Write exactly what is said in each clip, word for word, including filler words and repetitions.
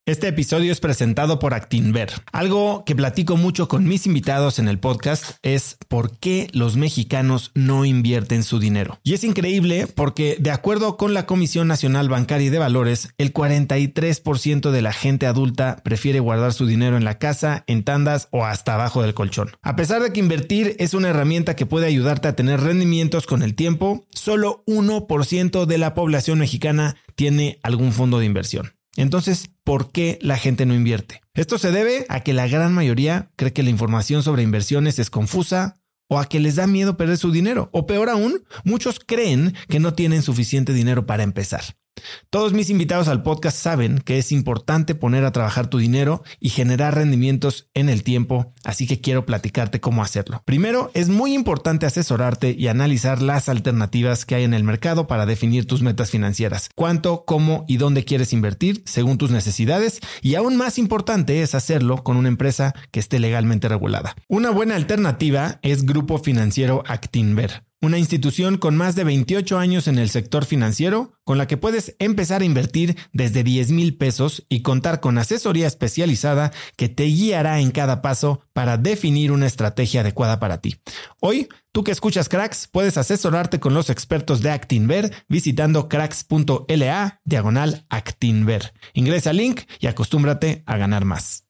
Este episodio es presentado por Actinver. Algo que platico mucho con mis invitados en el podcast es por qué los mexicanos no invierten su dinero. Y es increíble porque, de acuerdo con la Comisión Nacional Bancaria y de Valores, el cuarenta y tres por ciento de la gente adulta prefiere guardar su dinero en la casa, en tandas o hasta abajo del colchón. A pesar de que invertir es una herramienta que puede ayudarte a tener rendimientos con el tiempo, solo uno por ciento de la población mexicana tiene algún fondo de inversión. Entonces, ¿por qué la gente no invierte? Esto se debe a que la gran mayoría cree que la información sobre inversiones es confusa o a que les da miedo perder su dinero. O peor aún, muchos creen que no tienen suficiente dinero para empezar. Todos mis invitados al podcast saben que es importante poner a trabajar tu dinero y generar rendimientos en el tiempo, así que quiero platicarte cómo hacerlo. Primero, es muy importante asesorarte y analizar las alternativas que hay en el mercado para definir tus metas financieras, cuánto, cómo y dónde quieres invertir según tus necesidades, y aún más importante es hacerlo con una empresa que esté legalmente regulada. Una buena alternativa es Grupo Financiero Actinver, una institución con más de veintiocho años en el sector financiero, con la que puedes empezar a invertir desde diez mil pesos y contar con asesoría especializada que te guiará en cada paso para definir una estrategia adecuada para ti. Hoy, tú que escuchas Cracks, puedes asesorarte con los expertos de Actinver visitando cracks.la diagonal Actinver. Ingresa al link y acostúmbrate a ganar más.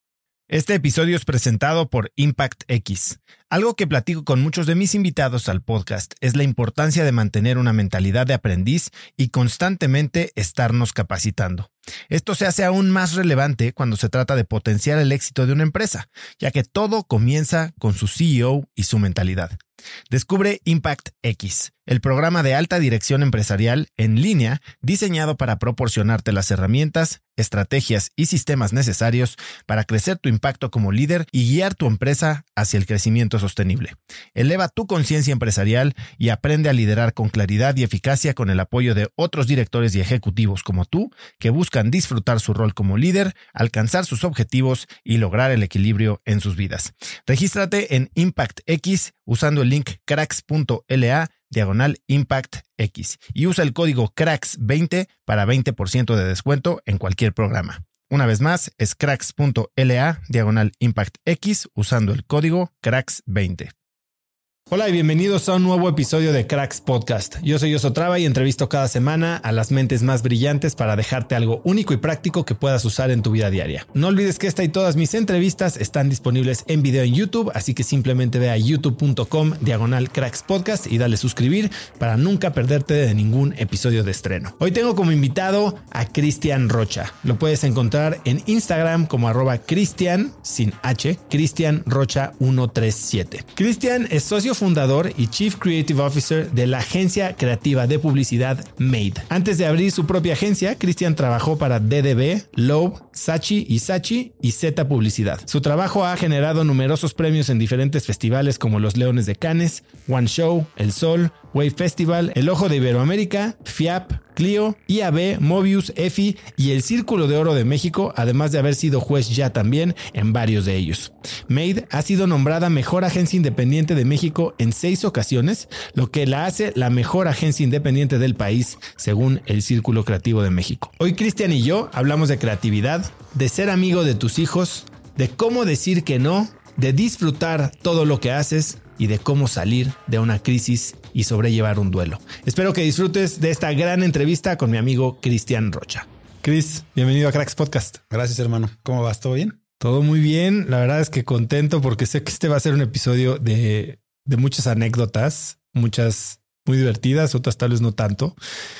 Este episodio es presentado por Impact X. Algo que platico con muchos de mis invitados al podcast es la importancia de mantener una mentalidad de aprendiz y constantemente estarnos capacitando. Esto se hace aún más relevante cuando se trata de potenciar el éxito de una empresa, ya que todo comienza con su C E O y su mentalidad. Descubre Impact X, el programa de alta dirección empresarial en línea diseñado para proporcionarte las herramientas, estrategias y sistemas necesarios para crecer tu impacto como líder y guiar tu empresa hacia el crecimiento sostenible. Eleva tu conciencia empresarial y aprende a liderar con claridad y eficacia con el apoyo de otros directores y ejecutivos como tú que buscan disfrutar su rol como líder, alcanzar sus objetivos y lograr el equilibrio en sus vidas. Regístrate en Impact X usando el link cracks.la diagonal Impact X y usa el código cracks veinte para veinte por ciento de descuento en cualquier programa. Una vez más, es cracks.la diagonal Impact X usando el código cracks veinte. Hola y bienvenidos a un nuevo episodio de Cracks Podcast. Yo soy Oso Traba y entrevisto cada semana a las mentes más brillantes para dejarte algo único y práctico que puedas usar en tu vida diaria. No olvides que esta y todas mis entrevistas están disponibles en video en YouTube, así que simplemente ve a youtube.com diagonal Cracks Podcast y dale suscribir para nunca perderte de ningún episodio de estreno. Hoy tengo como invitado a Cristian Rocha. Lo puedes encontrar en Instagram como arroba Cristian, sin H, Cristian Rocha ciento treinta y siete. Cristian es socio fundador y Chief Creative Officer de la agencia creativa de publicidad Made. Antes de abrir su propia agencia, Cristian trabajó para D D B, Lowe, Saatchi y Saatchi y Z Publicidad. Su trabajo ha generado numerosos premios en diferentes festivales como los Leones de Cannes, One Show, El Sol, Wave Festival, El Ojo de Iberoamérica, F I A P, Clio, I A B, Mobius, E F I y el Círculo de Oro de México, además de haber sido juez ya también en varios de ellos. Made ha sido nombrada Mejor Agencia Independiente de México en seis ocasiones, lo que la hace la mejor agencia independiente del país, según el Círculo Creativo de México. Hoy Cristian y yo hablamos de creatividad, de ser amigo de tus hijos, de cómo decir que no, de disfrutar todo lo que haces y de cómo salir de una crisis y sobrellevar un duelo. Espero que disfrutes de esta gran entrevista con mi amigo Cristian Rocha. Chris, bienvenido a Cracks Podcast. Gracias, hermano. ¿Cómo vas? ¿Todo bien? Todo muy bien. La verdad es que contento porque sé que este va a ser un episodio de, de muchas anécdotas, muchas muy divertidas, otras tal vez no tanto.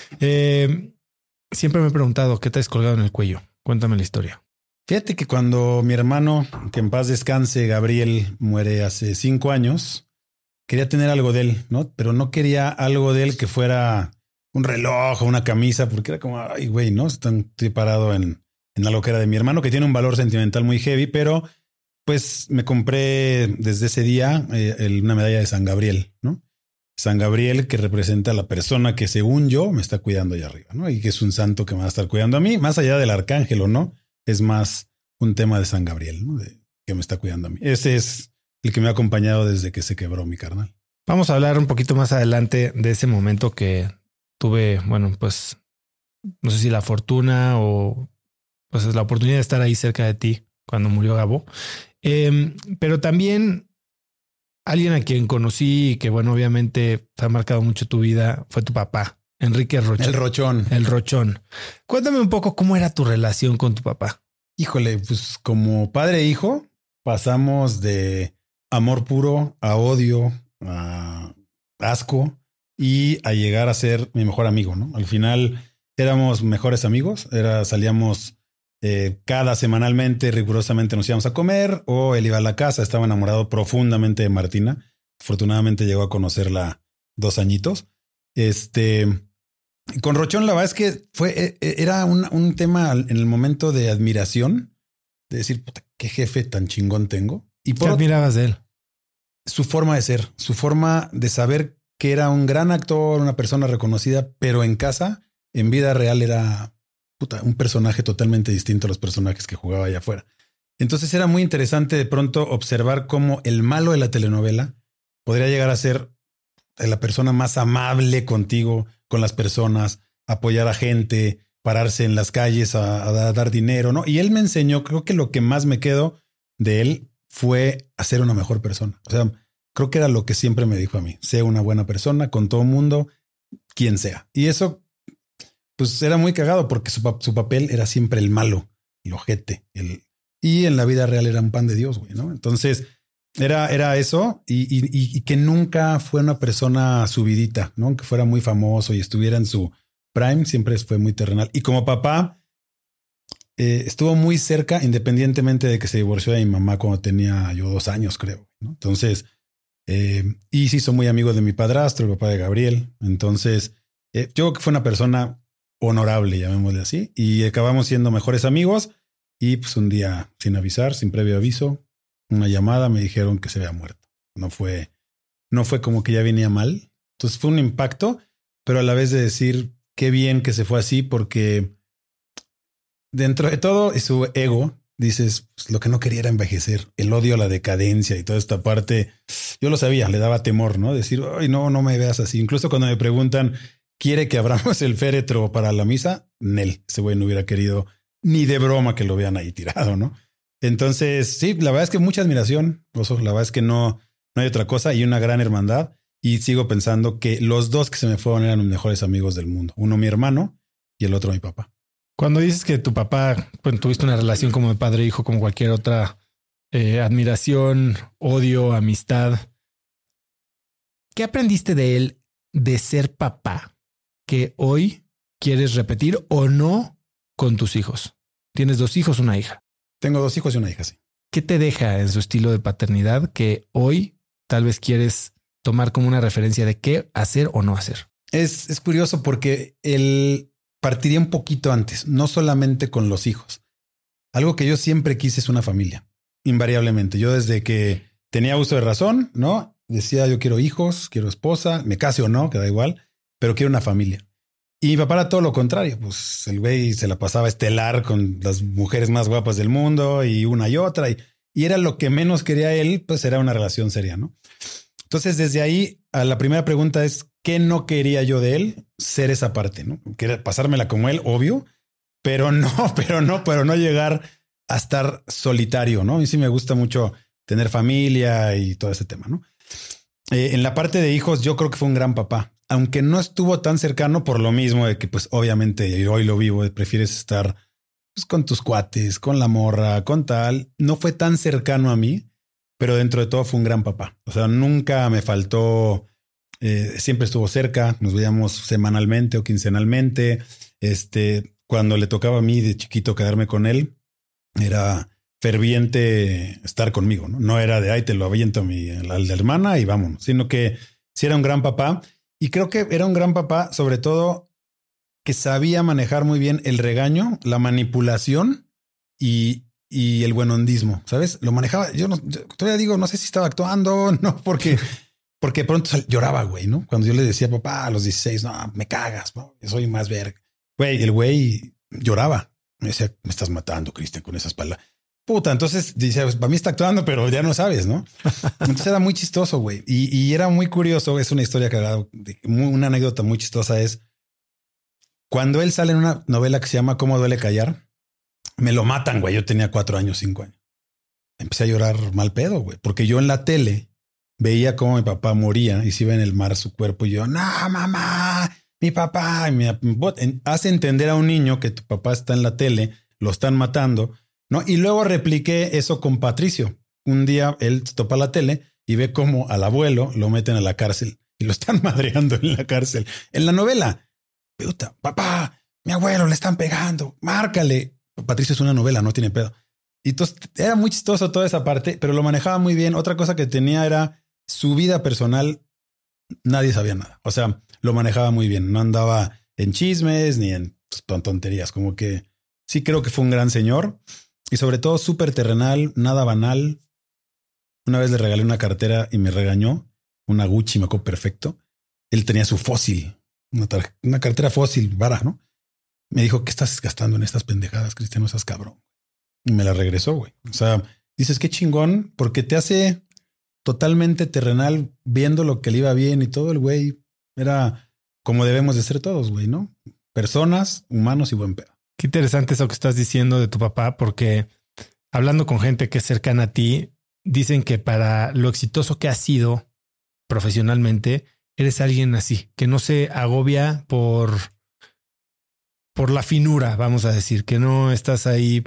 Eh, siempre me he preguntado, ¿qué traes colgado en el cuello? Cuéntame la historia. Fíjate que cuando mi hermano, que en paz descanse, Gabriel, muere hace cinco años, quería tener algo de él, ¿no? Pero no quería algo de él que fuera un reloj o una camisa, porque era como, ay, güey, ¿no? Estoy parado en, en algo que era de mi hermano, que tiene un valor sentimental muy heavy, pero pues me compré desde ese día eh, el, una medalla de San Gabriel, ¿no? San Gabriel, que representa a la persona que según yo me está cuidando allá arriba, ¿no? Y que es un santo que me va a estar cuidando a mí, más allá del arcángel o no, es más un tema de San Gabriel, ¿no? De, que me está cuidando a mí. Ese es el que me ha acompañado desde que se quebró mi carnal. Vamos a hablar un poquito más adelante de ese momento que tuve, bueno, pues no sé si la fortuna o pues la oportunidad de estar ahí cerca de ti cuando murió Gabo. Eh, pero también alguien a quien conocí y que, bueno, obviamente te ha marcado mucho tu vida fue tu papá, Enrique Rochón. El Rochón. El Rochón. Cuéntame un poco cómo era tu relación con tu papá. Híjole, pues como padre e hijo pasamos de amor puro a odio, a asco y a llegar a ser mi mejor amigo, ¿no? Al final éramos mejores amigos, era, salíamos eh, cada semanalmente, rigurosamente nos íbamos a comer o él iba a la casa, estaba enamorado profundamente de Martina. Afortunadamente llegó a conocerla dos añitos. Este... Con Rochón, la verdad es que fue, era un, un tema en el momento de admiración, de decir, puta, qué jefe tan chingón tengo. Y por ¿Qué admirabas de él? Su forma de ser, su forma de saber que era un gran actor, una persona reconocida, pero en casa, en vida real, era puta, un personaje totalmente distinto a los personajes que jugaba allá afuera. Entonces era muy interesante de pronto observar cómo el malo de la telenovela podría llegar a ser la persona más amable contigo, con las personas, apoyar a gente, pararse en las calles a, a dar dinero, ¿no? Y él me enseñó, creo que lo que más me quedó de él fue a ser una mejor persona. O sea, creo que era lo que siempre me dijo a mí, sé una buena persona con todo mundo, quien sea. Y eso, pues era muy cagado porque su, su papel era siempre el malo, el ojete, el, y en la vida real era un pan de Dios, güey, ¿no? Entonces era, era eso y, y, y que nunca fue una persona subidita, ¿no? Que fuera muy famoso y estuviera en su prime, siempre fue muy terrenal. Y como papá, eh, estuvo muy cerca, independientemente de que se divorció de mi mamá cuando tenía yo dos años, creo, ¿no? Entonces, eh, y se hizo muy amigo de mi padrastro, el papá de Gabriel. Entonces, eh, yo creo que fue una persona honorable, llamémosle así, y acabamos siendo mejores amigos. Y pues un día, sin avisar, sin previo aviso, una llamada, me dijeron que se había muerto. No fue, no fue como que ya venía mal. Entonces fue un impacto, pero a la vez de decir qué bien que se fue así, porque dentro de todo y su ego, dices, pues, lo que no quería era envejecer, el odio a la decadencia y toda esta parte. Yo lo sabía, le daba temor, ¿no? Decir, ay, no, no me veas así. Incluso cuando me preguntan, ¿quiere que abramos el féretro para la misa? Nel, ese güey no hubiera querido ni de broma que lo vean ahí tirado, ¿no? Entonces, sí, la verdad es que mucha admiración, Oso, la verdad es que no, no hay otra cosa y una gran hermandad. Y sigo pensando que los dos que se me fueron eran los mejores amigos del mundo. Uno mi hermano y el otro mi papá. Cuando dices que tu papá, bueno, tuviste una relación como de padre e hijo, como cualquier otra, eh, admiración, odio, amistad, ¿qué aprendiste de él de ser papá que hoy quieres repetir o no con tus hijos? Tienes dos hijos, una hija. Tengo dos hijos y una hija, sí. ¿Qué te deja en su estilo de paternidad que hoy tal vez quieres tomar como una referencia de qué hacer o no hacer? Es, es curioso porque él partiría un poquito antes, no solamente con los hijos. Algo que yo siempre quise es una familia, invariablemente. Yo desde que tenía uso de razón, ¿no? Decía yo quiero hijos, quiero esposa, me case o no, que da igual, pero quiero una familia. Y mi papá era todo lo contrario, pues el güey se la pasaba estelar con las mujeres más guapas del mundo y una y otra. Y, y era lo que menos quería él, pues era una relación seria, ¿no? Entonces desde ahí a la primera pregunta es ¿qué no quería yo de él? Ser esa parte, ¿no? Quería pasármela como él, obvio, pero no, pero no, pero no llegar a estar solitario, ¿no? Y sí me gusta mucho tener familia y todo ese tema, ¿no? Eh, en la parte de hijos yo creo que fue un gran papá. Aunque no estuvo tan cercano por lo mismo de que pues obviamente hoy lo vivo, prefieres estar pues, con tus cuates, con la morra, con tal. No fue tan cercano a mí, pero dentro de todo fue un gran papá. O sea, nunca me faltó, eh, siempre estuvo cerca, nos veíamos semanalmente o quincenalmente. Este, cuando le tocaba a mí de chiquito quedarme con él, era ferviente estar conmigo, ¿no? No era de, ay, te lo aviento a mi a la, a la hermana y vámonos, sino que sí era un gran papá. Y creo que era un gran papá, sobre todo que sabía manejar muy bien el regaño, la manipulación y, y el buenondismo, ¿sabes? Lo manejaba. Yo, no, yo todavía digo, no sé si estaba actuando, no, porque, porque pronto lloraba, güey, ¿no? Cuando yo le decía, papá, a los dieciséis, no, me cagas, ¿no? Yo soy más verga. Güey, el güey lloraba. Me decía, me estás matando, Cristian, con esas palabras. Puta, entonces dice, pues, para mí está actuando, pero ya no sabes, ¿no? Entonces era muy chistoso, güey. Y, y era muy curioso. Es una historia cagada. Una anécdota muy chistosa es cuando él sale en una novela que se llama Cómo duele callar. me lo matan, güey. Yo tenía cuatro años, cinco años. Empecé a llorar mal pedo, güey, porque yo en la tele veía cómo mi papá moría y se iba en el mar su cuerpo y yo, no, mamá, mi papá. Y me hace entender a un niño que tu papá está en la tele, lo están matando, ¿no? Y luego repliqué eso con Patricio. Un día él topa la tele y ve cómo al abuelo lo meten a la cárcel y lo están madreando en la cárcel. En la novela, puta, papá, mi abuelo le están pegando, márcale. Patricio es una novela, no tiene pedo. Y entonces era muy chistoso toda esa parte, pero lo manejaba muy bien. Otra cosa que tenía era su vida personal. Nadie sabía nada. O sea, lo manejaba muy bien. No andaba en chismes ni en tonterías. Como que sí creo que fue un gran señor y sobre todo súper terrenal, nada banal. Una vez le regalé una cartera y me regañó, una Gucci, me acuerdo perfecto. Él tenía su fósil, una, una cartera fósil, vara, ¿no? Me dijo, ¿qué estás gastando en estas pendejadas, Cristiano? Estás cabrón. Y me la regresó, güey. O sea, dices, qué chingón, porque te hace totalmente terrenal viendo lo que le iba bien y todo. El güey era como debemos de ser todos, güey, ¿no? Personas, humanos y buen pedo. Qué interesante eso que estás diciendo de tu papá, porque hablando con gente que es cercana a ti, dicen que para lo exitoso que has sido profesionalmente, eres alguien así, que no se agobia por, por la finura, vamos a decir, que no estás ahí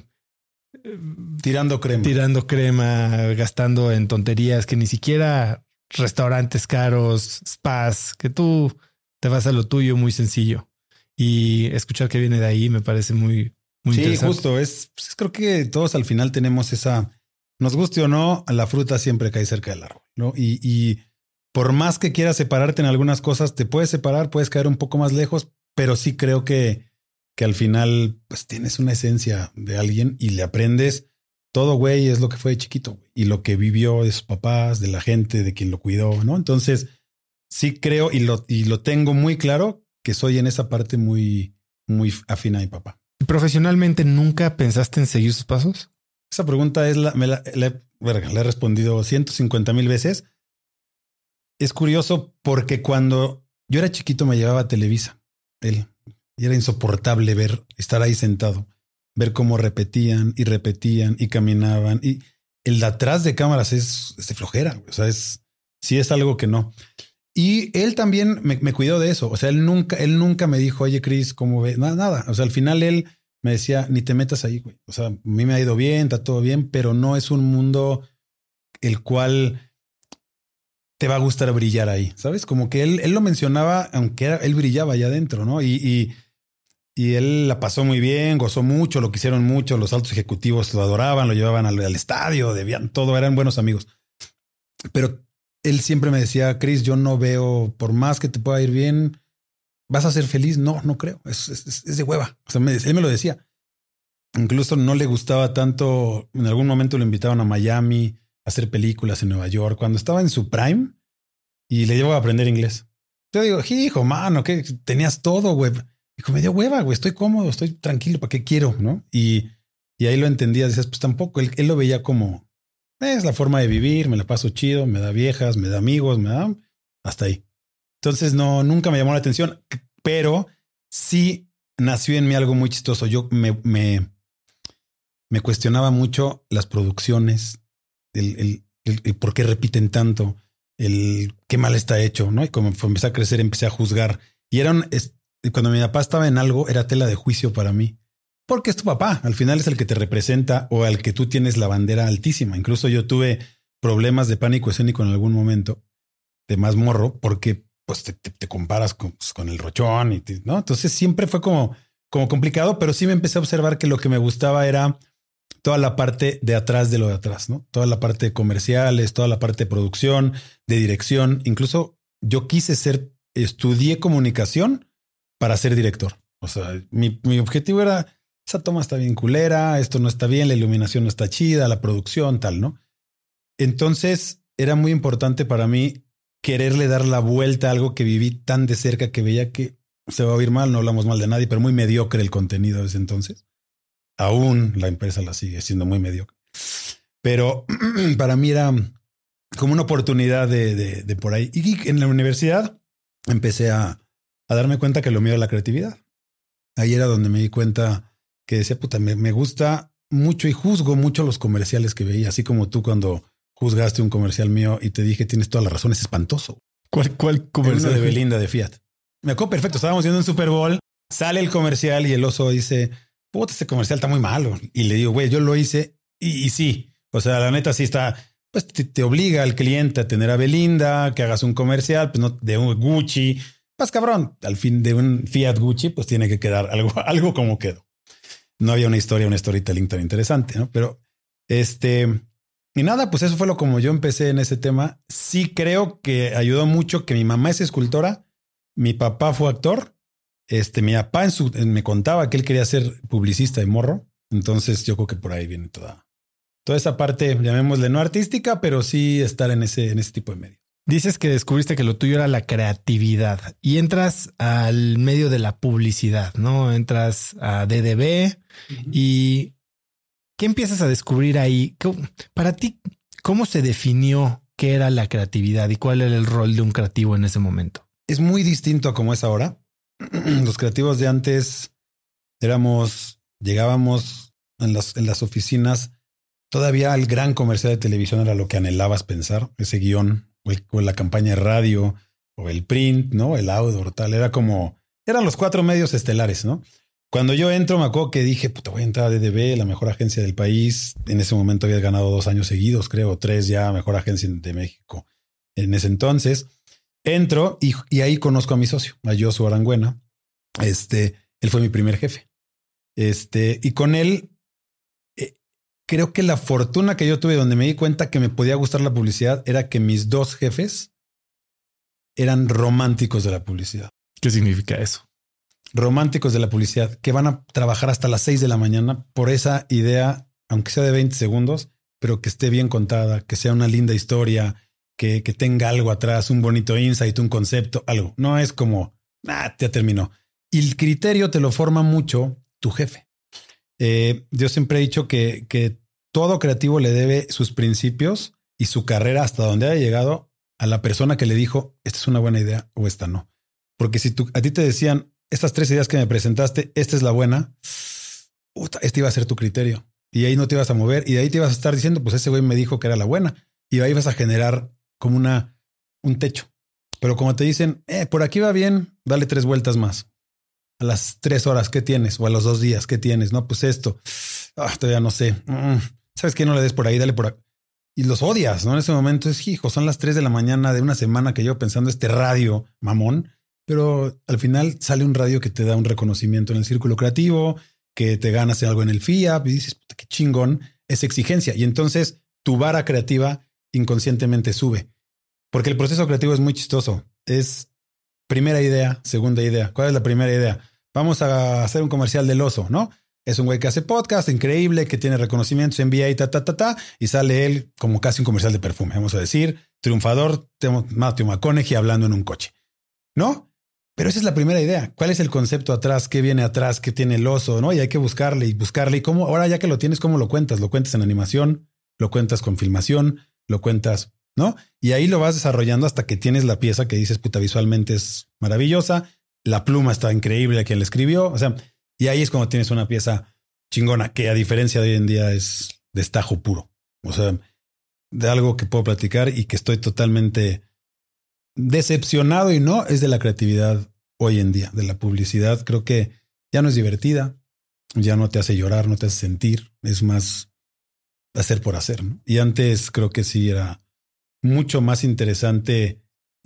tirando crema, tirando crema, gastando en tonterías, que ni siquiera restaurantes caros, spas, que tú te vas a lo tuyo muy sencillo. Y escuchar que viene de ahí me parece muy, muy sí, interesante. Sí, justo. Es, pues creo que todos al final tenemos esa, nos guste o no, la fruta siempre cae cerca del árbol, ¿no? Y, y por más que quieras separarte en algunas cosas, te puedes separar, puedes caer un poco más lejos, pero sí creo que, que al final pues tienes una esencia de alguien y le aprendes todo, güey, es lo que fue de chiquito, güey, y lo que vivió de sus papás, de la gente, de quien lo cuidó, ¿no? Entonces sí creo y lo, y lo tengo muy claro que soy en esa parte muy, muy afín a mi papá. ¿Profesionalmente nunca pensaste en seguir sus pasos? Esa pregunta es la, me la, la, verga, la he respondido ciento cincuenta mil veces. Es curioso porque cuando yo era chiquito me llevaba a Televisa, él, y era insoportable ver, estar ahí sentado, ver cómo repetían y repetían y caminaban. Y el de atrás de cámaras es, es de flojera. O sea, es, sí es algo que no. Y él también me, me cuidó de eso. O sea, él nunca, él nunca me dijo, oye, Chris, ¿cómo ves? Nada, nada. O sea, al final él me decía, ni te metas ahí, güey. O sea, a mí me ha ido bien, está todo bien, pero no es un mundo el cual te va a gustar brillar ahí, ¿sabes? Como que él, él lo mencionaba, aunque era, él brillaba allá adentro, ¿no? Y, y, y él la pasó muy bien, gozó mucho, lo quisieron mucho, los altos ejecutivos lo adoraban, lo llevaban al, al estadio, debían todo, eran buenos amigos. Pero él siempre me decía, Chris, yo no veo, por más que te pueda ir bien, ¿vas a ser feliz? No, no creo. Es, es, es de hueva. O sea, me, él me lo decía. Incluso no le gustaba tanto. En algún momento lo invitaban a Miami a hacer películas en Nueva York cuando estaba en su prime y le llevaba a aprender inglés. Yo digo, hijo, mano, que tenías todo, güey. Dijo, me dio hueva, güey. Estoy cómodo, estoy tranquilo. ¿Para qué quiero? ¿No? Y, y ahí lo entendía. Decías, pues tampoco. Él, él lo veía como es la forma de vivir. Me la paso chido. Me da viejas, me da amigos, me da hasta ahí. Entonces no, nunca me llamó la atención, pero sí nació en mí algo muy chistoso. Yo me, me, me cuestionaba mucho las producciones, el, el, el, el por qué repiten tanto, el qué mal está hecho, ¿no? Y como empecé a crecer, empecé a juzgar. Y eran, es, cuando mi papá estaba en algo, era tela de juicio para mí. Porque es tu papá, al final es el que te representa o al que tú tienes la bandera altísima. Incluso yo tuve problemas de pánico escénico en algún momento, de más morro, porque pues te, te, te comparas con, pues, con el Rochón y te, no. Entonces siempre fue como, como complicado, pero sí me empecé a observar que lo que me gustaba era toda la parte de atrás de lo de atrás, ¿no? Toda la parte de comerciales, toda la parte de producción, de dirección. Incluso yo quise ser, estudié comunicación para ser director. O sea, mi, mi objetivo era, esa toma está bien culera, esto no está bien, la iluminación no está chida, la producción, tal, ¿no? Entonces era muy importante para mí quererle dar la vuelta a algo que viví tan de cerca que veía que se va a oír mal, no hablamos mal de nadie, pero muy mediocre el contenido desde entonces. Aún la empresa la sigue siendo muy mediocre. Pero para mí era como una oportunidad de, de, de por ahí. Y en la universidad empecé a, a darme cuenta que lo mío era la creatividad. Ahí era donde me di cuenta que decía, puta, me, me gusta mucho y juzgo mucho los comerciales que veía, así como tú cuando juzgaste un comercial mío y te dije, tienes toda la razón, es espantoso. ¿Cuál, cuál comercial? Uno de Belinda de Fiat. Me acuerdo perfecto, estábamos viendo un Super Bowl, sale el comercial y el oso dice, puta, este comercial está muy malo. Y le digo, güey, yo lo hice y, y sí, o sea, la neta sí está, pues te, te obliga al cliente a tener a Belinda, que hagas un comercial, pues no de un Gucci. Pues cabrón, al fin de un Fiat Gucci, pues tiene que quedar algo, algo como quedó. No había una historia, un storytelling tan interesante, ¿no? Pero este, y nada, pues eso fue lo como yo empecé en ese tema. Sí creo que ayudó mucho que mi mamá es escultora, mi papá fue actor, este, mi papá en su, en, me contaba que él quería ser publicista de morro. Entonces yo creo que por ahí viene toda, toda esa parte, llamémosle no artística, pero sí estar en ese, en ese tipo de medio. Dices que descubriste que lo tuyo era la creatividad y entras al medio de la publicidad, ¿no? Entras a D D B uh-huh. y ¿qué empiezas a descubrir ahí? Para ti, ¿cómo se definió qué era la creatividad y cuál era el rol de un creativo en ese momento? Es muy distinto a como es ahora. Los creativos de antes éramos, llegábamos en las, en las oficinas, todavía el gran comercial de televisión era lo que anhelabas pensar, ese guión. O, el, o la campaña de radio, o el print, ¿no? El outdoor, tal. Era como, eran los cuatro medios estelares, ¿no? Cuando yo entro, me acuerdo que dije, puta, voy a entrar a D D B, la mejor agencia del país. En ese momento había ganado dos años seguidos, creo, tres ya, mejor agencia de México. En ese entonces, entro y, y ahí conozco a mi socio, a Josu Arangüena. Este, él fue mi primer jefe. Este, y con él, creo que la fortuna que yo tuve donde me di cuenta que me podía gustar la publicidad era que mis dos jefes eran románticos de la publicidad. ¿Qué significa eso? Románticos de la publicidad, que van a trabajar hasta las seis de la mañana por esa idea, aunque sea de veinte segundos, pero que esté bien contada, que sea una linda historia, que, que tenga algo atrás, un bonito insight, un concepto, algo. No es como, ah, ya terminó. Y el criterio te lo forma mucho tu jefe. Eh, yo siempre he dicho que, que todo creativo le debe sus principios y su carrera hasta donde haya llegado a la persona que le dijo esta es una buena idea o esta no. Porque si tú, a ti te decían estas tres ideas que me presentaste, esta es la buena, puta, este iba a ser tu criterio y ahí no te ibas a mover y de ahí te ibas a estar diciendo pues ese güey me dijo que era la buena y ahí vas a generar como una, un techo. Pero como te dicen eh, por aquí va bien, dale tres vueltas más. A las tres horas, ¿qué tienes? O a los dos días, ¿qué tienes? No, pues esto. Ah, todavía no sé. Mm, ¿Sabes qué? No le des por ahí, dale por ahí. Y los odias, ¿no? En ese momento es, hijo, son las tres de la mañana de una semana que yo pensando este radio mamón, pero al final sale un radio que te da un reconocimiento en el círculo creativo, que te ganas algo en el F I A P y dices, puta, qué chingón, es exigencia. Y entonces tu vara creativa inconscientemente sube. Porque el proceso creativo es muy chistoso. Es primera idea, segunda idea. ¿Cuál es la primera idea? Vamos a hacer un comercial del oso, ¿no? Es un güey que hace podcast increíble, que tiene reconocimientos en V A y ta, ta, ta, ta, y sale él como casi un comercial de perfume. Vamos a decir, triunfador, Matthew McConaughey hablando en un coche, ¿no? Pero esa es la primera idea. ¿Cuál es el concepto atrás? ¿Qué viene atrás? ¿Qué tiene el oso? ¿No? Y hay que buscarle y buscarle. ¿Y cómo? Ahora ya que lo tienes, ¿cómo lo cuentas? ¿Lo cuentas en animación? ¿Lo cuentas con filmación? ¿Lo cuentas, no? Y ahí lo vas desarrollando hasta que tienes la pieza que dices, puta, visualmente es maravillosa. La pluma está increíble a quien la escribió. O sea, y ahí es cuando tienes una pieza chingona que a diferencia de hoy en día es destajo puro. O sea, de algo que puedo platicar y que estoy totalmente decepcionado y no es de la creatividad hoy en día, de la publicidad. Creo que ya no es divertida, ya no te hace llorar, no te hace sentir. Es más hacer por hacer, ¿no? Y antes creo que sí era mucho más interesante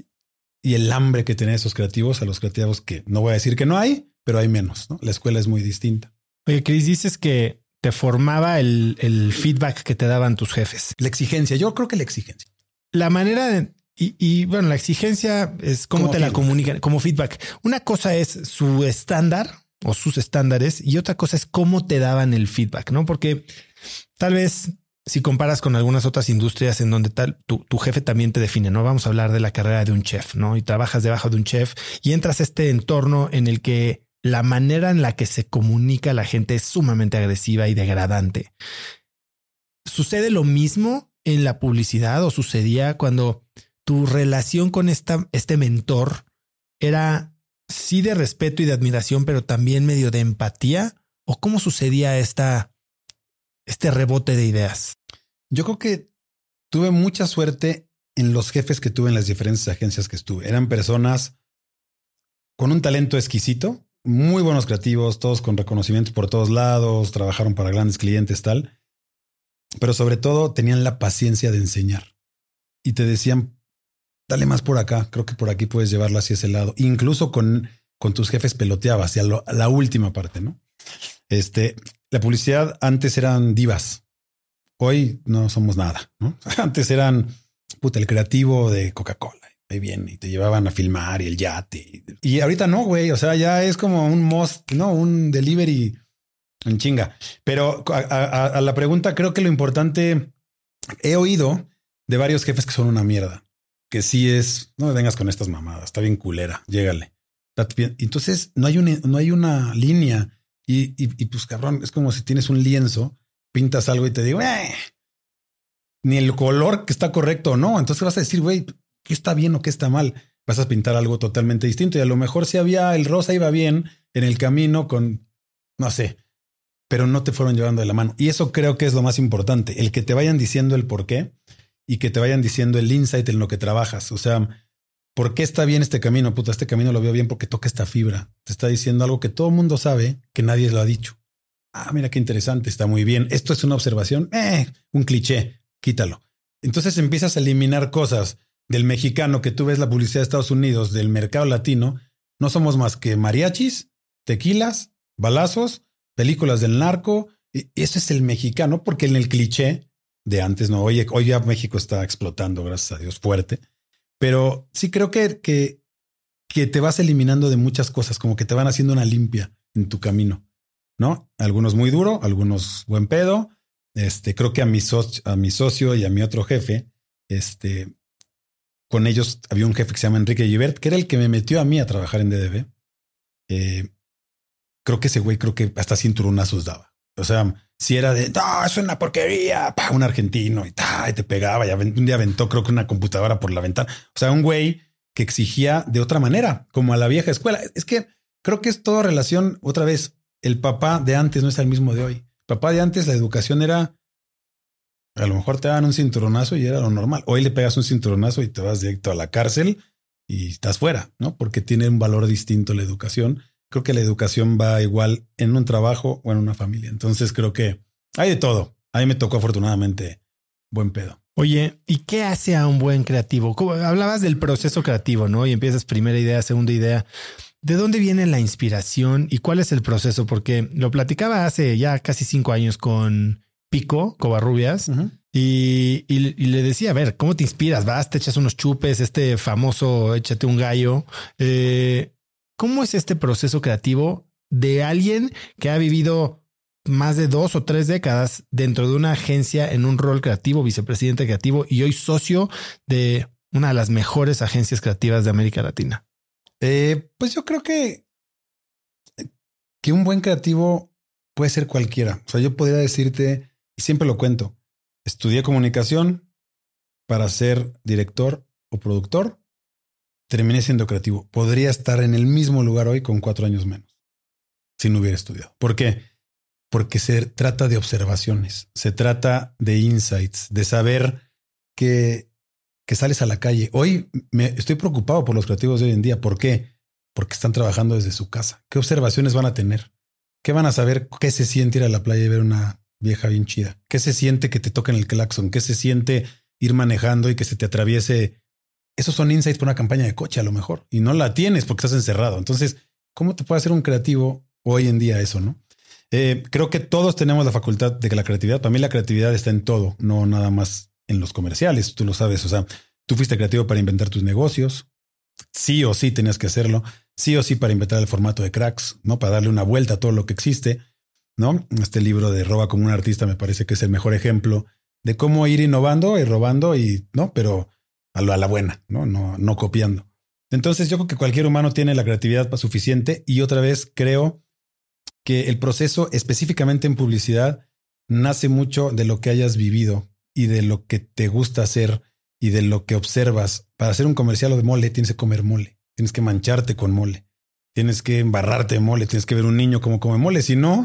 y el hambre que tenían esos creativos a los creativos que no voy a decir que no hay, pero hay menos, ¿no? La escuela es muy distinta. Oye, Chris, dices que te formaba el, el feedback que te daban tus jefes. La exigencia, yo creo que la exigencia. La manera de, y, y bueno, la exigencia es cómo te feedback. La comunican como feedback. Una cosa es su estándar o sus estándares y otra cosa es cómo te daban el feedback, ¿no? Porque tal vez si comparas con algunas otras industrias en donde tal tu, tu jefe también te define, ¿no? Vamos a hablar de la carrera de un chef, ¿no? Y trabajas debajo de un chef y entras a este entorno en el que la manera en la que se comunica la gente es sumamente agresiva y degradante. ¿Sucede lo mismo en la publicidad o sucedía cuando tu relación con esta, este mentor era sí de respeto y de admiración, pero también medio de empatía? o cómo sucedía esta, este rebote de ideas? Yo creo que tuve mucha suerte en los jefes que tuve en las diferentes agencias que estuve. Eran personas con un talento exquisito, muy buenos creativos, todos con reconocimiento por todos lados, trabajaron para grandes clientes, tal. Pero sobre todo tenían la paciencia de enseñar y te decían, dale más por acá, creo que por aquí puedes llevarlo hacia ese lado. Incluso con, con tus jefes peloteabas hacia lo, la última parte, ¿no? Este, la publicidad antes eran divas. Hoy no somos nada, ¿no? Antes eran puta, el creativo de Coca-Cola. Ahí viene y te llevaban a filmar y el yate. Y ahorita no, güey. O sea, ya es como un must, no un delivery en chinga. Pero a, a, a la pregunta, creo que lo importante, he oído de varios jefes que son una mierda, que sí es, no me vengas con estas mamadas, está bien culera, llégale. Entonces no hay una, no hay una línea y, y, y pues cabrón, es como si tienes un lienzo, pintas algo y te digo, eh, ni el color que está correcto o no. Entonces vas a decir, güey, ¿qué está bien o qué está mal? Vas a pintar algo totalmente distinto y a lo mejor si había el rosa iba bien en el camino con, no sé, pero no te fueron llevando de la mano. Y eso creo que es lo más importante, el que te vayan diciendo el por qué y que te vayan diciendo el insight en lo que trabajas. O sea, ¿por qué está bien este camino? Puta, este camino lo veo bien porque toca esta fibra. Te está diciendo algo que todo el mundo sabe que nadie lo ha dicho. Ah, mira qué interesante, está muy bien. Esto es una observación, eh, un cliché, quítalo. Entonces empiezas a eliminar cosas del mexicano que tú ves la publicidad de Estados Unidos, del mercado latino. No somos más que mariachis, tequilas, balazos, películas del narco. Y eso es el mexicano, porque en el cliché de antes, no, oye, hoy ya México está explotando, gracias a Dios, fuerte. Pero sí creo que, que, que te vas eliminando de muchas cosas, como que te van haciendo una limpia en tu camino, ¿no? Algunos muy duro, algunos buen pedo. Este, creo que a mi socio, a mi socio y a mi otro jefe, este, con ellos había un jefe que se llama Enrique Givert, que era el que me metió a mí a trabajar en D D B. Eh, creo que ese güey, creo que hasta cinturonazos daba. O sea, si era de, no, es una porquería, pa, un argentino y, ta, y te pegaba y un día aventó, creo que una computadora por la ventana. O sea, un güey que exigía de otra manera, como a la vieja escuela. Es que creo que es toda relación. Otra vez, el papá de antes no es el mismo de hoy. Papá de antes, la educación era, a lo mejor te daban un cinturonazo y era lo normal. Hoy le pegas un cinturonazo y te vas directo a la cárcel y estás fuera, ¿no? Porque tiene un valor distinto la educación. Creo que la educación va igual en un trabajo o en una familia. Entonces creo que hay de todo. A mí me tocó afortunadamente buen pedo. Oye, ¿y qué hace a un buen creativo? ¿Cómo? Hablabas del proceso creativo, ¿no? Y empiezas primera idea, segunda idea. ¿De dónde viene la inspiración y cuál es el proceso? Porque lo platicaba hace ya casi cinco años con Pico Covarrubias uh-huh. y, y, y le decía, a ver, ¿cómo te inspiras? Vas, te echas unos chupes, este famoso échate un gallo. Eh, ¿Cómo es este proceso creativo de alguien que ha vivido más de dos o tres décadas dentro de una agencia en un rol creativo, vicepresidente creativo y hoy socio de una de las mejores agencias creativas de América Latina? Eh, pues yo creo que, que un buen creativo puede ser cualquiera. O sea, yo podría decirte, y siempre lo cuento, estudié comunicación para ser director o productor. Terminé siendo creativo. Podría estar en el mismo lugar hoy con cuatro años menos si no hubiera estudiado. ¿Por qué? Porque se trata de observaciones, se trata de insights, de saber que, que sales a la calle. Hoy me estoy preocupado por los creativos de hoy en día. ¿Por qué? Porque están trabajando desde su casa. ¿Qué observaciones van a tener? ¿Qué van a saber? ¿Qué se siente ir a la playa y ver una vieja bien chida? ¿Qué se siente que te toquen el claxon? ¿Qué se siente ir manejando y que se te atraviese? Esos son insights para una campaña de coche a lo mejor y no la tienes porque estás encerrado. Entonces, ¿cómo te puede hacer un creativo hoy en día eso, no? Eh, creo que todos tenemos la facultad de que la creatividad, para mí la creatividad está en todo, no nada más en los comerciales. Tú lo sabes. O sea, tú fuiste creativo para inventar tus negocios. Sí o sí tenías que hacerlo. Sí o sí para inventar el formato de Cracks, ¿no? Para darle una vuelta a todo lo que existe, ¿no? Este libro de Roba como un artista me parece que es el mejor ejemplo de cómo ir innovando y robando y, ¿no? Pero a la, a la buena, ¿no? No, no copiando. Entonces yo creo que cualquier humano tiene la creatividad suficiente y otra vez creo que el proceso específicamente en publicidad nace mucho de lo que hayas vivido y de lo que te gusta hacer y de lo que observas. Para hacer un comercial de mole tienes que comer mole, tienes que mancharte con mole, tienes que embarrarte de mole, tienes que ver un niño como come mole. Si no,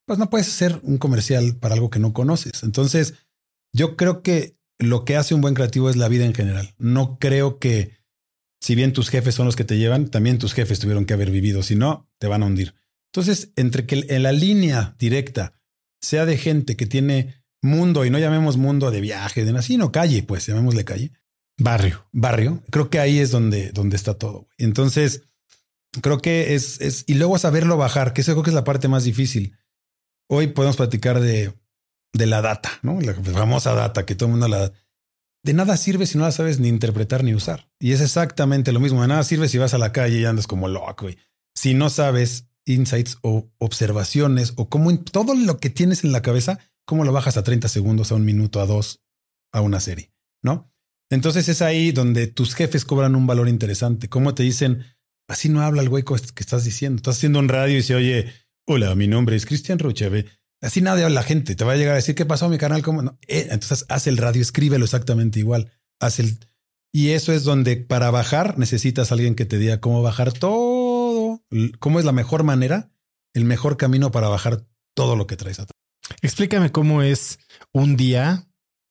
pues no puedes hacer un comercial para algo que no conoces. Entonces, yo creo que lo que hace un buen creativo es la vida en general. No creo que, si bien tus jefes son los que te llevan, también tus jefes tuvieron que haber vivido. Si no, te van a hundir. Entonces, entre que en la línea directa sea de gente que tiene mundo, y no llamemos mundo de viaje, de así, no calle, pues llamémosle calle. Barrio. Barrio. Creo que ahí es donde, donde está todo. Entonces, creo que es, es, y luego saberlo bajar, que eso creo que es la parte más difícil. Hoy podemos platicar de, de la data, ¿no? La famosa data que todo el mundo la... De nada sirve si no la sabes ni interpretar ni usar. Y es exactamente lo mismo. De nada sirve si vas a la calle y andas como loco. Y si no sabes insights o observaciones o cómo todo lo que tienes en la cabeza, cómo lo bajas a treinta segundos, a un minuto, a dos, a una serie, ¿no? Entonces es ahí donde tus jefes cobran un valor interesante. Cómo te dicen, así no habla el güey que estás diciendo. Estás haciendo un radio y dice, oye, hola, mi nombre es Cristian Rocheve. Así nadie habla la gente. Te va a llegar a decir, ¿qué pasó mi canal? ¿Cómo no? Eh, entonces haz el radio, escríbelo exactamente igual. Haz el... Y eso es donde para bajar necesitas a alguien que te diga cómo bajar todo, cómo es la mejor manera, el mejor camino para bajar todo lo que traes atrás. Explícame cómo es un día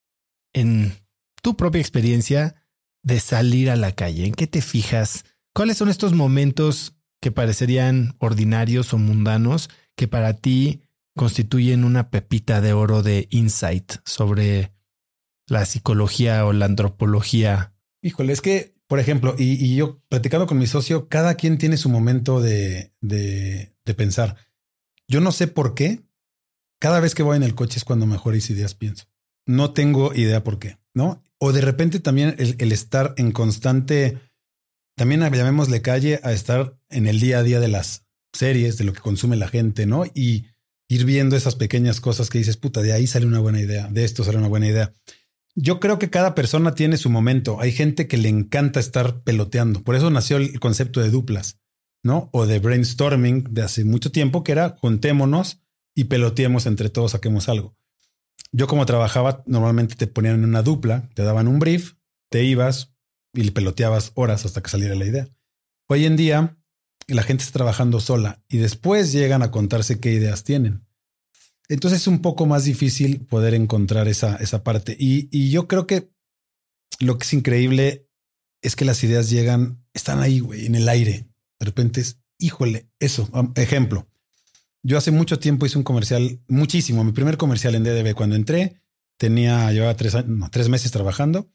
en tu propia experiencia de salir a la calle. ¿En qué te fijas? ¿Cuáles son estos momentos que parecerían ordinarios o mundanos que para ti constituyen una pepita de oro de insight sobre la psicología o la antropología? Híjole, es que, por ejemplo, y, y yo platicando con mi socio, cada quien tiene su momento de, de, de pensar. Yo no sé por qué. Cada vez que voy en el coche es cuando mejores ideas pienso. No tengo idea por qué, ¿no? O de repente también el, el estar en constante, también llamémosle calle, a estar en el día a día de las series, de lo que consume la gente, ¿no? Y ir viendo esas pequeñas cosas que dices, puta, de ahí sale una buena idea, de esto sale una buena idea. Yo creo que cada persona tiene su momento. Hay gente que le encanta estar peloteando. Por eso nació el concepto de duplas, ¿no? O de brainstorming de hace mucho tiempo, que era juntémonos y peloteemos entre todos, saquemos algo. Yo como trabajaba, normalmente te ponían en una dupla, te daban un brief, te ibas y le peloteabas horas hasta que saliera la idea. Hoy en día la gente está trabajando sola y después llegan a contarse qué ideas tienen. Entonces es un poco más difícil poder encontrar esa, esa parte. Y, y yo creo que lo que es increíble es que las ideas llegan, están ahí, güey, en el aire. De repente es, híjole, eso. Ejemplo. Yo hace mucho tiempo hice un comercial, muchísimo. Mi primer comercial en D D B, cuando entré, tenía, llevaba tres años, no, tres meses trabajando.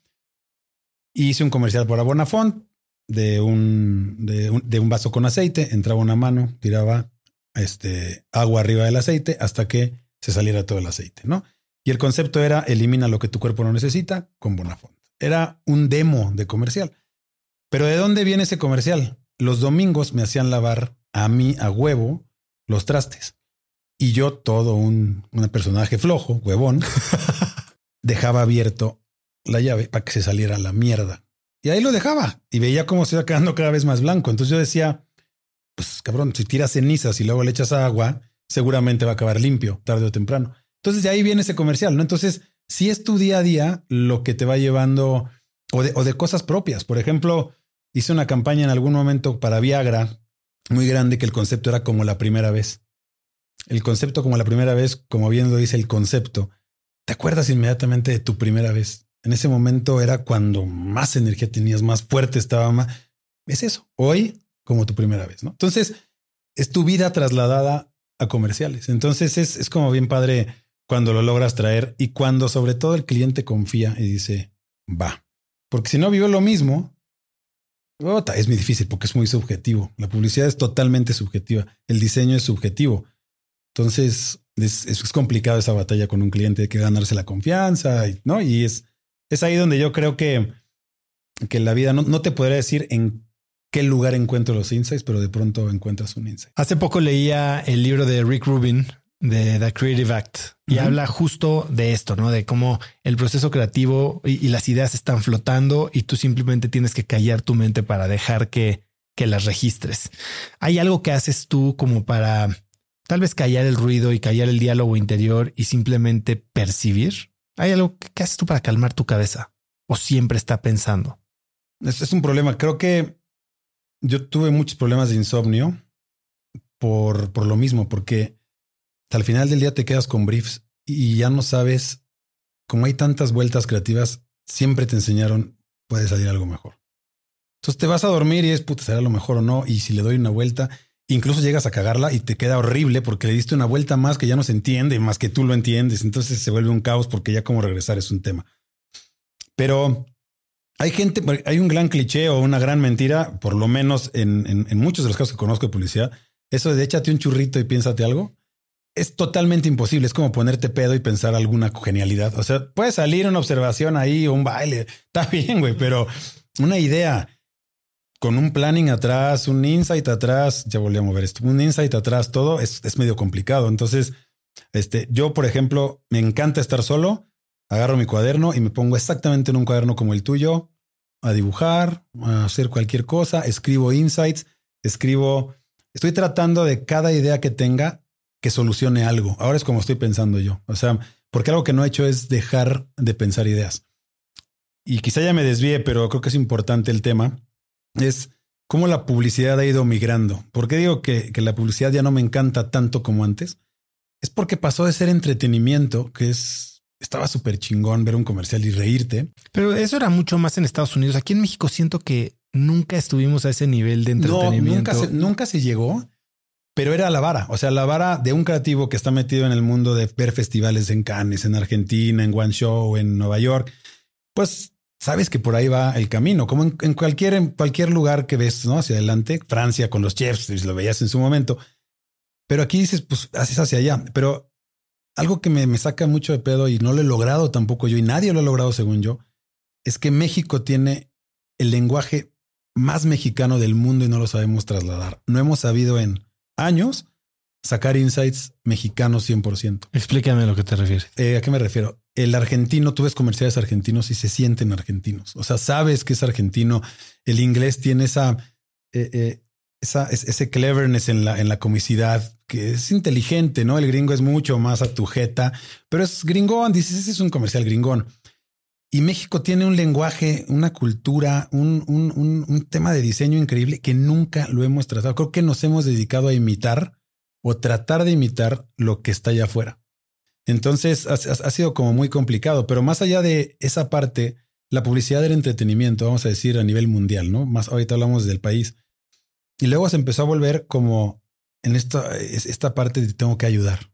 Y hice un comercial por Abonafont de un, de un, de un vaso con aceite. Entraba una mano, tiraba este agua arriba del aceite hasta que se saliera todo el aceite, ¿no? Y el concepto era elimina lo que tu cuerpo no necesita con Bonafont. Era un demo de comercial. Pero ¿de dónde viene ese comercial? Los domingos me hacían lavar a mí a huevo los trastes. Y yo, todo un, un personaje flojo, huevón, dejaba abierto la llave para que se saliera la mierda. Y ahí lo dejaba y veía cómo se iba quedando cada vez más blanco. Entonces yo decía, pues cabrón, si tiras cenizas y luego le echas agua, seguramente va a acabar limpio tarde o temprano. Entonces de ahí viene ese comercial, ¿no? Entonces, si es tu día a día lo que te va llevando o de, o de cosas propias. Por ejemplo, hice una campaña en algún momento para Viagra muy grande que el concepto era como la primera vez. El concepto como la primera vez, como bien lo dice el concepto, te acuerdas inmediatamente de tu primera vez. En ese momento era cuando más energía tenías, más fuerte estaba, más... Es eso. Hoy, como tu primera vez, ¿no? Entonces, es tu vida trasladada a comerciales. Entonces, es, es como bien padre cuando lo logras traer y cuando sobre todo el cliente confía y dice, va. Porque si no vivo lo mismo, es muy difícil porque es muy subjetivo. La publicidad es totalmente subjetiva. El diseño es subjetivo. Entonces, es, es complicado esa batalla con un cliente. Hay que ganarse la confianza, ¿no? Y es, es ahí donde yo creo que, que la vida no, no te podría decir en qué lugar encuentro los insights, pero de pronto encuentras un insight. Hace poco leía el libro de Rick Rubin de The Creative Act y uh-huh. habla justo de esto, ¿no? De cómo el proceso creativo y, y las ideas están flotando y tú simplemente tienes que callar tu mente para dejar que, que las registres. ¿Hay algo que haces tú como para tal vez callar el ruido y callar el diálogo interior y simplemente percibir? ¿Hay algo que haces tú para calmar tu cabeza o siempre está pensando? Es, es un problema. Creo que yo tuve muchos problemas de insomnio por, por lo mismo, porque al final del día te quedas con briefs y ya no sabes, como hay tantas vueltas creativas, siempre te enseñaron, puede salir algo mejor. Entonces te vas a dormir y es, puta, será lo mejor o no. Y si le doy una vuelta, incluso llegas a cagarla y te queda horrible porque le diste una vuelta más que ya no se entiende, más que tú lo entiendes. Entonces se vuelve un caos porque ya cómo regresar es un tema. Pero hay gente, hay un gran cliché o una gran mentira, por lo menos en, en, en muchos de los casos que conozco de publicidad. Eso de échate un churrito y piénsate algo. Es totalmente imposible. Es como ponerte pedo y pensar alguna genialidad. O sea, puede salir una observación ahí o un baile. Está bien, güey, pero una idea con un planning atrás, un insight atrás, ya volvíamos a ver esto, un insight atrás, todo es, es medio complicado. Entonces, este, yo, por ejemplo, me encanta estar solo. Agarro mi cuaderno y me pongo exactamente en un cuaderno como el tuyo a dibujar, a hacer cualquier cosa. Escribo insights, escribo, estoy tratando de cada idea que tenga que solucione algo. Ahora es como estoy pensando yo. O sea, porque algo que no he hecho es dejar de pensar ideas. Y quizá ya me desvíe, pero creo que es importante el tema. Es cómo la publicidad ha ido migrando. ¿Por qué digo que, que la publicidad ya no me encanta tanto como antes? Es porque pasó de ser entretenimiento, que es estaba súper chingón ver un comercial y reírte. Pero eso era mucho más en Estados Unidos. Aquí en México siento que nunca estuvimos a ese nivel de entretenimiento. No, nunca se, nunca se llegó. Pero era la vara, o sea, la vara de un creativo que está metido en el mundo de ver festivales en Cannes, en Argentina, en Guangzhou, en Nueva York. Pues sabes que por ahí va el camino, como en, en cualquier en cualquier lugar que ves, ¿no? Hacia adelante, Francia con los chefs, lo veías en su momento. Pero aquí dices, pues haces hacia allá. Pero algo que me, me saca mucho de pedo y no lo he logrado tampoco yo y nadie lo ha logrado según yo, es que México tiene el lenguaje más mexicano del mundo y no lo sabemos trasladar. No hemos sabido en años sacar insights mexicanos cien por ciento. Explícame a lo que te refieres. Eh, ¿A qué me refiero? El argentino, tú ves comerciales argentinos y se sienten argentinos. O sea, sabes que es argentino. El inglés tiene esa, eh, eh, esa ese cleverness en la, en la comicidad que es inteligente, ¿no? El gringo es mucho más a tu jeta, pero es gringón. Dices, ese es un comercial gringón. Y México tiene un lenguaje, una cultura, un, un, un, un tema de diseño increíble que nunca lo hemos tratado. Creo que nos hemos dedicado a imitar o tratar de imitar lo que está allá afuera. Entonces ha, ha sido como muy complicado, pero más allá de esa parte, la publicidad del entretenimiento, vamos a decir a nivel mundial, ¿no? Más ahorita hablamos del país. Y luego se empezó a volver como en esta, esta parte de tengo que ayudar.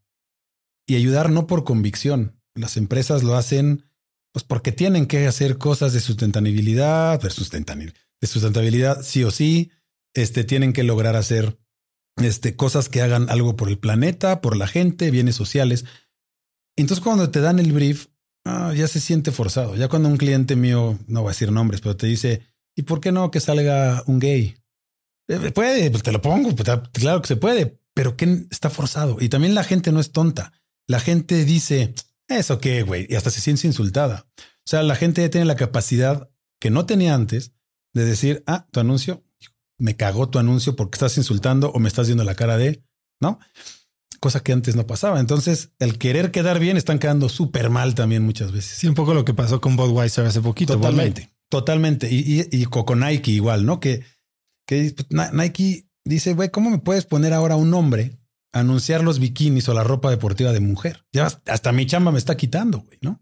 Y ayudar no por convicción. Las empresas lo hacen pues porque tienen que hacer cosas de sustentabilidad, de sustentabilidad, de sustentabilidad sí o sí. Este, tienen que lograr hacer este, cosas que hagan algo por el planeta, por la gente, bienes sociales. Entonces cuando te dan el brief, ah, ya se siente forzado. Ya cuando un cliente mío, no voy a decir nombres, pero te dice, ¿y por qué no que salga un gay? Eh, puede, pues te lo pongo, pues, claro que se puede, pero que está forzado. Y también la gente no es tonta. La gente dice, ¿eso qué, güey? Y hasta se siente insultada. O sea, la gente ya tiene la capacidad que no tenía antes de decir, ah, tu anuncio, me cagó tu anuncio porque estás insultando o me estás viendo la cara de, ¿no? Cosa que antes no pasaba. Entonces, el querer quedar bien están quedando súper mal también muchas veces. Sí, un poco lo que pasó con Budweiser hace poquito. Totalmente, ¿vale? totalmente. Y, y, y con Nike igual, ¿no? Que, que Nike dice, güey, ¿cómo me puedes poner ahora un hombre a anunciar los bikinis o la ropa deportiva de mujer? Ya hasta mi chamba me está quitando, güey, ¿no?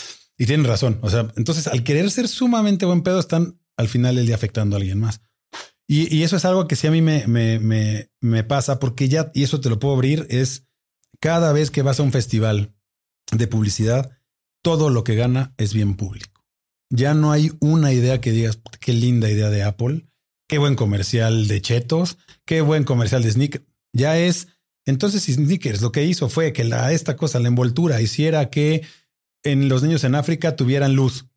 Y tienen razón. O sea, entonces al querer ser sumamente buen pedo están al final del día afectando a alguien más. Y, y eso es algo que sí a mí me, me, me, me pasa porque ya, y eso te lo puedo abrir, es cada vez que vas a un festival de publicidad, todo lo que gana es bien público. Ya no hay una idea que digas, qué linda idea de Apple, qué buen comercial de Chetos, qué buen comercial de Snickers. Ya es, entonces si Snickers lo que hizo fue que la, esta cosa, la envoltura, hiciera que en los niños en África tuvieran luz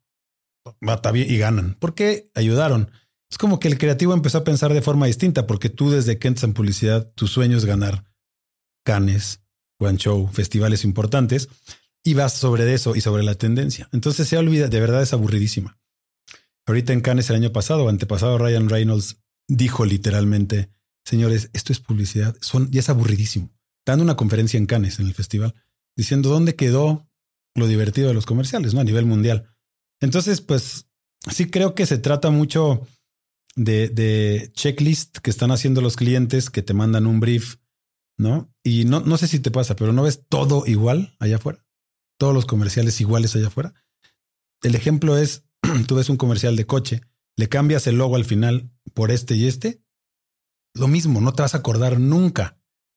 y ganan, porque ayudaron. Es como que el creativo empezó a pensar de forma distinta, porque tú desde que entras en publicidad, tu sueño es ganar Cannes, Guangzhou, festivales importantes, y vas sobre eso y sobre la tendencia. Entonces se olvida, de verdad es aburridísima. Ahorita en Cannes el año pasado o antepasado, Ryan Reynolds dijo literalmente, señores, esto es publicidad, son, ya es aburridísimo. Dando una conferencia en Cannes, en el festival, diciendo dónde quedó lo divertido de los comerciales, ¿no? A nivel mundial. Entonces, pues sí creo que se trata mucho de, de checklist que están haciendo los clientes que te mandan un brief. ¿no? Y no, no sé si te pasa, pero ¿no ves todo igual allá afuera? Todos los comerciales iguales allá afuera. El ejemplo es, tú ves un comercial de coche, le cambias el logo al final por este y este, lo mismo, no te vas a acordar nunca.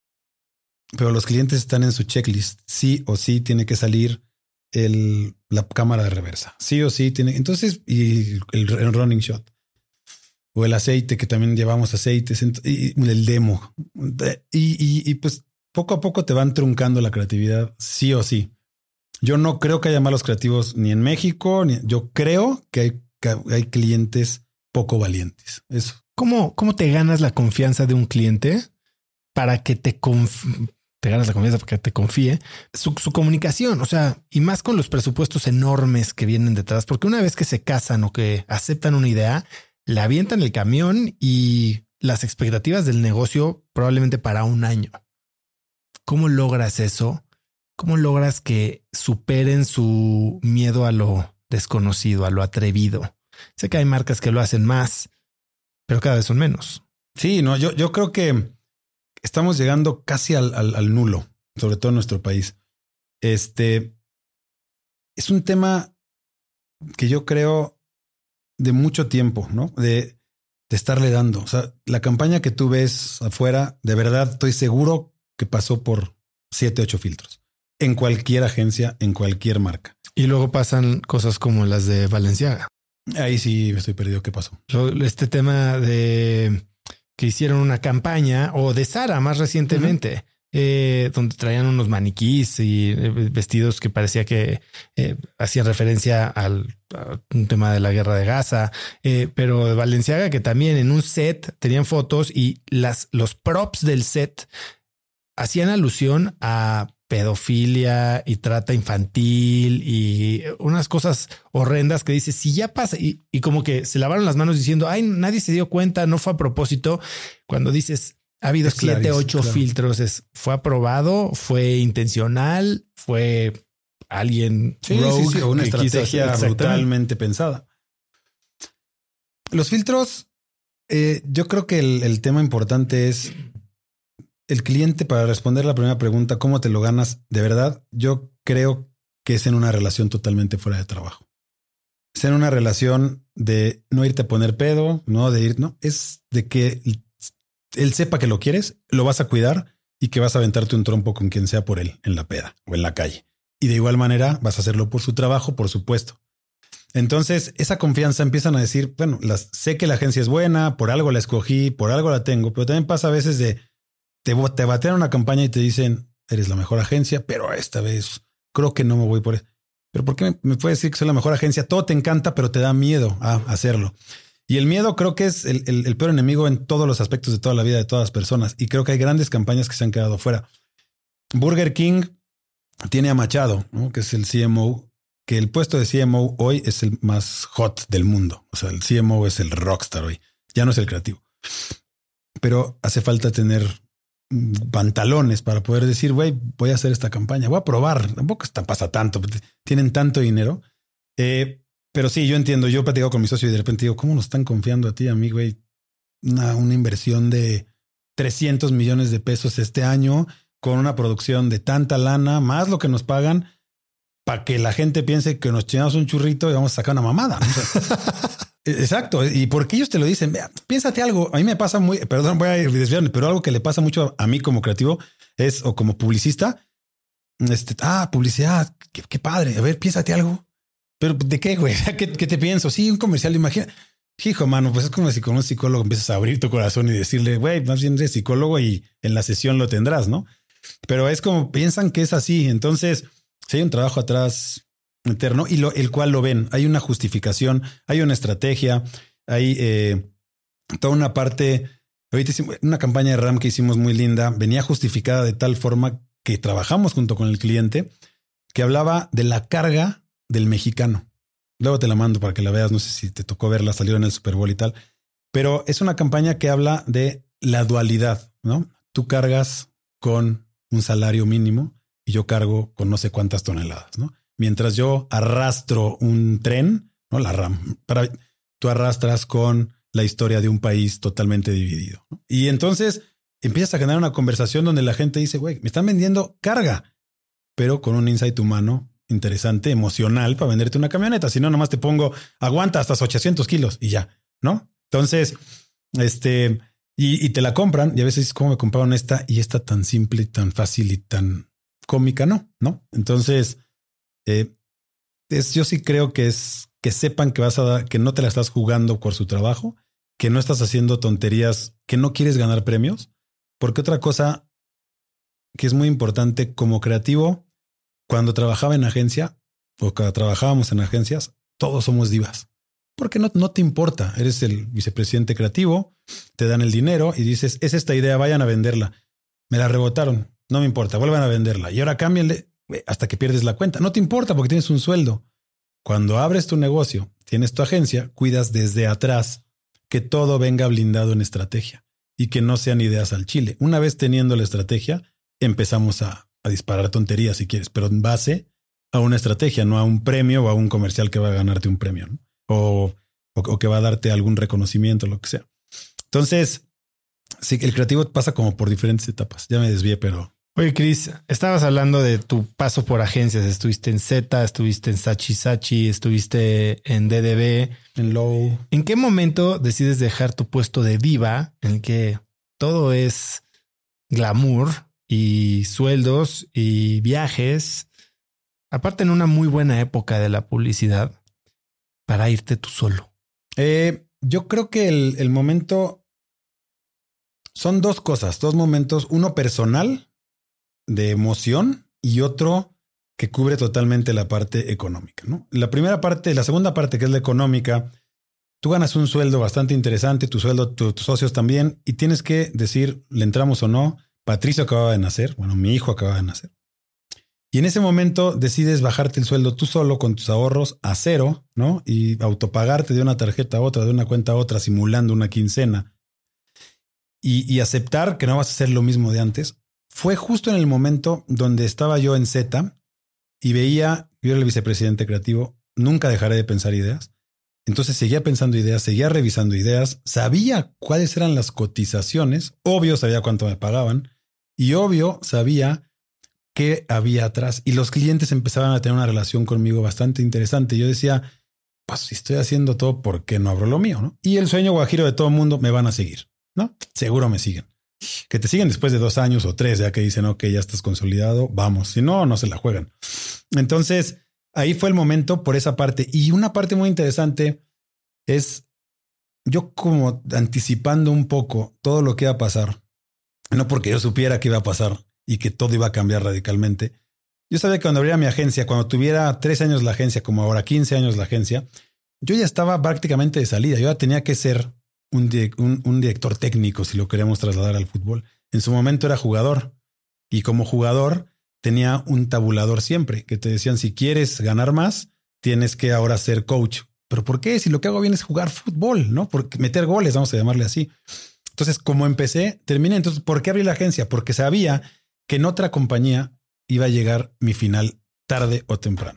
Pero los clientes están en su checklist. Sí o sí tiene que salir el, la cámara de reversa. Sí o sí tiene. Entonces, y el, el running shot. O el aceite, que también llevamos aceites. Y el demo. Y, y, y pues poco a poco te van truncando la creatividad. Sí o sí. Yo no creo que haya malos creativos ni en México. Ni, yo creo que hay, que hay clientes poco valientes. Eso. ¿Cómo, ¿Cómo te ganas la confianza de un cliente para que te confíe? Te ganas la confianza porque te confíe su, su comunicación, o sea, y más con los presupuestos enormes que vienen detrás, porque una vez que se casan o que aceptan una idea, la avientan el camión y las expectativas del negocio probablemente para un año. ¿Cómo logras eso? ¿Cómo logras que superen su miedo a lo desconocido, a lo atrevido? Sé que hay marcas que lo hacen más, pero cada vez son menos. Sí, no, yo, yo creo que estamos llegando casi al, al, al nulo, sobre todo en nuestro país. Este es un tema que yo creo de mucho tiempo, ¿no? De, de estarle dando. O sea, la campaña que tú ves afuera, de verdad estoy seguro que pasó por siete, ocho filtros en cualquier agencia, en cualquier marca. Y luego pasan cosas como las de Balenciaga. Ahí sí me estoy perdido. ¿Qué pasó? Este tema de que hicieron una campaña, o de Zara más recientemente, uh-huh. eh, donde traían unos maniquís y eh, vestidos que parecía que eh, hacían referencia al a un tema de la guerra de Gaza, eh, pero de Balenciaga, que también en un set tenían fotos y las, los props del set hacían alusión a pedofilia y trata infantil y unas cosas horrendas que dices, si ya pasa, y, y como que se lavaron las manos diciendo, ay, nadie se dio cuenta, no fue a propósito. Cuando dices, ha habido es siete, ocho claro. filtros, es, fue aprobado, fue intencional, fue alguien sí, rogue, sí, sí, o una estrategia brutalmente pensada. Los filtros, eh, yo creo que el, el tema importante es el cliente. Para responder la primera pregunta, ¿cómo te lo ganas? De verdad, yo creo que es en una relación totalmente fuera de trabajo. Es en una relación de no irte a poner pedo, no de ir, no, es de que él sepa que lo quieres, lo vas a cuidar y que vas a aventarte un trompo con quien sea por él en la peda o en la calle. Y de igual manera vas a hacerlo por su trabajo, por supuesto. Entonces esa confianza empiezan a decir, bueno, las, sé que la agencia es buena, por algo la escogí, por algo la tengo, pero también pasa a veces de Te, te batean una campaña y te dicen, eres la mejor agencia, pero esta vez creo que no me voy por eso. ¿Pero por qué me, me puedes decir que soy la mejor agencia? Todo te encanta, pero te da miedo a hacerlo. Y el miedo creo que es el, el, el peor enemigo en todos los aspectos de toda la vida de todas las personas. Y creo que hay grandes campañas que se han quedado fuera. Burger King tiene a Machado, ¿no? Que es el C M O, que el puesto de C M O hoy es el más hot del mundo. O sea, el C M O es el rockstar hoy. Ya no es el creativo. Pero hace falta tener pantalones para poder decir, güey, voy a hacer esta campaña, voy a probar. Tampoco está, pasa tanto, tienen tanto dinero. Eh, pero sí, yo entiendo. Yo he platicado con mi socio y de repente digo, ¿cómo nos están confiando a ti, a mí, güey? Una, una inversión de trescientos millones de pesos este año con una producción de tanta lana, más lo que nos pagan para que la gente piense que nos chingamos un churrito y vamos a sacar una mamada. O sea, exacto. Y porque ellos te lo dicen, vea, piénsate algo. A mí me pasa muy, perdón, voy a desviarme, pero algo que le pasa mucho a mí como creativo es, o como publicista, este, ah, publicidad, qué, qué padre. A ver, piénsate algo. Pero ¿de qué, güey? ¿Qué, qué te pienso? Sí, un comercial, imagina. Hijo, mano, pues es como si con un psicólogo empiezas a abrir tu corazón y decirle, güey, más bien eres psicólogo y en la sesión lo tendrás, ¿no? Pero es como piensan que es así. Entonces, si hay un trabajo atrás interno y lo, el cual lo ven, hay una justificación, hay una estrategia, hay eh, toda una parte. Ahorita hicimos una campaña de RAM que hicimos muy linda, venía justificada de tal forma que trabajamos junto con el cliente, que hablaba de la carga del mexicano. Luego te la mando para que la veas. No sé si te tocó verla, salió en el Super Bowl y tal, pero es una campaña que habla de la dualidad, ¿no? Tú cargas con un salario mínimo y yo cargo con no sé cuántas toneladas, ¿no? Mientras yo arrastro un tren, ¿no? La RAM, para, tú arrastras con la historia de un país totalmente dividido, ¿no? Y entonces empiezas a generar una conversación donde la gente dice, güey, me están vendiendo carga, pero con un insight humano interesante, emocional para venderte una camioneta. Si no, nomás te pongo, aguanta hasta ochocientos kilos y ya, ¿no? Entonces, este, y, y te la compran y a veces, ¿cómo me compraron esta y esta tan simple, tan fácil y tan cómica? No, ¿no? Entonces, eh, es, yo sí creo que es que sepan que vas a dar, que no te la estás jugando por su trabajo, que no estás haciendo tonterías, que no quieres ganar premios, porque otra cosa que es muy importante como creativo, cuando trabajaba en agencia o cuando trabajábamos en agencias, todos somos divas. Porque no, no te importa. Eres el vicepresidente creativo, te dan el dinero y dices, es esta idea, vayan a venderla. Me la rebotaron, no me importa, vuelvan a venderla. Y ahora cámbienle hasta que pierdes la cuenta. No te importa porque tienes un sueldo. Cuando abres tu negocio, tienes tu agencia, cuidas desde atrás que todo venga blindado en estrategia y que no sean ideas al chile. Una vez teniendo la estrategia, empezamos a, a disparar tonterías si quieres, pero en base a una estrategia, no a un premio o a un comercial que va a ganarte un premio, ¿no? O, o, o que va a darte algún reconocimiento, lo que sea. Entonces, sí, el creativo pasa como por diferentes etapas. Ya me desvié, pero... Oye, Chris, estabas hablando de tu paso por agencias. Estuviste en Z, estuviste en Sachi Sachi, estuviste en D D B, en Low. ¿En qué momento decides dejar tu puesto de diva en el que todo es glamour y sueldos y viajes, aparte en una muy buena época de la publicidad, para irte tú solo? Eh, yo creo que el, el momento son dos cosas, dos momentos, uno personal de emoción y otro que cubre totalmente la parte económica, ¿no? La primera parte, la segunda parte, que es la económica, tú ganas un sueldo bastante interesante, tu sueldo, tu, tus socios también, y tienes que decir, ¿le entramos o no? Patricio acababa de nacer, bueno, mi hijo acababa de nacer. Y en ese momento decides bajarte el sueldo tú solo con tus ahorros a cero, ¿no? Y autopagarte de una tarjeta a otra, de una cuenta a otra, simulando una quincena. Y, y aceptar que no vas a hacer lo mismo de antes. Fue justo en el momento donde estaba yo en Z y veía, yo era el vicepresidente creativo, nunca dejaré de pensar ideas. Entonces seguía pensando ideas, seguía revisando ideas, sabía cuáles eran las cotizaciones, obvio sabía cuánto me pagaban y obvio sabía qué había atrás. Y los clientes empezaban a tener una relación conmigo bastante interesante. Yo decía, pues si estoy haciendo todo, ¿por qué no abro lo mío? ¿No? Y el sueño guajiro de todo el mundo, me van a seguir, ¿no? Seguro me siguen. Que te siguen después de dos años o tres, ya que dicen, ok, ya estás consolidado, vamos. Si no, no se la juegan. Entonces, ahí fue el momento por esa parte. Y una parte muy interesante es yo como anticipando un poco todo lo que iba a pasar. No porque yo supiera que iba a pasar y que todo iba a cambiar radicalmente. Yo sabía que cuando abriera mi agencia, cuando tuviera tres años la agencia, como ahora quince años la agencia, yo ya estaba prácticamente de salida. Yo ya tenía que ser Un, un, un director técnico, si lo queremos trasladar al fútbol. En su momento era jugador y como jugador tenía un tabulador siempre que te decían, si quieres ganar más, tienes que ahora ser coach. ¿Pero por qué? Si lo que hago bien es jugar fútbol, ¿no? Porque meter goles, vamos a llamarle así. Entonces, como empecé, terminé. Entonces, ¿por qué abrí la agencia? Porque sabía que en otra compañía iba a llegar mi final tarde o temprano.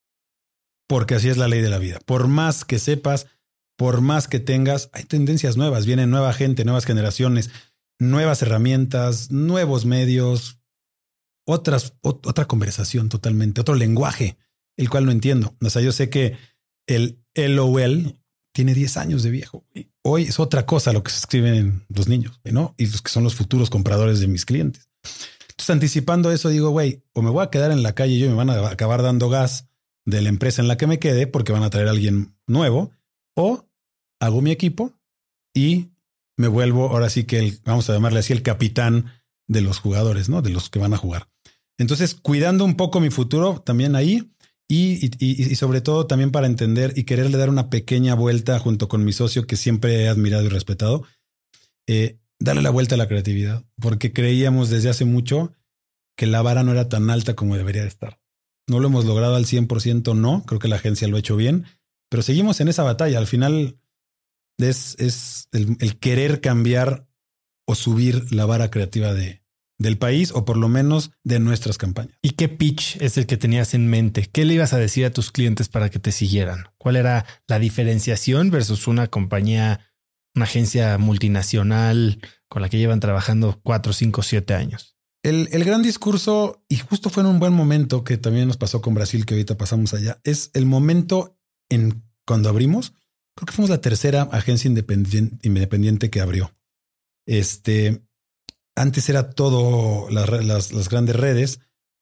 Porque así es la ley de la vida. Por más que sepas, por más que tengas, hay tendencias nuevas, viene nueva gente, nuevas generaciones, nuevas herramientas, nuevos medios, otras, otra conversación totalmente, otro lenguaje, el cual no entiendo. O sea, yo sé que el L O L tiene diez años de viejo. Hoy es otra cosa lo que se escriben los niños, ¿no? Y los que son los futuros compradores de mis clientes. Entonces, anticipando eso, digo, güey, o me voy a quedar en la calle y yo me van a acabar dando gas de la empresa en la que me quede porque van a traer a alguien nuevo, o hago mi equipo y me vuelvo ahora sí que el, vamos a llamarle así, el capitán de los jugadores, ¿no? De los que van a jugar. Entonces, cuidando un poco mi futuro también ahí y, y, y sobre todo también para entender y quererle dar una pequeña vuelta junto con mi socio que siempre he admirado y respetado, eh, darle la vuelta a la creatividad, porque creíamos desde hace mucho que la vara no era tan alta como debería de estar. No lo hemos logrado al cien por ciento, no. Creo que la agencia lo ha hecho bien, pero seguimos en esa batalla. Al final es, es el, el querer cambiar o subir la vara creativa de, del país o por lo menos de nuestras campañas. ¿Y qué pitch es el que tenías en mente? ¿Qué le ibas a decir a tus clientes para que te siguieran? ¿Cuál era la diferenciación versus una compañía una agencia multinacional con la que llevan trabajando cuatro, cinco, siete años. El, el gran discurso, y justo fue en un buen momento que también nos pasó con Brasil, que ahorita pasamos allá, es el momento en cuando abrimos. Creo que fuimos la tercera agencia independiente, independiente que abrió. Este, antes era todo las, las, las grandes redes,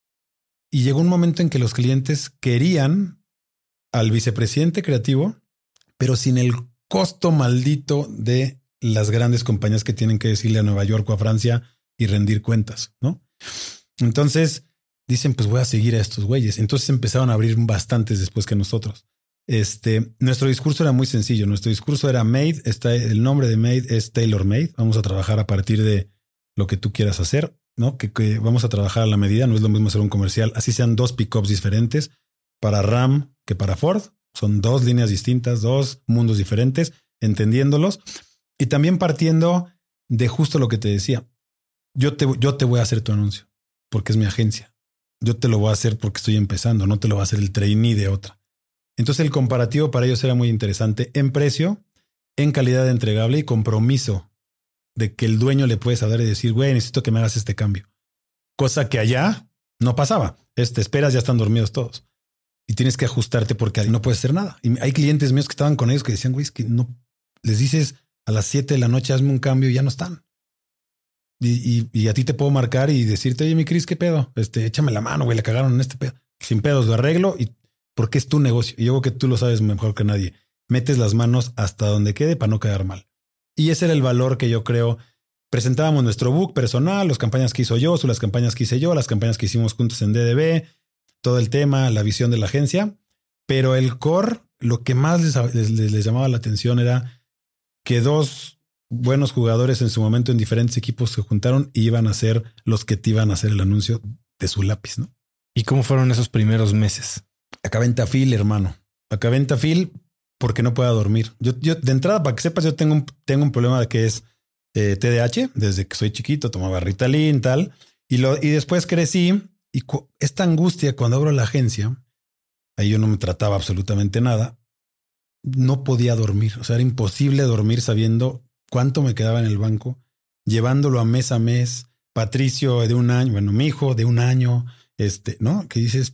y llegó un momento en que los clientes querían al vicepresidente creativo, pero sin el costo maldito de las grandes compañías que tienen que decirle a Nueva York o a Francia y rendir cuentas, ¿no? Entonces dicen, pues voy a seguir a estos güeyes. Entonces empezaron a abrir bastantes después que nosotros. Este, nuestro discurso era muy sencillo. Nuestro discurso era Made. Está, el nombre de Made es Tailor Made. Vamos a trabajar a partir de lo que tú quieras hacer, ¿no? Que, que vamos a trabajar a la medida. No es lo mismo hacer un comercial. Así sean dos pickups diferentes para Ram que para Ford. Son dos líneas distintas, dos mundos diferentes, entendiéndolos. Y también partiendo de justo lo que te decía. Yo te, yo te voy a hacer tu anuncio porque es mi agencia. Yo te lo voy a hacer porque estoy empezando. No te lo va a hacer el trainee de otra. Entonces el comparativo para ellos era muy interesante en precio, en calidad de entregable y compromiso de que el dueño le puede saber y decir, güey, necesito que me hagas este cambio. Cosa que allá no pasaba. Es, te esperas, ya están dormidos todos. Y tienes que ajustarte porque ahí no puedes hacer nada. Y hay clientes míos que estaban con ellos que decían, güey, es que no les dices a las siete de la noche, hazme un cambio y ya no están. Y, y, y a ti te puedo marcar y decirte, oye, mi Cris, ¿qué pedo? Este, échame la mano, güey, le cagaron en este pedo. Sin pedos, lo arreglo y porque es tu negocio. Y yo creo que tú lo sabes mejor que nadie. Metes las manos hasta donde quede para no quedar mal. Y ese era el valor que yo creo. Presentábamos nuestro book personal, las campañas que hizo yo, las campañas que hice yo, las campañas que hicimos juntos en D D B, todo el tema, la visión de la agencia. Pero el core, lo que más les, les, les llamaba la atención era que dos buenos jugadores en su momento en diferentes equipos se juntaron y iban a ser los que te iban a hacer el anuncio de su lápiz, ¿no? ¿Y cómo fueron esos primeros meses? Acabé en Tafil, hermano. Acabé en Tafil porque no puedo dormir. Yo, yo de entrada, para que sepas, yo tengo un, tengo un problema de que es eh, T D A H. Desde que soy chiquito tomaba Ritalin, tal. Y, lo, y después crecí. Y cu- esta angustia cuando abro la agencia, ahí yo no me trataba absolutamente nada. No podía dormir. O sea, era imposible dormir sabiendo cuánto me quedaba en el banco, llevándolo a mes a mes. Patricio de un año, bueno, mi hijo de un año, este, ¿no? Que dices,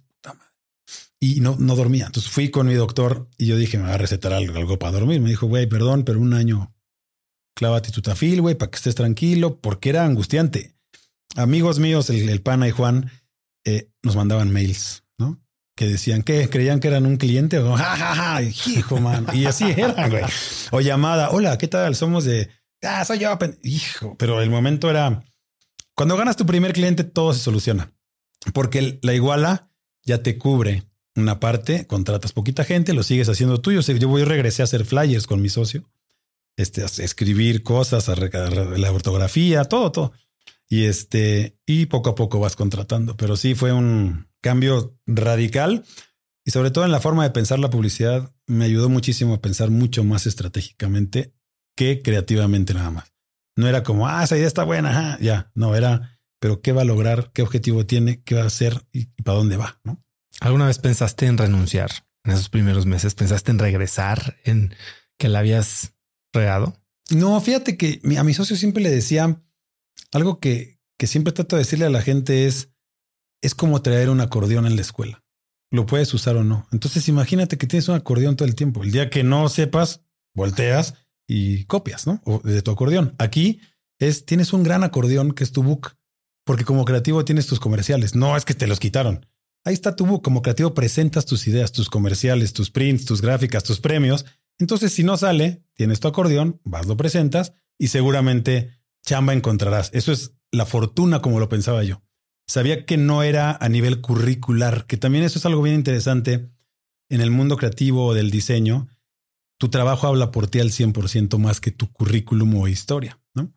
y no, no dormía. Entonces fui con mi doctor y yo dije, me va a recetar algo, algo para dormir. Me dijo, güey, perdón, pero un año clávate tu Tafil, güey, para que estés tranquilo, porque era angustiante. Amigos míos, el, el Pana y Juan, eh, nos mandaban mails, ¿no? Que decían que creían que eran un cliente o ja, ja, ja, hijo, man. Y así era, güey. O llamada, hola, ¿qué tal? Somos de, ah, soy yo, hijo. Pero el momento era, cuando ganas tu primer cliente, todo se soluciona. Porque la iguala ya te cubre una parte, contratas poquita gente, lo sigues haciendo tuyo. Yo voy, regresé a hacer flyers con mi socio, este, a escribir cosas, a, a, a la ortografía, todo, todo. Y este, y poco a poco vas contratando. Pero sí fue un cambio radical y sobre todo en la forma de pensar la publicidad me ayudó muchísimo a pensar mucho más estratégicamente que creativamente nada más. No era como, ah, esa idea está buena, ajá, ya. No, era, pero qué va a lograr, qué objetivo tiene, qué va a hacer y, y para dónde va, ¿no? ¿Alguna vez pensaste en renunciar en esos primeros meses? ¿Pensaste en regresar, en que la habías regado? No, fíjate que mi, a mi socio siempre le decía algo que, que siempre trato de decirle a la gente es, es como traer un acordeón en la escuela. Lo puedes usar o no. Entonces imagínate que tienes un acordeón todo el tiempo. El día que no sepas, volteas y copias, ¿no? O de tu acordeón. Aquí es, tienes un gran acordeón que es tu book, porque como creativo tienes tus comerciales. No es que te los quitaron. Ahí está tu book. Como creativo presentas tus ideas, tus comerciales, tus prints, tus gráficas, tus premios. Entonces, si no sale, tienes tu acordeón, vas, lo presentas y seguramente chamba encontrarás. Eso es la fortuna como lo pensaba yo. Sabía que no era a nivel curricular, que también eso es algo bien interesante en el mundo creativo o del diseño. Tu trabajo habla por ti al cien por ciento más que tu currículum o historia, ¿no?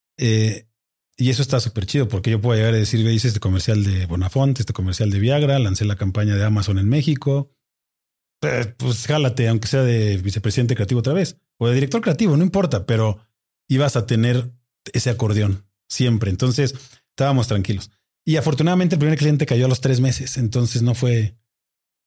Eh, Y eso está súper chido porque yo puedo llegar a decir, hice este comercial de Bonafont, este comercial de Viagra, lancé la campaña de Amazon en México. Pues, pues jálate, aunque sea de vicepresidente creativo otra vez o de director creativo, no importa, pero ibas a tener ese acordeón siempre. Entonces estábamos tranquilos. Y afortunadamente el primer cliente cayó a los tres meses, entonces no fue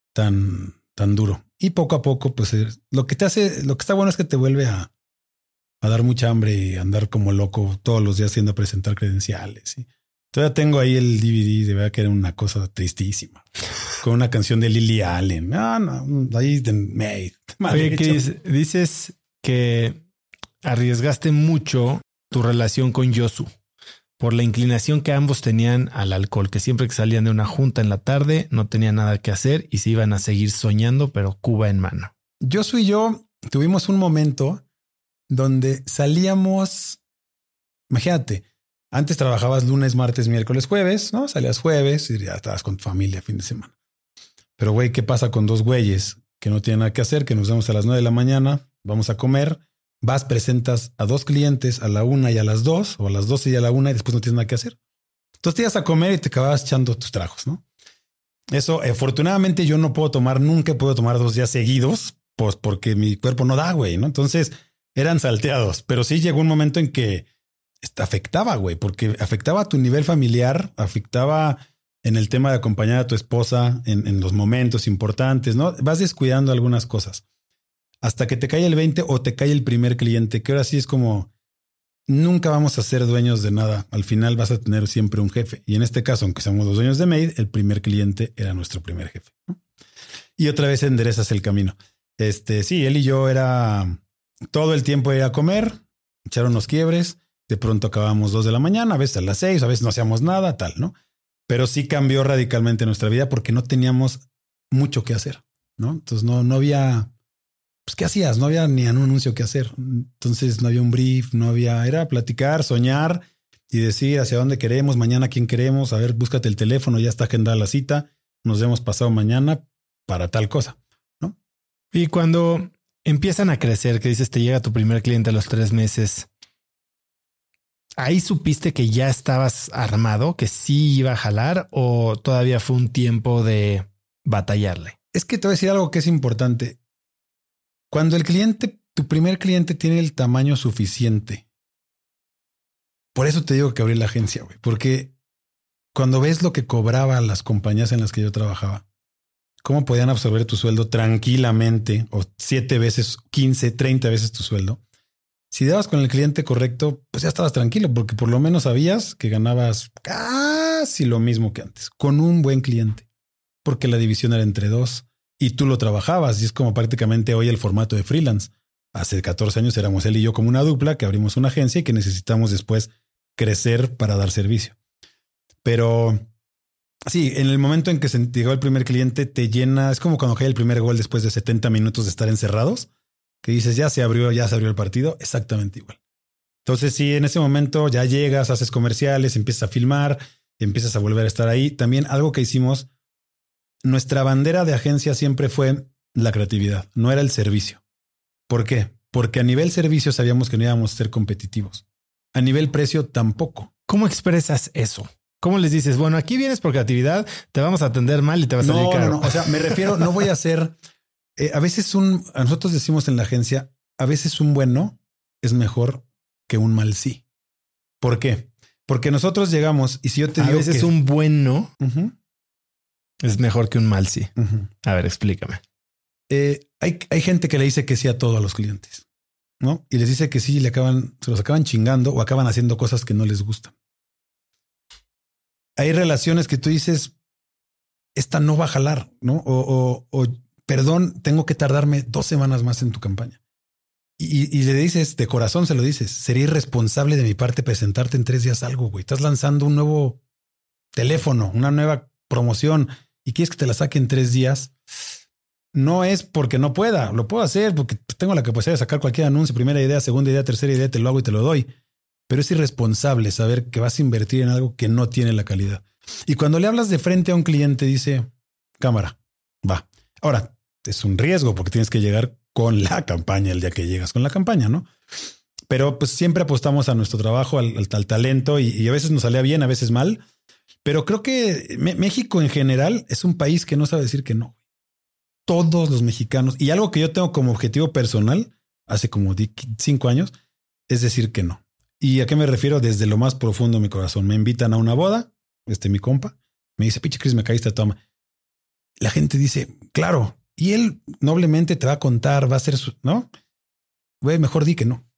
tan, tan duro. Y poco a poco, pues lo que te hace, lo que está bueno es que te vuelve a, a dar mucha hambre y andar como loco todos los días haciendo presentar credenciales. ¿Sí? Todavía tengo ahí el D V D, de verdad que era una cosa tristísima. Con una canción de Lily Allen. No, no, ahí de Made. Oye, ¿qué dices? Dices que arriesgaste mucho tu relación con Yosu por la inclinación que ambos tenían al alcohol, que siempre que salían de una junta en la tarde no tenían nada que hacer y se iban a seguir soñando, pero Cuba en mano. Yosu y yo tuvimos un momento donde salíamos, imagínate, antes trabajabas lunes, martes, miércoles, jueves, ¿no? Salías jueves y ya estabas con tu familia fin de semana. Pero güey, ¿qué pasa con dos güeyes que no tienen nada que hacer? Que nos vemos a las nueve de la mañana, vamos a comer, vas, presentas a dos clientes a la una y a las dos, o a las doce y a la una, y después no tienes nada que hacer. Entonces te ibas a comer y te acababas echando tus tragos, ¿no? Eso, afortunadamente, yo no puedo tomar, nunca puedo tomar dos días seguidos, pues porque mi cuerpo no da, güey, ¿no? Entonces eran salteados, pero sí llegó un momento en que afectaba, güey, porque afectaba a tu nivel familiar, afectaba en el tema de acompañar a tu esposa en, en los momentos importantes, ¿no? Vas descuidando algunas cosas hasta que te cae el veinte o te cae el primer cliente, que ahora sí es como nunca vamos a ser dueños de nada. Al final vas a tener siempre un jefe. Y en este caso, aunque somos los dueños de Made, el primer cliente era nuestro primer jefe, ¿no? Y otra vez enderezas el camino. Este, sí, él y yo era todo el tiempo ir a comer, echar unos quiebres. De pronto acabamos dos de la mañana, a veces a las seis, a veces no hacíamos nada, tal, ¿no? Pero sí cambió radicalmente nuestra vida porque no teníamos mucho que hacer, ¿no? Entonces no, no había, pues, ¿qué hacías? No había ni un anuncio que hacer. Entonces no había un brief, no había, era platicar, soñar y decir hacia dónde queremos, mañana quién queremos, a ver, búscate el teléfono, ya está agendada la cita, nos vemos pasado mañana para tal cosa, ¿no? Y cuando empiezan a crecer, que dices, te llega tu primer cliente a los tres meses, ¿ahí supiste que ya estabas armado, que sí iba a jalar o todavía fue un tiempo de batallarle? Es que te voy a decir algo que es importante. Cuando el cliente, tu primer cliente tiene el tamaño suficiente, por eso te digo que abrí la agencia, güey, porque cuando ves lo que cobraban las compañías en las que yo trabajaba, cómo podían absorber tu sueldo tranquilamente o siete veces, quince, treinta veces tu sueldo. Si dabas con el cliente correcto, pues ya estabas tranquilo, porque por lo menos sabías que ganabas casi lo mismo que antes, con un buen cliente, porque la división era entre dos y tú lo trabajabas. Y es como prácticamente hoy el formato de freelance. Hace catorce años éramos él y yo como una dupla que abrimos una agencia y que necesitamos después crecer para dar servicio. Pero sí, en el momento en que se llegó el primer cliente, te llena. Es como cuando cae el primer gol después de setenta minutos de estar encerrados, que dices, ya se abrió, ya se abrió el partido. Exactamente igual. Entonces, sí, en ese momento ya llegas, haces comerciales, empiezas a filmar, empiezas a volver a estar ahí. También algo que hicimos, nuestra bandera de agencia siempre fue la creatividad, no era el servicio. ¿Por qué? Porque a nivel servicio sabíamos que no íbamos a ser competitivos. A nivel precio tampoco. ¿Cómo expresas eso? ¿Cómo les dices? Bueno, aquí vienes por creatividad, te vamos a atender mal y te vas a salir no, caro. No, no, o sea, me refiero, no voy a hacer... Eh, a veces un, a nosotros decimos en la agencia, a veces un buen no es mejor que un mal sí. ¿Por qué? Porque nosotros llegamos y si yo te a digo veces que un buen no uh-huh. es mejor que un mal sí. Uh-huh. A ver, explícame. Eh, hay, hay gente que le dice que sí a todo a los clientes, ¿no? Y les dice que sí y le acaban, se los acaban chingando o acaban haciendo cosas que no les gustan. Hay relaciones que tú dices, esta no va a jalar, ¿no? O, o, o perdón, tengo que tardarme dos semanas más en tu campaña. Y, y le dices, de corazón se lo dices, sería irresponsable de mi parte presentarte en tres días algo, güey. Estás lanzando un nuevo teléfono, una nueva promoción y quieres que te la saque en tres días. No es porque no pueda, lo puedo hacer porque tengo la capacidad de sacar cualquier anuncio, primera idea, segunda idea, tercera idea, te lo hago y te lo doy. Pero es irresponsable saber que vas a invertir en algo que no tiene la calidad. Y cuando le hablas de frente a un cliente, dice, cámara, va. Ahora, es un riesgo porque tienes que llegar con la campaña el día que llegas con la campaña, ¿no? Pero pues siempre apostamos a nuestro trabajo, al, al, al talento y, y a veces nos salía bien, a veces mal. Pero creo que me, México en general es un país que no sabe decir que no. Todos los mexicanos, y algo que yo tengo como objetivo personal hace como cinco años, es decir que no. ¿Y a qué me refiero? Desde lo más profundo de mi corazón. Me invitan a una boda, este mi compa, me dice, pinche Chris, me caíste a toma. La gente dice, claro, y él noblemente te va a contar, va a hacer su, ¿no? Güey, mejor di que no.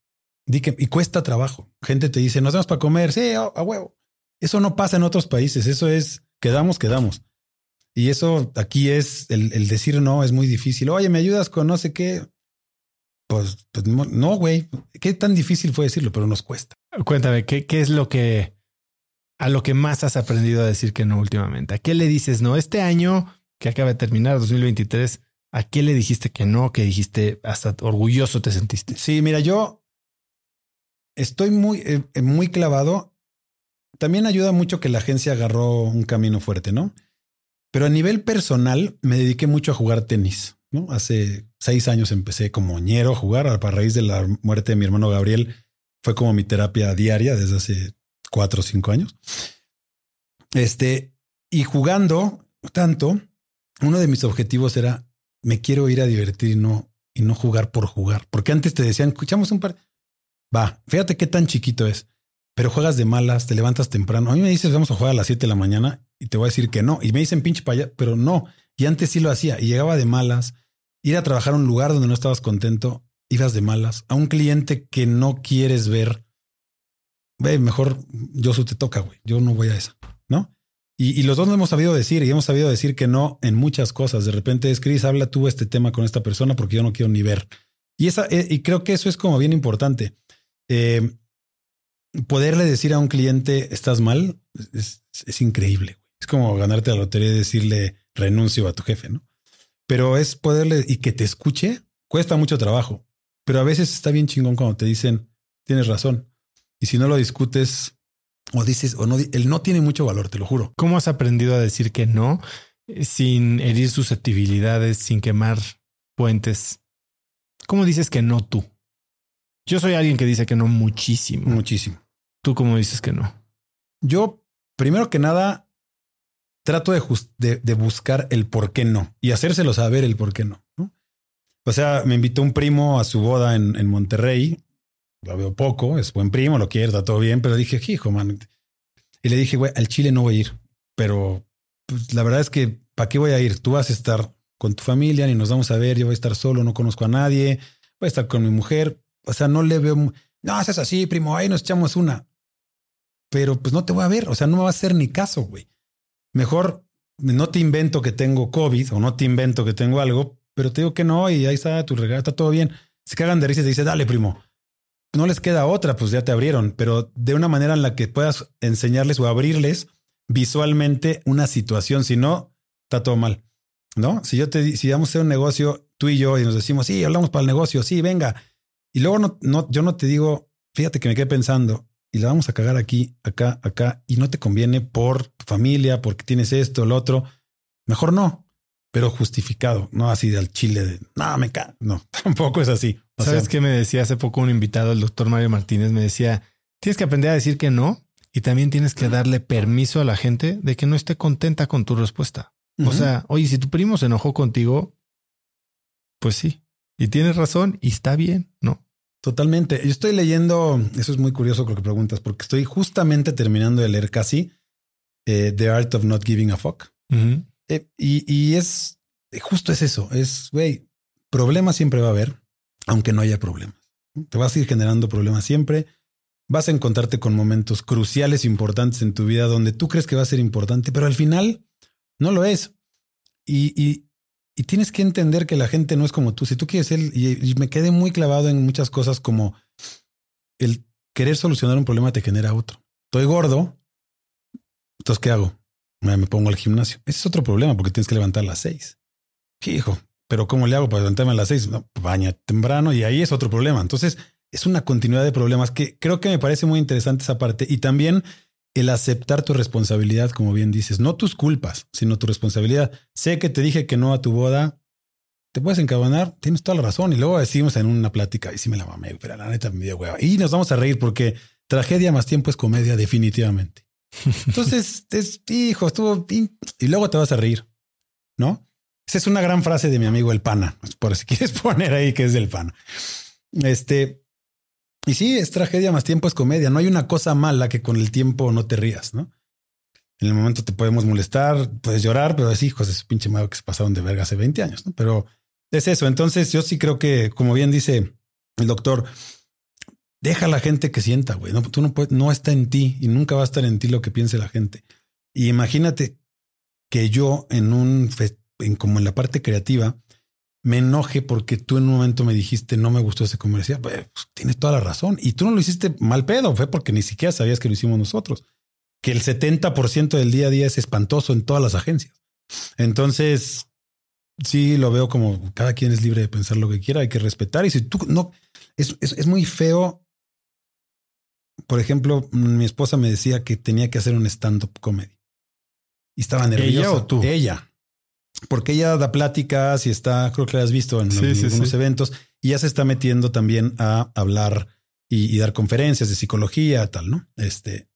Di que, y cuesta trabajo. Gente te dice, nos vamos para comer. Sí, a, a huevo. Eso no pasa en otros países. Eso es quedamos, quedamos. Y eso aquí es el, el decir no es muy difícil. Oye, ¿me ayudas con no sé qué? Pues, pues no, güey. ¿Qué tan difícil fue decirlo? Pero nos cuesta. Cuéntame, ¿qué, qué es lo que a lo que más has aprendido a decir que no últimamente? ¿A qué le dices no? Este año que acaba de terminar, dos mil veintitrés, ¿a qué le dijiste que no? Que dijiste hasta orgulloso te sentiste. Sí, mira, yo estoy muy, eh, muy clavado. También ayuda mucho que la agencia agarró un camino fuerte, ¿no? Pero a nivel personal me dediqué mucho a jugar tenis, ¿no? Hace seis años empecé como ñero a jugar a raíz de la muerte de mi hermano Gabriel. Fue como mi terapia diaria desde hace cuatro o cinco años. Este, y jugando tanto, uno de mis objetivos era me quiero ir a divertir y no, y no jugar por jugar. Porque antes te decían, escuchamos un par. Va, fíjate qué tan chiquito es, pero juegas de malas, te levantas temprano. A mí me dices, vamos a jugar a las siete de la mañana y te voy a decir que no. Y me dicen pinche para allá, pero no. Y antes sí lo hacía y llegaba de malas. Ir a trabajar a un lugar donde no estabas contento, ibas de malas. A un cliente que no quieres ver, ve, mejor yo te toca, güey. Yo no voy a esa, ¿no? Y, y los dos no hemos sabido decir y hemos sabido decir que no en muchas cosas. De repente es, Chris, habla tú este tema con esta persona porque yo no quiero ni ver. Y esa, y creo que eso es como bien importante. Eh, poderle decir a un cliente estás mal es, es increíble. Es como ganarte la lotería y decirle renuncio a tu jefe, ¿no? Pero es poderle y que te escuche cuesta mucho trabajo, pero a veces está bien chingón cuando te dicen tienes razón. Y si no lo discutes o dices o no, él no tiene mucho valor, te lo juro. ¿Cómo has aprendido a decir que no sin herir susceptibilidades, sin quemar puentes? ¿Cómo dices que no tú? Yo soy alguien que dice que no muchísimo. Muchísimo. ¿Tú cómo dices que no? Yo, primero que nada, trato de, just, de, de buscar el por qué no y hacérselo saber el por qué no, ¿no? O sea, me invitó un primo a su boda en, en Monterrey. Lo veo poco, es buen primo, lo quiero, está todo bien, pero dije, hijo, man. Y le dije, güey, al Chile no voy a ir, pero pues, la verdad es que ¿para qué voy a ir? Tú vas a estar con tu familia, ni nos vamos a ver, yo voy a estar solo, no conozco a nadie, voy a estar con mi mujer. O sea, no le veo, no haces así, primo, ahí nos echamos una. Pero pues no te voy a ver, o sea, no me va a hacer ni caso, güey. Mejor no te invento que tengo COVID o no te invento que tengo algo, pero te digo que no y ahí está tu regalo, está todo bien. Se cagan de risa y te dice, dale, primo. No les queda otra, pues ya te abrieron, pero de una manera en la que puedas enseñarles o abrirles visualmente una situación. Si no, está todo mal, ¿no? Si yo te, si vamos a hacer un negocio, tú y yo, y nos decimos, sí, hablamos para el negocio, sí, venga. Y luego no, no, yo no te digo, fíjate que me quedé pensando y la vamos a cagar aquí, acá, acá, y no te conviene por tu familia, porque tienes esto, lo otro. Mejor no, pero justificado, no así del chile de no, me cago. No, tampoco es así. O ¿Sabes sea, qué me decía hace poco un invitado, el doctor Mario Martínez? Me decía, tienes que aprender a decir que no y también tienes que darle permiso a la gente de que no esté contenta con tu respuesta. Uh-huh. O sea, oye, si tu primo se enojó contigo, pues sí. Y tienes razón y está bien, ¿no? Totalmente. Yo estoy leyendo, eso es muy curioso lo que preguntas, porque estoy justamente terminando de leer casi eh, The Art of Not Giving a Fuck. Uh-huh. Eh, y, y es, justo es eso, es, güey, problemas siempre va a haber, aunque no haya problemas. Te vas a ir generando problemas siempre. Vas a encontrarte con momentos cruciales, importantes en tu vida donde tú crees que va a ser importante, pero al final no lo es. Y, y Y tienes que entender que la gente no es como tú. Si tú quieres ser, y, y me quedé muy clavado en muchas cosas como el querer solucionar un problema te genera otro. Estoy gordo. Entonces, ¿qué hago? Me, me pongo al gimnasio. Ese es otro problema porque tienes que levantar a las seis. Hijo, pero ¿cómo le hago para levantarme a las seis? No, baña temprano y ahí es otro problema. Entonces es una continuidad de problemas que creo que me parece muy interesante esa parte. Y también el aceptar tu responsabilidad, como bien dices, no tus culpas, sino tu responsabilidad. Sé que te dije que no a tu boda, te puedes encabronar, tienes toda la razón. Y luego decimos en una plática, y sí me la mamé, pero la neta me dio hueva. Y nos vamos a reír porque tragedia más tiempo es comedia, definitivamente. Entonces, es, hijo, estuvo... Y luego te vas a reír, ¿no? Esa es una gran frase de mi amigo el Pana, por si quieres poner ahí que es del Pana. Este... Y sí, es tragedia más tiempo es comedia. No hay una cosa mala que con el tiempo no te rías, ¿no? En el momento te podemos molestar, puedes llorar, pero es hijos de su pinche madre que se pasaron de verga hace veinte años, ¿no? Pero es eso. Entonces yo sí creo que, como bien dice el doctor, deja a la gente que sienta, güey. No, tú no puedes, no está en ti y nunca va a estar en ti lo que piense la gente. Y imagínate que yo en un, en como en la parte creativa, me enoje porque tú en un momento me dijiste no me gustó ese comercial. Pues, tienes toda la razón. Y tú no lo hiciste mal pedo, fue porque ni siquiera sabías que lo hicimos nosotros. Que el setenta por ciento del día a día es espantoso en todas las agencias. Entonces, sí lo veo como cada quien es libre de pensar lo que quiera, hay que respetar. Y si tú no, es, es, es muy feo. Por ejemplo, mi esposa me decía que tenía que hacer un stand-up comedy. Y estaba nerviosa. ¿Ella o tú? Ella. Porque ella da pláticas y está, creo que la has visto en, sí, en sí, algunos sí. eventos, y ya se está metiendo también a hablar y, y dar conferencias de psicología, tal, ¿no? Este,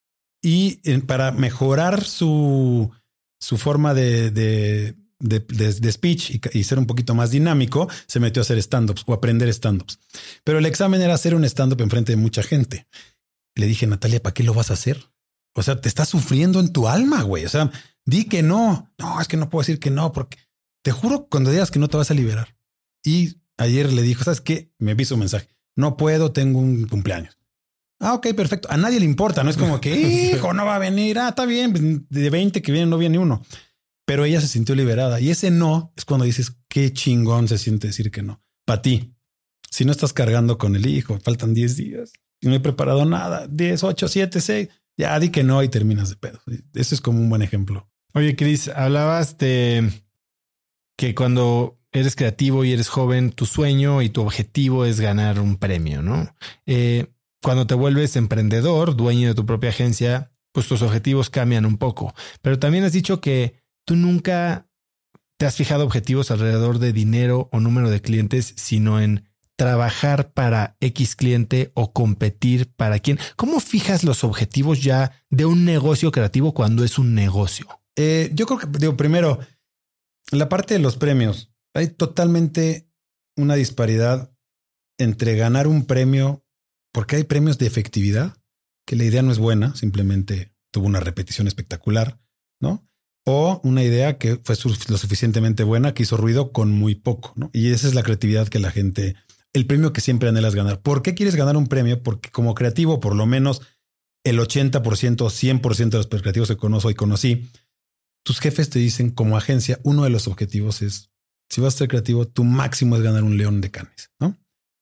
y en, para mejorar su, su forma de, de, de, de, de speech y, y ser un poquito más dinámico, se metió a hacer stand-ups o aprender stand-ups. Pero el examen era hacer un stand-up enfrente de mucha gente. Le dije, Natalia, ¿para qué lo vas a hacer? O sea, te estás sufriendo en tu alma, güey. O sea, di que no. No, es que no puedo decir que no, porque te juro cuando digas que no te vas a liberar. Y ayer le dijo, ¿sabes qué? Me vi su mensaje. No puedo, tengo un cumpleaños. Ah, ok, perfecto. A nadie le importa. No es como que, hijo, no va a venir. Ah, está bien. De veinte que vienen, no viene uno. Pero ella se sintió liberada. Y ese no es cuando dices, qué chingón se siente decir que no. Para ti. Si no estás cargando con el hijo, faltan diez días. Y no he preparado nada. diez, ocho, siete, seis. Ya di que no y terminas de pedo. Eso es como un buen ejemplo. Oye, Chris, hablabas de que cuando eres creativo y eres joven, tu sueño y tu objetivo es ganar un premio, ¿no? Eh, cuando te vuelves emprendedor, dueño de tu propia agencia, pues tus objetivos cambian un poco. Pero también has dicho que tú nunca te has fijado objetivos alrededor de dinero o número de clientes, sino en trabajar para X cliente o competir para quién. ¿Cómo fijas los objetivos ya de un negocio creativo cuando es un negocio? Eh, yo creo que, digo, primero, la parte de los premios, hay totalmente una disparidad entre ganar un premio, porque hay premios de efectividad, que la idea no es buena, simplemente tuvo una repetición espectacular, ¿no? O una idea que fue lo suficientemente buena, que hizo ruido con muy poco, ¿no? Y esa es la creatividad que la gente... El premio que siempre anhelas ganar. ¿Por qué quieres ganar un premio? Porque como creativo, por lo menos el ochenta por ciento, cien por ciento de los creativos que conozco y conocí, tus jefes te dicen como agencia, uno de los objetivos es, si vas a ser creativo, tu máximo es ganar un León de Cannes, ¿no?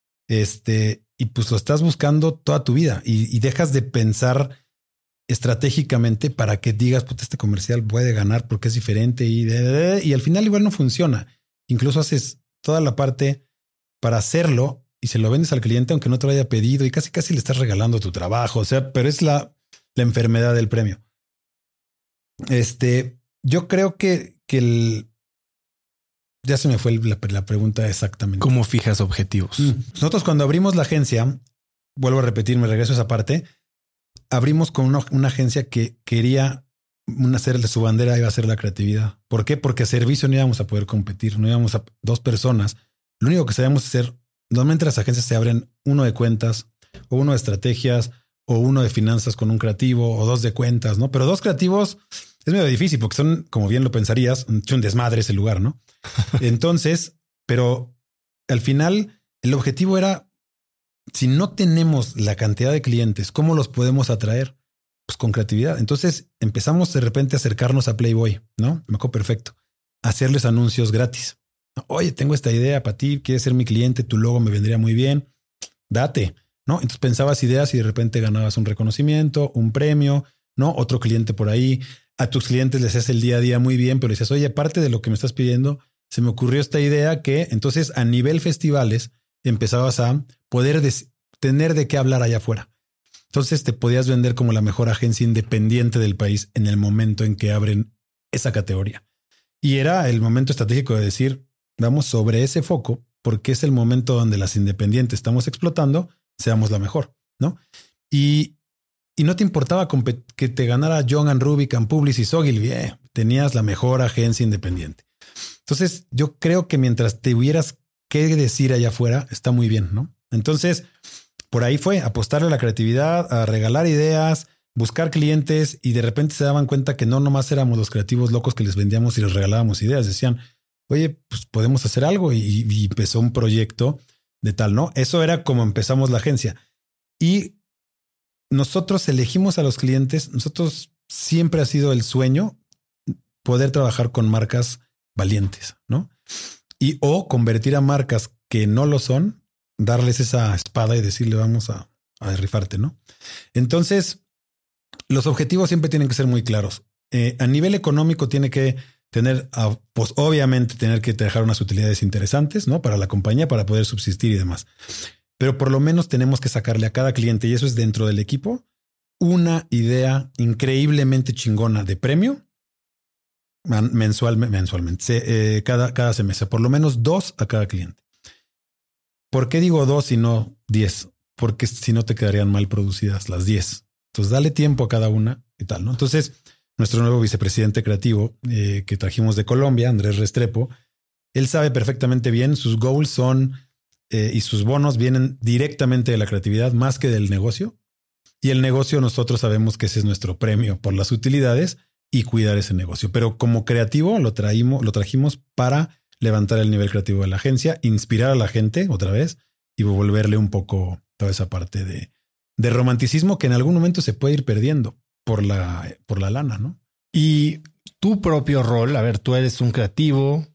Este, y pues lo estás buscando toda tu vida y, y dejas de pensar estratégicamente para que digas, puta, este comercial puede ganar porque es diferente y, de, de, de, y al final igual no funciona. Incluso haces toda la parte para hacerlo y se lo vendes al cliente aunque no te lo haya pedido y casi casi le estás regalando tu trabajo. O sea, pero es la, la enfermedad del premio. Este, yo creo que, que el... Ya se me fue la, la pregunta exactamente. ¿Cómo fijas objetivos? Nosotros cuando abrimos la agencia, vuelvo a repetir, me regreso a esa parte, abrimos con una, una agencia que quería una hacer de su bandera iba a ser la creatividad. ¿Por qué? Porque a servicio no íbamos a poder competir, no íbamos a dos personas. Lo único que sabemos hacer, normalmente las agencias se abren uno de cuentas o uno de estrategias o uno de finanzas con un creativo o dos de cuentas, ¿no? Pero dos creativos es medio difícil porque son, como bien lo pensarías, un desmadre ese lugar, ¿no? Entonces, pero al final el objetivo era, si no tenemos la cantidad de clientes, ¿cómo los podemos atraer? Pues con creatividad. Entonces empezamos de repente a acercarnos a Playboy, ¿no? Me acuerdo perfecto. A hacerles anuncios gratis. Oye, tengo esta idea para ti, quieres ser mi cliente, tu logo me vendría muy bien, date, ¿no? Entonces pensabas ideas y de repente ganabas un reconocimiento, un premio, ¿no? Otro cliente por ahí. A tus clientes les haces el día a día muy bien, pero dices, oye, aparte de lo que me estás pidiendo, se me ocurrió esta idea que entonces a nivel festivales empezabas a poder des- tener de qué hablar allá afuera. Entonces te podías vender como la mejor agencia independiente del país en el momento en que abren esa categoría. Y era el momento estratégico de decir, vamos sobre ese foco, porque es el momento donde las independientes estamos explotando, seamos la mejor, ¿no? Y, y no te importaba compet- que te ganara John and Rubik and Publicis Ogilvy, eh, tenías la mejor agencia independiente. Entonces yo creo que mientras te hubieras que decir allá afuera, está muy bien, ¿no? Entonces, por ahí fue apostarle a la creatividad, a regalar ideas, buscar clientes y de repente se daban cuenta que no nomás éramos los creativos locos que les vendíamos y les regalábamos ideas. Decían, oye, pues podemos hacer algo y, y empezó un proyecto de tal, ¿no? Eso era como empezamos la agencia. Y nosotros elegimos a los clientes. Nosotros siempre ha sido el sueño poder trabajar con marcas valientes, ¿no? Y o convertir a marcas que no lo son, darles esa espada y decirle vamos a, a rifarte, ¿no? Entonces, los objetivos siempre tienen que ser muy claros. Eh, a nivel económico tiene que tener, uh, pues obviamente tener que dejar unas utilidades interesantes, ¿no? Para la compañía, para poder subsistir y demás. Pero por lo menos tenemos que sacarle a cada cliente, y eso es dentro del equipo, una idea increíblemente chingona de premio mensual, mensualmente, eh, cada, cada semestre, por lo menos dos a cada cliente. ¿Por qué digo dos y no diez? Porque si no te quedarían mal producidas las diez. Entonces dale tiempo a cada una y tal, ¿no? Entonces nuestro nuevo vicepresidente creativo eh, que trajimos de Colombia, Andrés Restrepo, él sabe perfectamente bien, sus goals son eh, y sus bonos vienen directamente de la creatividad más que del negocio. Y el negocio nosotros sabemos que ese es nuestro premio por las utilidades y cuidar ese negocio. Pero como creativo lo traímos, lo trajimos para levantar el nivel creativo de la agencia, inspirar a la gente otra vez y volverle un poco toda esa parte de, de romanticismo que en algún momento se puede ir perdiendo por la, por la lana, ¿no? Y tu propio rol, a ver, tú eres un creativo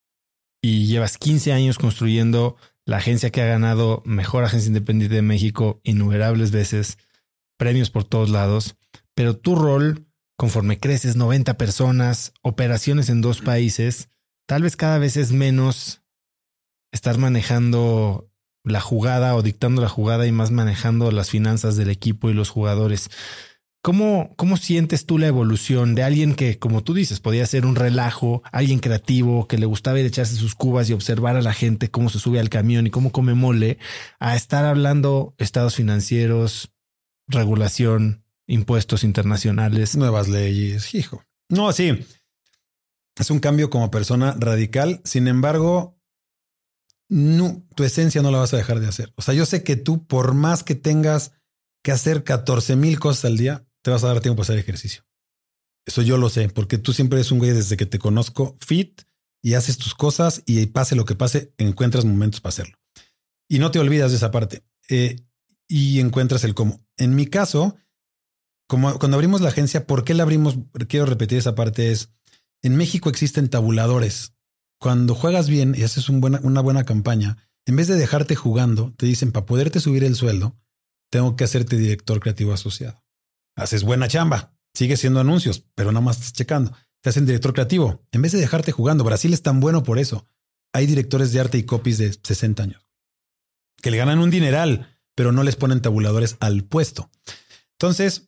y llevas quince años construyendo la agencia que ha ganado Mejor Agencia Independiente de México innumerables veces, premios por todos lados, pero tu rol, conforme creces, noventa personas, operaciones en dos países, tal vez cada vez es menos estar manejando la jugada o dictando la jugada y más manejando las finanzas del equipo y los jugadores. ¿Cómo, cómo sientes tú la evolución de alguien que, como tú dices, podía ser un relajo, alguien creativo, que le gustaba ir a echarse sus cubas y observar a la gente cómo se sube al camión y cómo come mole, a estar hablando estados financieros, regulación, impuestos internacionales, nuevas leyes, hijo? No, sí. Es un cambio como persona radical. Sin embargo, no, tu esencia no la vas a dejar de hacer. O sea, yo sé que tú, por más que tengas que hacer catorce mil cosas al día, te vas a dar tiempo para hacer ejercicio. Eso yo lo sé, porque tú siempre eres un güey desde que te conozco fit y haces tus cosas y pase lo que pase, encuentras momentos para hacerlo. Y no te olvidas de esa parte eh, y encuentras el cómo. En mi caso, como cuando abrimos la agencia, ¿por qué la abrimos? Quiero repetir esa parte. Es en México existen tabuladores. Cuando juegas bien y haces un buena, una buena campaña, en vez de dejarte jugando, te dicen para poderte subir el sueldo, tengo que hacerte director creativo asociado. Haces buena chamba, sigues siendo anuncios, pero nada más estás checando. Te hacen director creativo. En vez de dejarte jugando, Brasil es tan bueno por eso. Hay directores de arte y copies de sesenta años que le ganan un dineral, pero no les ponen tabuladores al puesto. Entonces,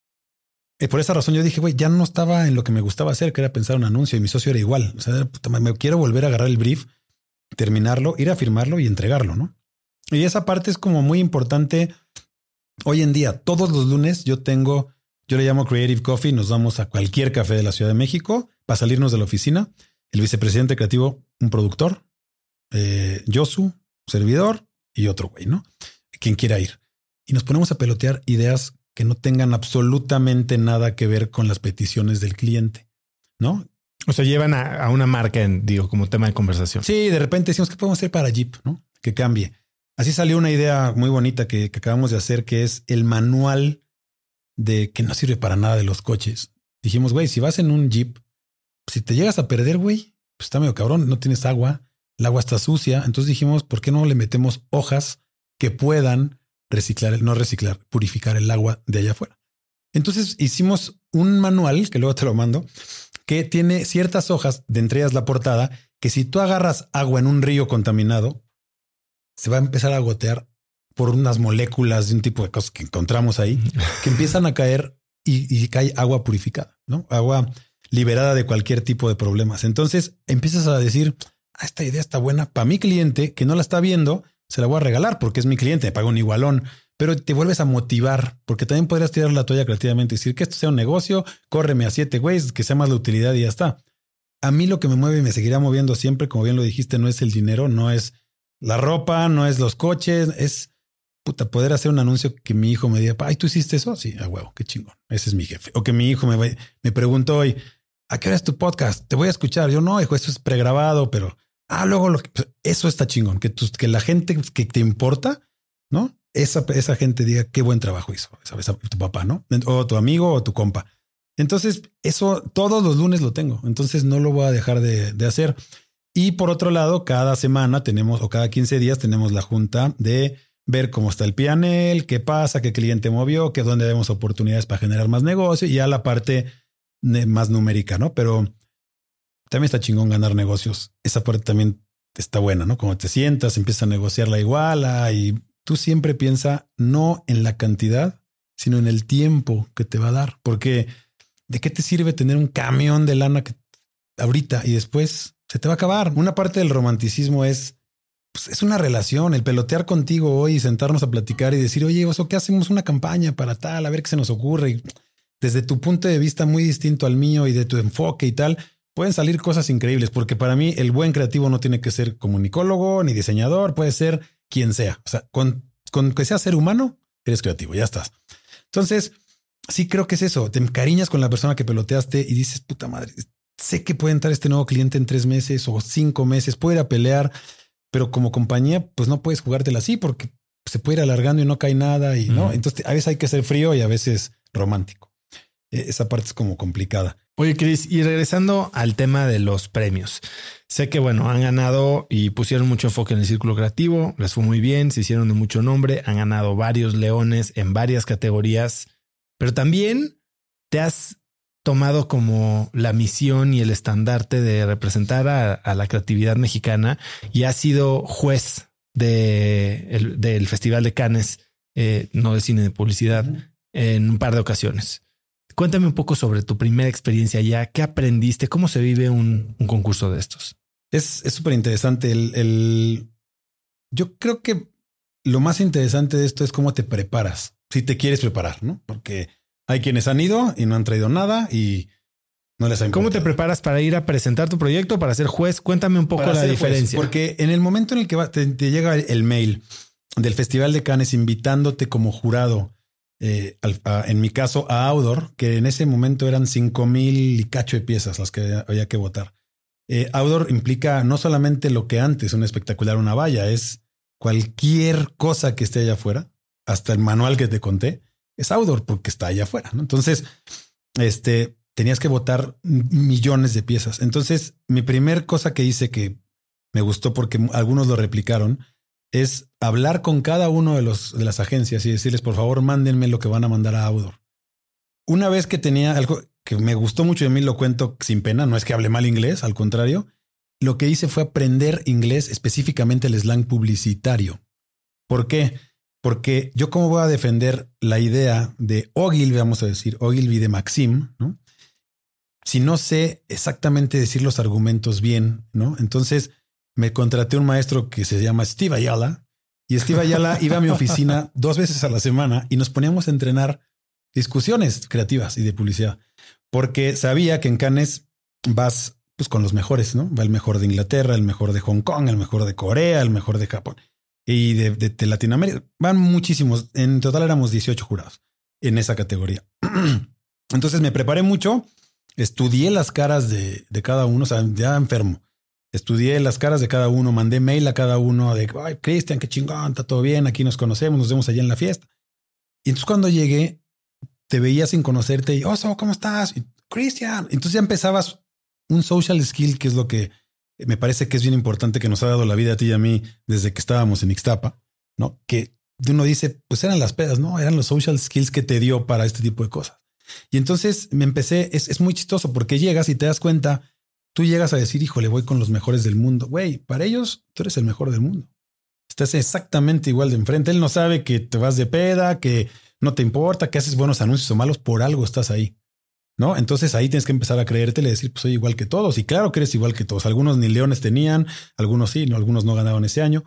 eh, por esa razón yo dije, güey, ya no estaba en lo que me gustaba hacer, que era pensar un anuncio, y mi socio era igual. O sea, puta, me quiero volver a agarrar el brief, terminarlo, ir a firmarlo y entregarlo, ¿no? Y esa parte es como muy importante. Hoy en día, todos los lunes yo tengo, yo le llamo Creative Coffee, nos vamos a cualquier café de la Ciudad de México para salirnos de la oficina. El vicepresidente creativo, un productor, eh, Yosu, servidor y otro güey, ¿no? Quien quiera ir. Y nos ponemos a pelotear ideas que no tengan absolutamente nada que ver con las peticiones del cliente, ¿no? O sea, llevan a, a una marca, en, digo, como tema de conversación. Sí, de repente decimos, ¿qué podemos hacer para Jeep, no? Que cambie. Así salió una idea muy bonita que, que acabamos de hacer, que es el manual de que no sirve para nada de los coches. Dijimos, güey, si vas en un Jeep, si te llegas a perder, güey, pues está medio cabrón, no tienes agua, el agua está sucia. Entonces dijimos, ¿por qué no le metemos hojas que puedan reciclar, no reciclar, purificar el agua de allá afuera? Entonces hicimos un manual, que luego te lo mando, que tiene ciertas hojas, de entre ellas la portada, que si tú agarras agua en un río contaminado, se va a empezar a gotear por unas moléculas de un tipo de cosas que encontramos ahí, que empiezan a caer y, y cae agua purificada, ¿no? Agua liberada de cualquier tipo de problemas. Entonces empiezas a decir, ah, esta idea está buena para mi cliente que no la está viendo, se la voy a regalar porque es mi cliente, me paga un igualón, pero te vuelves a motivar porque también podrías tirar la toalla creativamente y decir que esto sea un negocio, córreme a siete güeyes, que sea más la utilidad y ya está. A mí lo que me mueve y me seguirá moviendo siempre, como bien lo dijiste, no es el dinero, no es la ropa, no es los coches, es puta, poder hacer un anuncio que mi hijo me diga, ay, ¿tú hiciste eso? Sí, a huevo, qué chingón. Ese es mi jefe. O que mi hijo me, me preguntó hoy, ¿a qué hora es tu podcast? Te voy a escuchar. Yo no, hijo, eso es pregrabado, pero ah, luego lo que, eso está chingón. Que, tus, que la gente que te importa, ¿no? esa, esa gente diga qué buen trabajo hizo, ¿sabes? Tu papá, ¿no? O tu amigo o tu compa. Entonces, eso todos los lunes lo tengo. Entonces no lo voy a dejar de, de hacer. Y por otro lado, cada semana tenemos, o cada quince días tenemos la junta de ver cómo está el P and L, qué pasa, qué cliente movió, qué dónde vemos oportunidades para generar más negocio y ya la parte más numérica, ¿no? Pero también está chingón ganar negocios. Esa parte también está buena, ¿no? Como te sientas, empiezas a negociar la iguala y tú siempre piensa no en la cantidad, sino en el tiempo que te va a dar. Porque ¿de qué te sirve tener un camión de lana que ahorita y después se te va a acabar? Una parte del romanticismo es, pues, es una relación, el pelotear contigo hoy y sentarnos a platicar y decir, oye, Oso, ¿qué hacemos una campaña para tal? A ver qué se nos ocurre. Y desde tu punto de vista muy distinto al mío y de tu enfoque y tal, pueden salir cosas increíbles, porque para mí el buen creativo no tiene que ser comunicólogo ni diseñador, puede ser quien sea. O sea, con, con que sea ser humano, eres creativo, ya estás. Entonces, sí creo que es eso. Te encariñas con la persona que peloteaste y dices, puta madre, sé que puede entrar este nuevo cliente en tres meses o cinco meses, puede ir a pelear, pero como compañía, pues no puedes jugártela así porque se puede ir alargando y no cae nada y mm. no. Entonces a veces hay que ser frío y a veces romántico. Esa parte es como complicada. Oye, Chris, y regresando al tema de los premios. Sé que, bueno, han ganado y pusieron mucho enfoque en el círculo creativo, les fue muy bien, se hicieron de mucho nombre, han ganado varios leones en varias categorías, pero también te has tomado como la misión y el estandarte de representar a, a la creatividad mexicana y has sido juez de el, del Festival de Cannes, eh, no de cine, de publicidad, uh-huh. en un par de ocasiones. Cuéntame un poco sobre tu primera experiencia allá. ¿Qué aprendiste? ¿Cómo se vive un, un concurso de estos? Es súper interesante. El, el, yo creo que lo más interesante de esto es cómo te preparas. Si te quieres preparar, ¿no? Porque hay quienes han ido y no han traído nada y no les ha importado. ¿Cómo te preparas para ir a presentar tu proyecto, para ser juez? Cuéntame un poco para la diferencia. Juez, porque en el momento en el que va, te, te llega el mail del Festival de Cannes invitándote como jurado, Eh, al, a, en mi caso a Audor, que en ese momento eran cinco mil y cacho de piezas las que había que votar. Eh, Audor implica no solamente lo que antes un espectacular, una valla, es cualquier cosa que esté allá afuera, hasta el manual que te conté, es Audor porque está allá afuera, ¿no? Entonces, este, tenías que votar millones de piezas. Entonces, mi primer cosa que hice que me gustó porque algunos lo replicaron es hablar con cada uno de los de las agencias y decirles, por favor, mándenme lo que van a mandar a Audor. Una vez que tenía algo que me gustó mucho de mí, lo cuento sin pena, no es que hable mal inglés, al contrario, lo que hice fue aprender inglés, específicamente el slang publicitario. ¿Por qué? Porque yo cómo voy a defender la idea de Ogilvy, vamos a decir, Ogilvy de Maxim, ¿no? Si no sé exactamente decir los argumentos bien, ¿no? Entonces me contraté un maestro que se llama Steve Ayala y Steve Ayala iba a mi oficina dos veces a la semana y nos poníamos a entrenar discusiones creativas y de publicidad, porque sabía que en Cannes vas pues con los mejores, ¿no? Va el mejor de Inglaterra, el mejor de Hong Kong, el mejor de Corea, el mejor de Japón y de, de, de Latinoamérica. Van muchísimos. En total éramos dieciocho jurados en esa categoría. Entonces me preparé mucho, estudié las caras de, de cada uno, o sea, ya enfermo. Estudié las caras de cada uno, mandé mail a cada uno de, ay, Cristian, qué chingón, está todo bien, aquí nos conocemos, nos vemos allá en la fiesta. Y entonces cuando llegué, te veía sin conocerte y, Oso, ¿cómo estás? Y, Cristian. Entonces ya empezabas un social skill, que es lo que me parece que es bien importante, que nos ha dado la vida a ti y a mí desde que estábamos en Ixtapa, ¿no? Que uno dice, pues eran las pedas, ¿no? Eran los social skills que te dio para este tipo de cosas. Y entonces me empecé, es, es muy chistoso porque llegas y te das cuenta. Tú llegas a decir, híjole, voy con los mejores del mundo. Güey, para ellos tú eres el mejor del mundo. Estás exactamente igual de enfrente. Él no sabe que te vas de peda, que no te importa, que haces buenos anuncios o malos, por algo estás ahí, ¿no? Entonces ahí tienes que empezar a creértele y decir, pues soy igual que todos. Y claro que eres igual que todos. Algunos ni leones tenían, algunos sí, no, algunos no ganaban ese año.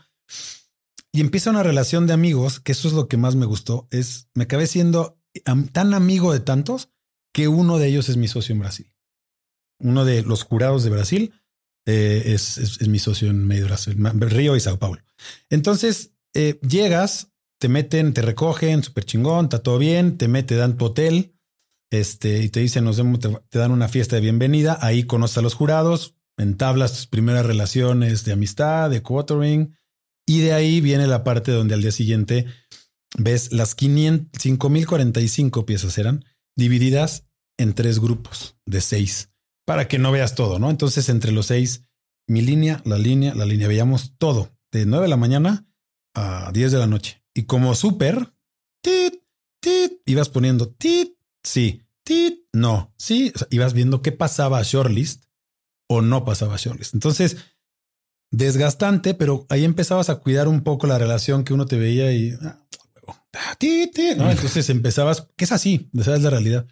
Y empieza una relación de amigos, que eso es lo que más me gustó. Es, me acabé siendo tan amigo de tantos que uno de ellos es mi socio en Brasil. Uno de los jurados de Brasil eh, es, es, es mi socio en medio de Brasil, Río y Sao Paulo. Entonces eh, llegas, te meten, te recogen, súper chingón, está todo bien, te meten, te dan tu hotel este, y te dicen, nos vemos, te, te dan una fiesta de bienvenida. Ahí conoces a los jurados, entablas tus primeras relaciones de amistad, de coautering, y de ahí viene la parte donde al día siguiente ves las quinientas, cinco mil cuarenta y cinco piezas eran divididas en tres grupos de seis para que no veas todo, ¿no? Entonces, entre los seis, mi línea, la línea, la línea, veíamos todo de nueve de la mañana a diez de la noche. Y como súper, tit, tit, ibas poniendo tit, sí, tit, no, sí, o sea, ibas viendo qué pasaba a shortlist o no pasaba a shortlist. Entonces, desgastante, pero ahí empezabas a cuidar un poco la relación que uno te veía y ah, tit, tit, ¿no? Entonces empezabas, que es así, esa es la realidad.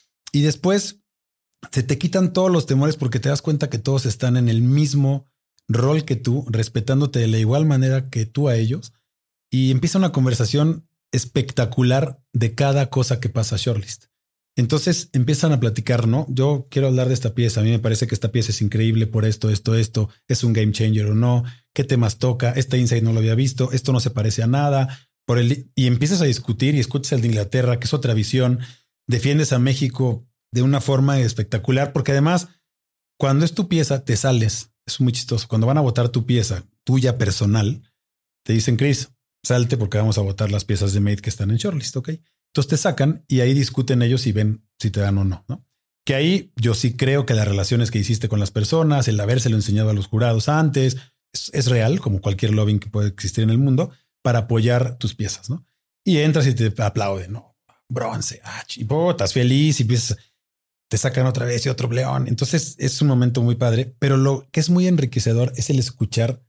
Y después se te quitan todos los temores porque te das cuenta que todos están en el mismo rol que tú, respetándote de la igual manera que tú a ellos. Y empieza una conversación espectacular de cada cosa que pasa a shortlist. Entonces empiezan a platicar, ¿no? Yo quiero hablar de esta pieza. A mí me parece que esta pieza es increíble por esto, esto, esto. Es un game changer o no. ¿Qué temas toca? Este insight no lo había visto. Esto no se parece a nada. Por el, y empiezas a discutir y escuchas el de Inglaterra, que es otra visión. Defiendes a México de una forma espectacular, porque además, cuando es tu pieza, te sales. Es muy chistoso. Cuando van a votar tu pieza, tuya personal, te dicen, Chris, salte porque vamos a votar las piezas de Made que están en shortlist, ¿ok? Entonces te sacan y ahí discuten ellos y ven si te dan o no, ¿no? Que ahí yo sí creo que las relaciones que hiciste con las personas, el habérselo enseñado a los jurados antes, es, es real, como cualquier lobbying que puede existir en el mundo, para apoyar tus piezas, ¿no? Y entras y te aplauden, ¿no? Bronce, ah, chivo, estás feliz y empiezas, te sacan otra vez y otro león. Entonces es un momento muy padre, pero lo que es muy enriquecedor es el escuchar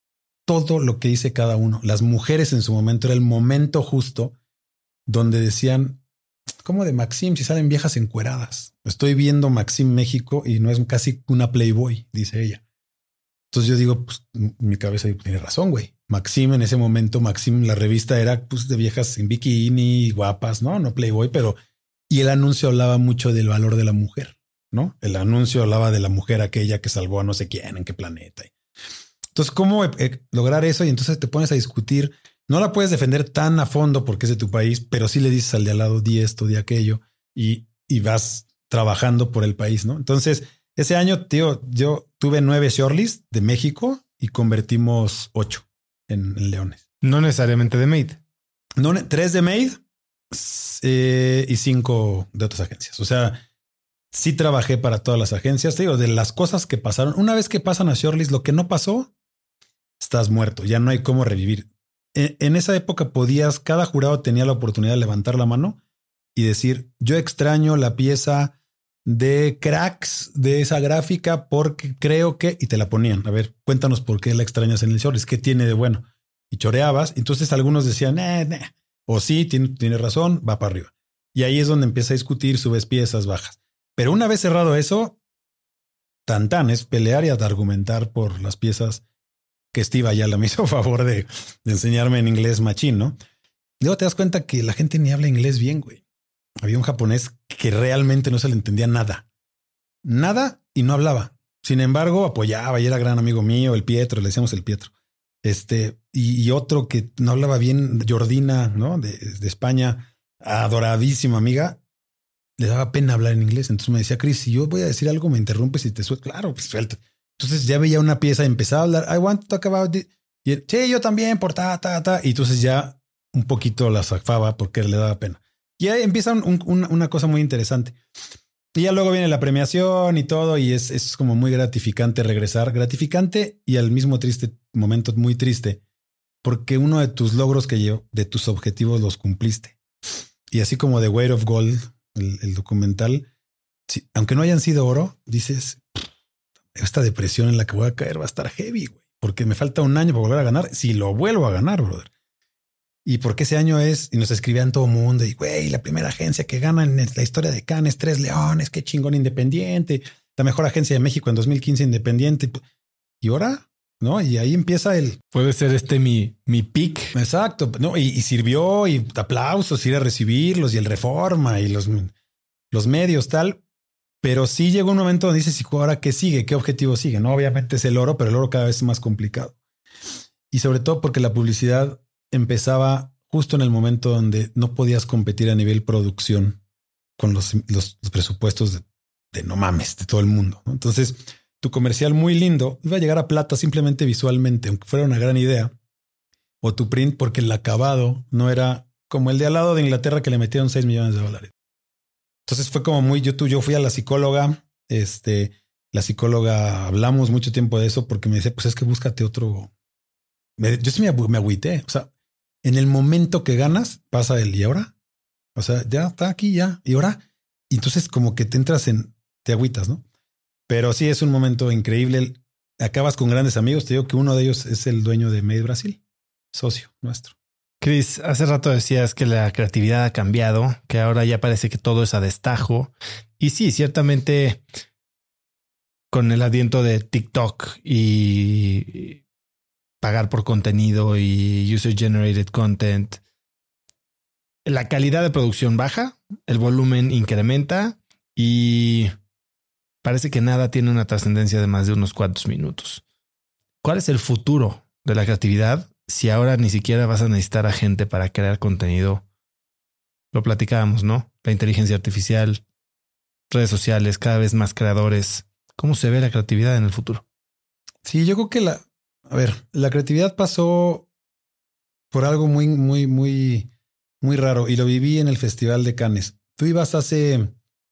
todo lo que dice cada uno. Las mujeres en su momento era el momento justo donde decían, ¿cómo de Maxim si salen viejas encueradas? Estoy viendo Maxim México y no es casi una Playboy, dice ella. Entonces yo digo, pues mi cabeza tiene razón, güey. Maxim en ese momento, Maxim, la revista era pues de viejas en bikini, guapas, no, no Playboy, pero y el anuncio hablaba mucho del valor de la mujer, ¿no? El anuncio hablaba de la mujer aquella que salvó a no sé quién, en qué planeta. Entonces, ¿cómo eh, lograr eso? Y entonces te pones a discutir. No la puedes defender tan a fondo porque es de tu país, pero sí le dices al de al lado, di esto, di aquello y, y vas trabajando por el país, ¿no? Entonces, ese año, tío, yo tuve nueve shortlist de México y convertimos ocho en, en leones. No necesariamente de Made. No, tres de Made eh, y cinco de otras agencias. O sea, sí trabajé para todas las agencias. Te digo, de las cosas que pasaron, una vez que pasan a shortlist, lo que no pasó, estás muerto. Ya no hay cómo revivir. En, en esa época podías, cada jurado tenía la oportunidad de levantar la mano y decir, yo extraño la pieza de Cracks de esa gráfica porque creo que, y te la ponían. A ver, cuéntanos por qué la extrañas en el shortlist, qué tiene de bueno. Y choreabas. Entonces algunos decían, eh, eh. o sí, tiene, tiene razón, va para arriba. Y ahí es donde empieza a discutir, subes piezas, bajas. Pero una vez cerrado eso, tan tan es pelear y argumentar por las piezas que Steve Ayala me hizo favor de, de enseñarme en inglés machín, ¿no? Luego te das cuenta que la gente ni habla inglés bien, güey. Había un japonés que realmente no se le entendía nada. Nada y no hablaba. Sin embargo, apoyaba y era gran amigo mío, el Pietro, le decíamos el Pietro. Este, y, y otro que no hablaba bien, Jordina, ¿no? De, de España, adoradísima amiga. Le daba pena hablar en inglés. Entonces me decía, Chris, si yo voy a decir algo, me interrumpes y te suelto. Claro, pues suelta. Entonces ya veía una pieza, empezaba a hablar, I want to talk about it. Y él, sí, yo también, por ta, ta, ta. Y entonces ya un poquito la zafaba porque le daba pena. Y ahí empieza un, un, una cosa muy interesante. Y ya luego viene la premiación y todo, y es, es como muy gratificante regresar. Gratificante y al mismo triste momento, muy triste, porque uno de tus logros que yo, de tus objetivos, los cumpliste. Y así como The Weight of Gold, el, el documental, si, aunque no hayan sido oro, dices, esta depresión en la que voy a caer va a estar heavy, güey, porque me falta un año para volver a ganar. Si lo vuelvo a ganar, brother. Y porque ese año es, y nos escribían todo mundo, y güey, la primera agencia que gana en la historia de Cannes, Tres Leones, qué chingón, independiente, la mejor agencia de México en dos mil quince, independiente. Y ahora, ¿no? Y ahí empieza el... Puede ser este mi, mi pick. Exacto, ¿no? Y, y sirvió, y aplausos, ir a recibirlos, y el Reforma, y los, los medios, tal. Pero sí llegó un momento donde dices, ¿y ahora qué sigue? ¿Qué objetivo sigue? No, obviamente es el oro, pero el oro cada vez es más complicado. Y sobre todo porque la publicidad empezaba justo en el momento donde no podías competir a nivel producción con los, los, los presupuestos de, de no mames, de todo el mundo, ¿no? Entonces tu comercial muy lindo iba a llegar a plata simplemente visualmente, aunque fuera una gran idea, o tu print porque el acabado no era como el de al lado de Inglaterra que le metieron seis millones de dólares. Entonces fue como muy, yo, tú, yo fui a la psicóloga, este, la psicóloga, hablamos mucho tiempo de eso porque me decía, pues es que búscate otro. Me, yo sí me, me agüité. O sea, en el momento que ganas, pasa el y ahora. O sea, ya está aquí, ya. Y ahora. Y entonces como que te entras en, te agüitas, ¿no? Pero sí es un momento increíble. Acabas con grandes amigos. Te digo que uno de ellos es el dueño de Made Brasil, socio nuestro. Chris, hace rato decías que la creatividad ha cambiado, que ahora ya parece que todo es a destajo. Y sí, ciertamente con el adviento de TikTok y pagar por contenido y user generated content, la calidad de producción baja, el volumen incrementa y parece que nada tiene una trascendencia de más de unos cuantos minutos. ¿Cuál es el futuro de la creatividad si ahora ni siquiera vas a necesitar a gente para crear contenido? Lo platicábamos, ¿no? La inteligencia artificial, redes sociales, cada vez más creadores. ¿Cómo se ve la creatividad en el futuro? Sí, yo creo que la, a ver, la creatividad pasó por algo muy, muy, muy, muy raro y lo viví en el Festival de Cannes. Tú ibas hace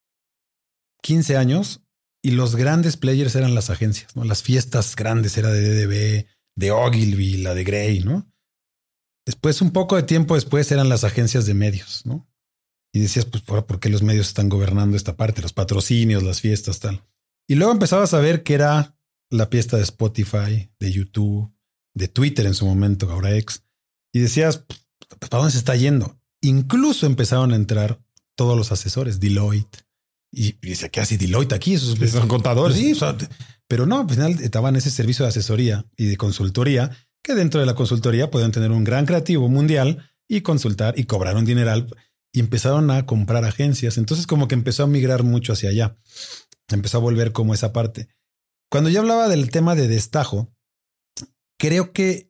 quince años y los grandes players eran las agencias, ¿no? Las fiestas grandes era de D D B, de Ogilvy, la de Grey, ¿no? Después, un poco de tiempo después, eran las agencias de medios, ¿no? Y decías, pues, ¿por qué los medios están gobernando esta parte? Los patrocinios, las fiestas, tal. Y luego empezabas a ver que era la fiesta de Spotify, de YouTube, de Twitter en su momento, ahora X. Y decías, ¿para dónde se está yendo? Incluso empezaron a entrar todos los asesores, Deloitte. Y, y dice, ¿qué hace Deloitte aquí? Esos son contadores. Sí, o sea, pero no, al final estaban ese servicio de asesoría y de consultoría, que dentro de la consultoría pueden tener un gran creativo mundial y consultar y cobrar un dineral. Y empezaron a comprar agencias. Entonces como que empezó a migrar mucho hacia allá. Empezó a volver como esa parte. Cuando yo hablaba del tema de destajo, creo que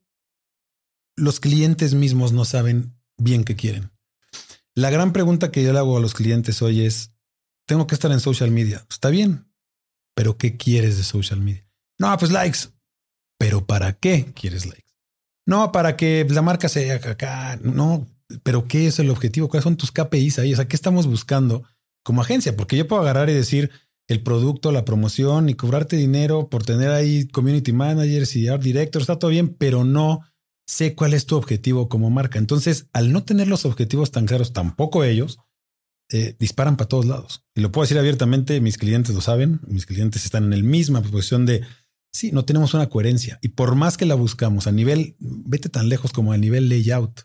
los clientes mismos no saben bien qué quieren. La gran pregunta que yo le hago a los clientes hoy es, tengo que estar en social media. Está bien, pero ¿qué quieres de social media? No, pues likes. ¿Pero para qué quieres likes? No, para que la marca sea acá. No, pero ¿qué es el objetivo? ¿Cuáles son tus K P Is ahí? O sea, ¿qué estamos buscando como agencia? Porque yo puedo agarrar y decir el producto, la promoción y cobrarte dinero por tener ahí community managers y art directors. Está todo bien, pero no sé cuál es tu objetivo como marca. Entonces, al no tener los objetivos tan claros, tampoco ellos eh, disparan para todos lados. Y lo puedo decir abiertamente, mis clientes lo saben. Mis clientes están en la misma posición de sí, no tenemos una coherencia. Y por más que la buscamos a nivel, vete tan lejos como a nivel layout.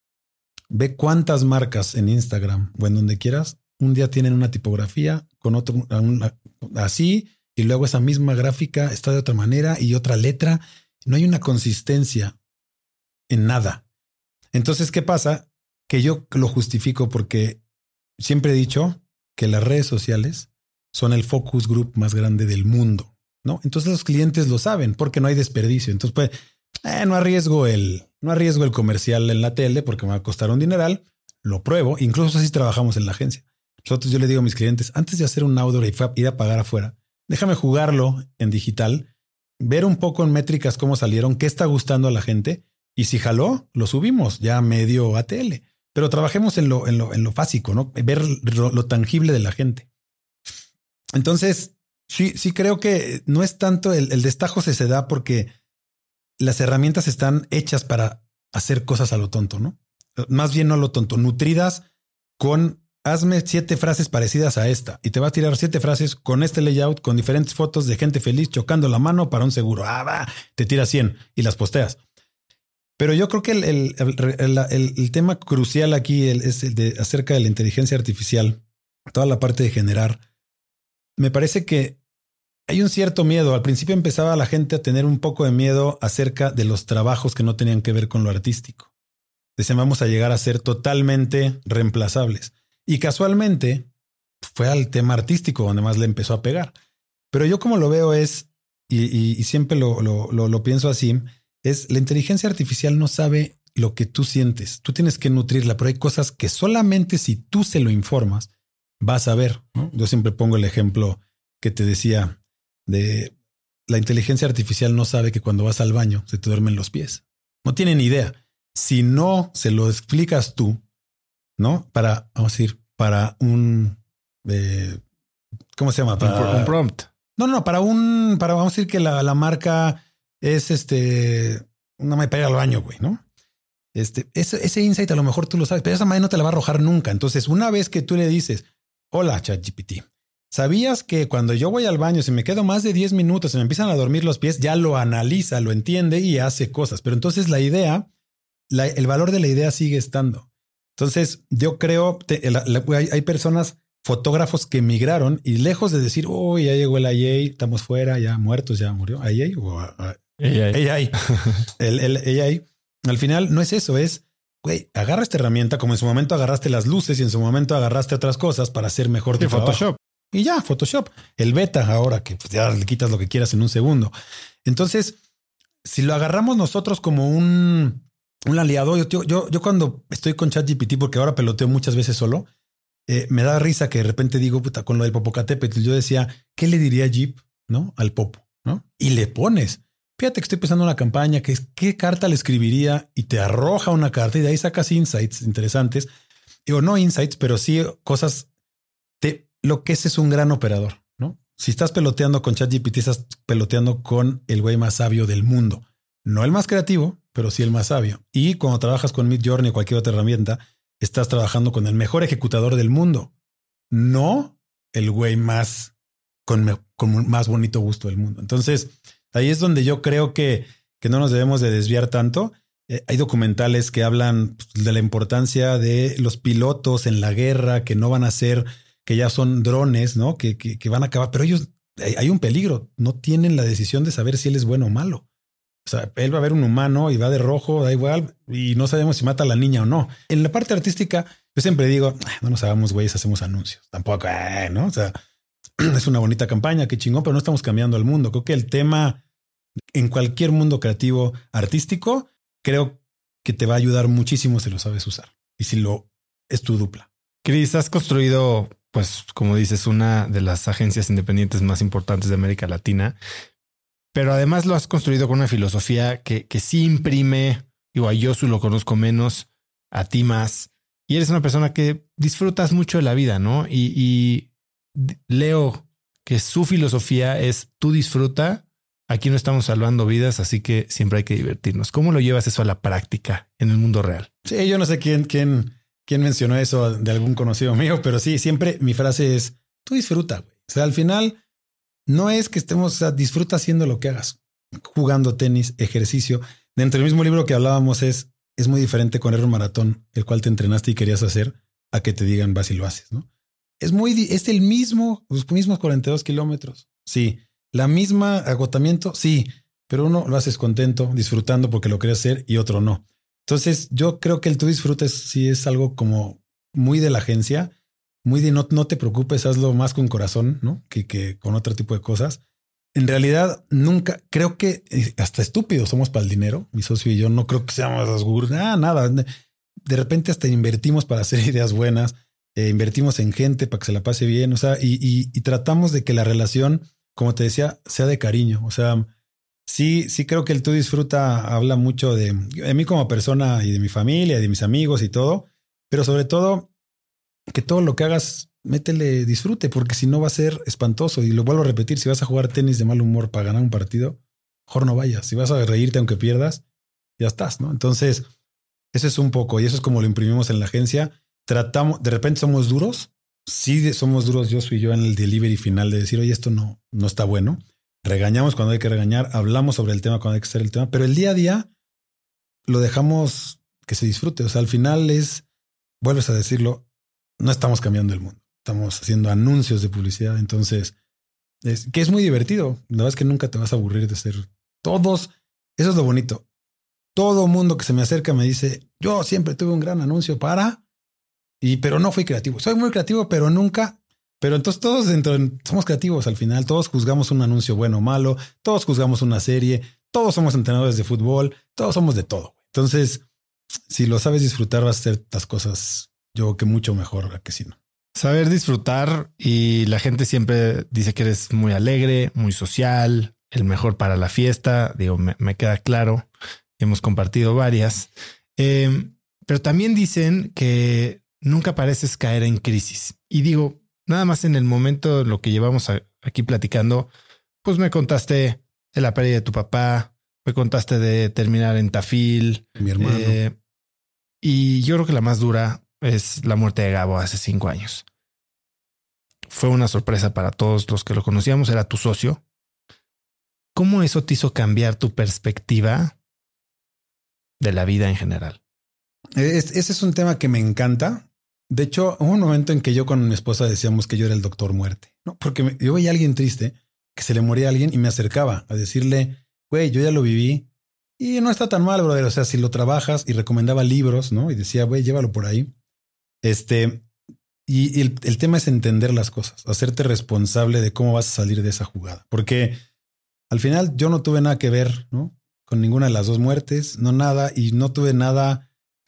Ve cuántas marcas en Instagram o en donde quieras, un día tienen una tipografía con otro una, así y luego esa misma gráfica está de otra manera y otra letra. No hay una consistencia en nada. Entonces, ¿qué pasa? Que yo lo justifico porque siempre he dicho que las redes sociales son el focus group más grande del mundo, ¿no? Entonces los clientes lo saben porque no hay desperdicio. Entonces, pues, eh, no arriesgo el, no arriesgo el comercial en la tele porque me va a costar un dineral. Lo pruebo. Incluso así trabajamos en la agencia. Nosotros, yo le digo a mis clientes, antes de hacer un outdoor y ir a pagar afuera, déjame jugarlo en digital, ver un poco en métricas cómo salieron, qué está gustando a la gente y si jaló, lo subimos ya medio A T L. Pero trabajemos en lo, en lo, en lo básico, ¿no? Ver lo, lo tangible de la gente. Entonces, sí, sí creo que no es tanto el, el destajo se se da porque las herramientas están hechas para hacer cosas a lo tonto, ¿no? Más bien no a lo tonto, nutridas con hazme siete frases parecidas a esta y te va a tirar siete frases con este layout, con diferentes fotos de gente feliz chocando la mano para un seguro. Ah, va, te tira cien y las posteas. Pero yo creo que el, el, el, el, el tema crucial aquí es el de acerca de la inteligencia artificial, toda la parte de generar. Me parece que hay un cierto miedo. Al principio empezaba la gente a tener un poco de miedo acerca de los trabajos que no tenían que ver con lo artístico. Decían, vamos a llegar a ser totalmente reemplazables. Y casualmente fue al tema artístico donde más le empezó a pegar. Pero yo como lo veo es, y, y, y siempre lo, lo, lo, lo pienso así, es la inteligencia artificial no sabe lo que tú sientes. Tú tienes que nutrirla, pero hay cosas que solamente si tú se lo informas vas a ver, ¿no? Yo siempre pongo el ejemplo que te decía de la inteligencia artificial no sabe que cuando vas al baño se te duermen los pies. No tiene ni idea. Si no se lo explicas tú, ¿no? Para, vamos a decir, para un, eh, ¿cómo se llama? Para, un prompt. No, no, para un, para vamos a decir que la, la marca es este, una madre para ir al baño, güey, ¿no? Este, ese, ese insight a lo mejor tú lo sabes, pero esa madre no te la va a arrojar nunca. Entonces, una vez que tú le dices, hola, ChatGPT, ¿sabías que cuando yo voy al baño, si me quedo más de diez minutos, se me empiezan a dormir los pies, ya lo analiza, lo entiende y hace cosas? Pero entonces la idea, la, el valor de la idea sigue estando. Entonces, yo creo, te, la, la, hay, hay personas, fotógrafos que migraron y lejos de decir, oh, ya llegó el A I, estamos fuera, ya muertos, ya murió A I o a, a, A I. A I. el, el A I. Al final no es eso, es, güey, agarra esta herramienta como en su momento agarraste las luces y en su momento agarraste otras cosas para hacer mejor tu trabajo. Photoshop. Y ya, Photoshop. El beta ahora que pues, ya le quitas lo que quieras en un segundo. Entonces, si lo agarramos nosotros como un, un aliado, yo, yo, yo cuando estoy con ChatGPT, porque ahora peloteo muchas veces solo, Eh, me da risa que de repente digo, puta, con lo del Popocatépetl, yo decía, ¿qué le diría Jeep, no? Al Popo, ¿no? Y le pones, fíjate que estoy pensando en una campaña, que es, ¿qué carta le escribiría? Y te arroja una carta y de ahí sacas insights interesantes. Digo, no insights, pero sí cosas de lo que ese es un gran operador, ¿no? Si estás peloteando con ChatGPT, estás peloteando con el güey más sabio del mundo. No el más creativo, pero sí el más sabio. Y cuando trabajas con Midjourney o cualquier otra herramienta, estás trabajando con el mejor ejecutador del mundo, no el güey más con, me, con más bonito gusto del mundo. Entonces, ahí es donde yo creo que, que no nos debemos de desviar tanto. Eh, hay documentales que hablan de la importancia de los pilotos en la guerra, que no van a ser, que ya son drones, ¿no? Que, que, que van a acabar, pero ellos, hay, hay un peligro, no tienen la decisión de saber si él es bueno o malo. O sea, él va a ver un humano y va de rojo, da igual, y no sabemos si mata a la niña o no. En la parte artística, yo siempre digo, no nos hagamos güeyes, hacemos anuncios. Tampoco, eh, ¿no? O sea, es una bonita campaña, qué chingón, pero no estamos cambiando el mundo. Creo que el tema en cualquier mundo creativo, artístico, creo que te va a ayudar muchísimo si lo sabes usar. Y si lo es tu dupla. Chris, has construido, pues, como dices, una de las agencias independientes más importantes de América Latina. Pero además lo has construido con una filosofía que, que sí imprime, digo, a Yosu lo conozco menos, a ti más, y eres una persona que disfrutas mucho de la vida, ¿no? Y, y leo que su filosofía es tú disfruta, aquí no estamos salvando vidas, así que siempre hay que divertirnos. ¿Cómo lo llevas eso a la práctica en el mundo real? Sí, yo no sé quién, quién, quién mencionó eso de algún conocido mío, pero sí, siempre mi frase es tú disfruta, güey. O sea, al final no es que estemos, o sea, disfruta haciendo lo que hagas, jugando tenis, ejercicio. Dentro del mismo libro que hablábamos es, es muy diferente correr un maratón, el cual te entrenaste y querías hacer, a que te digan vas y lo haces, ¿no? Es muy, es el mismo, los mismos cuarenta y dos kilómetros. Sí. La misma agotamiento. Sí. Pero uno lo haces contento, disfrutando porque lo querías hacer y otro no. Entonces yo creo que el tú disfrutes sí es algo como muy de la agencia. Muy de no, no te preocupes, hazlo más con corazón, ¿no? Que, que con otro tipo de cosas. En realidad, nunca creo que hasta estúpidos somos para el dinero. Mi socio y yo no creo que seamos los gurús, nada, nada. De repente hasta invertimos para hacer ideas buenas, eh, invertimos en gente para que se la pase bien. O sea, y, y, y tratamos de que la relación, como te decía, sea de cariño. O sea, sí, sí creo que el tú disfruta habla mucho de, de mí como persona y de mi familia, y de mis amigos y todo, pero sobre todo que todo lo que hagas, métele disfrute, porque si no va a ser espantoso. Y lo vuelvo a repetir, si vas a jugar tenis de mal humor para ganar un partido, mejor no vayas. Si vas a reírte aunque pierdas, ya estás, ¿no? Entonces, eso es un poco, y eso es como lo imprimimos en la agencia. Tratamos, de repente somos duros. Sí, somos duros, yo soy yo en el delivery final de decir, oye, esto no, no está bueno. Regañamos cuando hay que regañar, hablamos sobre el tema cuando hay que hacer el tema, pero el día a día lo dejamos que se disfrute. O sea, al final es, vuelves a decirlo, no estamos cambiando el mundo. Estamos haciendo anuncios de publicidad. Entonces, es, que es muy divertido. La verdad es que nunca te vas a aburrir de ser todos. Eso es lo bonito. Todo mundo que se me acerca me dice, yo siempre tuve un gran anuncio para, y pero no fui creativo. Soy muy creativo, pero nunca. Pero entonces todos dentro somos creativos al final. Todos juzgamos un anuncio bueno o malo. Todos juzgamos una serie. Todos somos entrenadores de fútbol. Todos somos de todo. Entonces, si lo sabes disfrutar, vas a hacer las cosas yo creo que mucho mejor que si no. Saber disfrutar, y la gente siempre dice que eres muy alegre, muy social, el mejor para la fiesta. Digo, me, me queda claro. Hemos compartido varias. Eh, pero también dicen que nunca pareces caer en crisis. Y digo, nada más en el momento en lo que llevamos a, aquí platicando, pues me contaste de la pérdida de tu papá, me contaste de terminar en Tafil. Mi hermano. Eh, y yo creo que la más dura es la muerte de Gabo hace cinco años. Fue una sorpresa para todos los que lo conocíamos, era tu socio. ¿Cómo eso te hizo cambiar tu perspectiva de la vida en general? Es, ese es un tema que me encanta. De hecho, hubo un momento en que yo con mi esposa decíamos que yo era el doctor muerte, ¿no? Porque me, yo veía a alguien triste, que se le moría a alguien y me acercaba a decirle, güey, yo ya lo viví y no está tan mal, brother. O sea, si lo trabajas, y recomendaba libros, ¿no? Y decía, güey, llévalo por ahí. Este, y, y el, el tema es entender las cosas, hacerte responsable de cómo vas a salir de esa jugada. Porque al final yo no tuve nada que ver, ¿no? Con ninguna de las dos muertes, no nada, y no tuve nada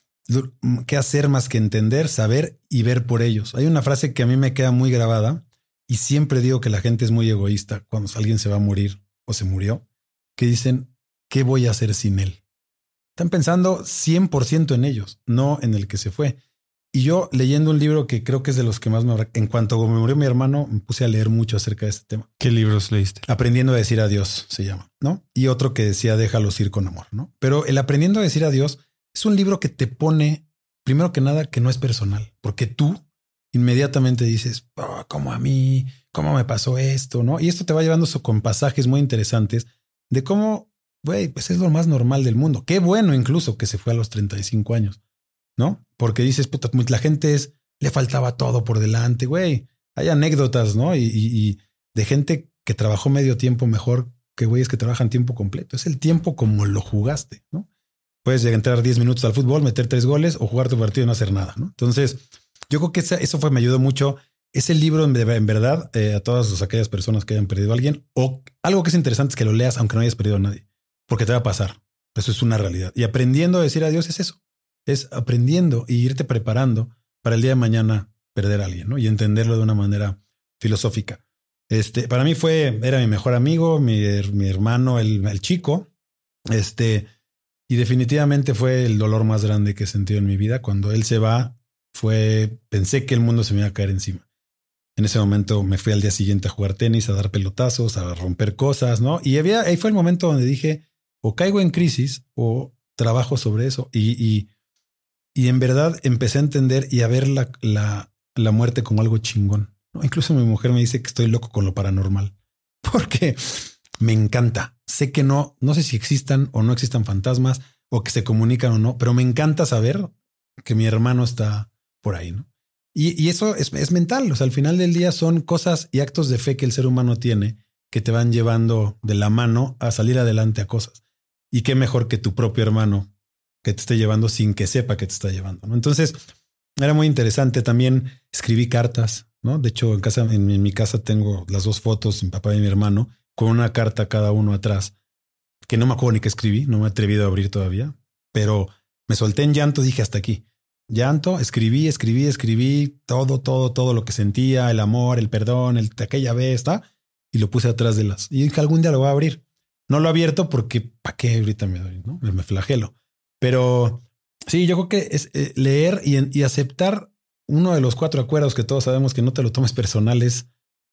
que hacer más que entender, saber y ver por ellos. Hay una frase que a mí me queda muy grabada y siempre digo que la gente es muy egoísta cuando alguien se va a morir o se murió, que dicen, ¿qué voy a hacer sin él? Están pensando cien por ciento en ellos, no en el que se fue. Y yo leyendo un libro que creo que es de los que más me... En cuanto me murió mi hermano, me puse a leer mucho acerca de este tema. ¿Qué libros leíste? Aprendiendo a decir adiós se llama, ¿no? Y otro que decía, déjalos ir con amor, ¿no? Pero el aprendiendo a decir adiós es un libro que te pone, primero que nada, que no es personal, porque tú inmediatamente dices, oh, ¿cómo a mí? ¿Cómo me pasó esto? ¿No? Y esto te va llevando con pasajes muy interesantes de cómo, güey, pues es lo más normal del mundo. Qué bueno incluso que se fue a los treinta y cinco años, ¿no? Porque dices, puta, la gente es, le faltaba todo por delante, güey. Hay anécdotas, ¿no? Y, y, y de gente que trabajó medio tiempo mejor que güeyes que trabajan tiempo completo. Es el tiempo como lo jugaste, ¿no? Puedes entrar diez minutos al fútbol, meter tres goles o jugar tu partido y no hacer nada, ¿no? Entonces, yo creo que esa, eso fue, me ayudó mucho. Ese libro, en, en verdad, eh, a todas aquellas personas que hayan perdido a alguien, o algo que es interesante es que lo leas aunque no hayas perdido a nadie, porque te va a pasar. Eso es una realidad. Y aprendiendo a decir adiós es eso. Es aprendiendo y irte preparando para el día de mañana perder a alguien, ¿no? Y entenderlo de una manera filosófica. Este, para mí fue, era mi mejor amigo, mi, mi hermano, el, el chico, este... Y definitivamente fue el dolor más grande que he sentido en mi vida. Cuando él se va, fue, pensé que el mundo se me iba a caer encima. En ese momento me fui al día siguiente a jugar tenis, a dar pelotazos, a romper cosas, ¿no? Y había, ahí fue el momento donde dije, o caigo en crisis o trabajo sobre eso. Y, y, y en verdad empecé a entender y a ver la, la, la muerte como algo chingón, ¿no? Incluso mi mujer me dice que estoy loco con lo paranormal. Porque me encanta. Sé que no, no sé si existan o no existan fantasmas o que se comunican o no, pero me encanta saber que mi hermano está por ahí, ¿no? Y, y eso es, es mental. O sea, al final del día son cosas y actos de fe que el ser humano tiene que te van llevando de la mano a salir adelante a cosas. Y qué mejor que tu propio hermano que te esté llevando sin que sepa que te está llevando, ¿no? Entonces era muy interesante. También escribí cartas, ¿no? De hecho, en casa, en, en mi casa tengo las dos fotos, mi papá y mi hermano, con una carta cada uno atrás, que no me acuerdo ni qué escribí, no me he atrevido a abrir todavía, pero me solté en llanto, dije hasta aquí. Llanto, escribí, escribí, escribí todo, todo, todo lo que sentía, el amor, el perdón, el de aquella vez, ¿tá? Y lo puse atrás de las. Y dije, algún día lo voy a abrir. No lo he abierto porque, ¿para qué ahorita me doy? ¿No? Me flagelo. Pero sí, yo creo que es eh, leer y, y aceptar uno de los cuatro acuerdos que todos sabemos que no te lo tomes personal es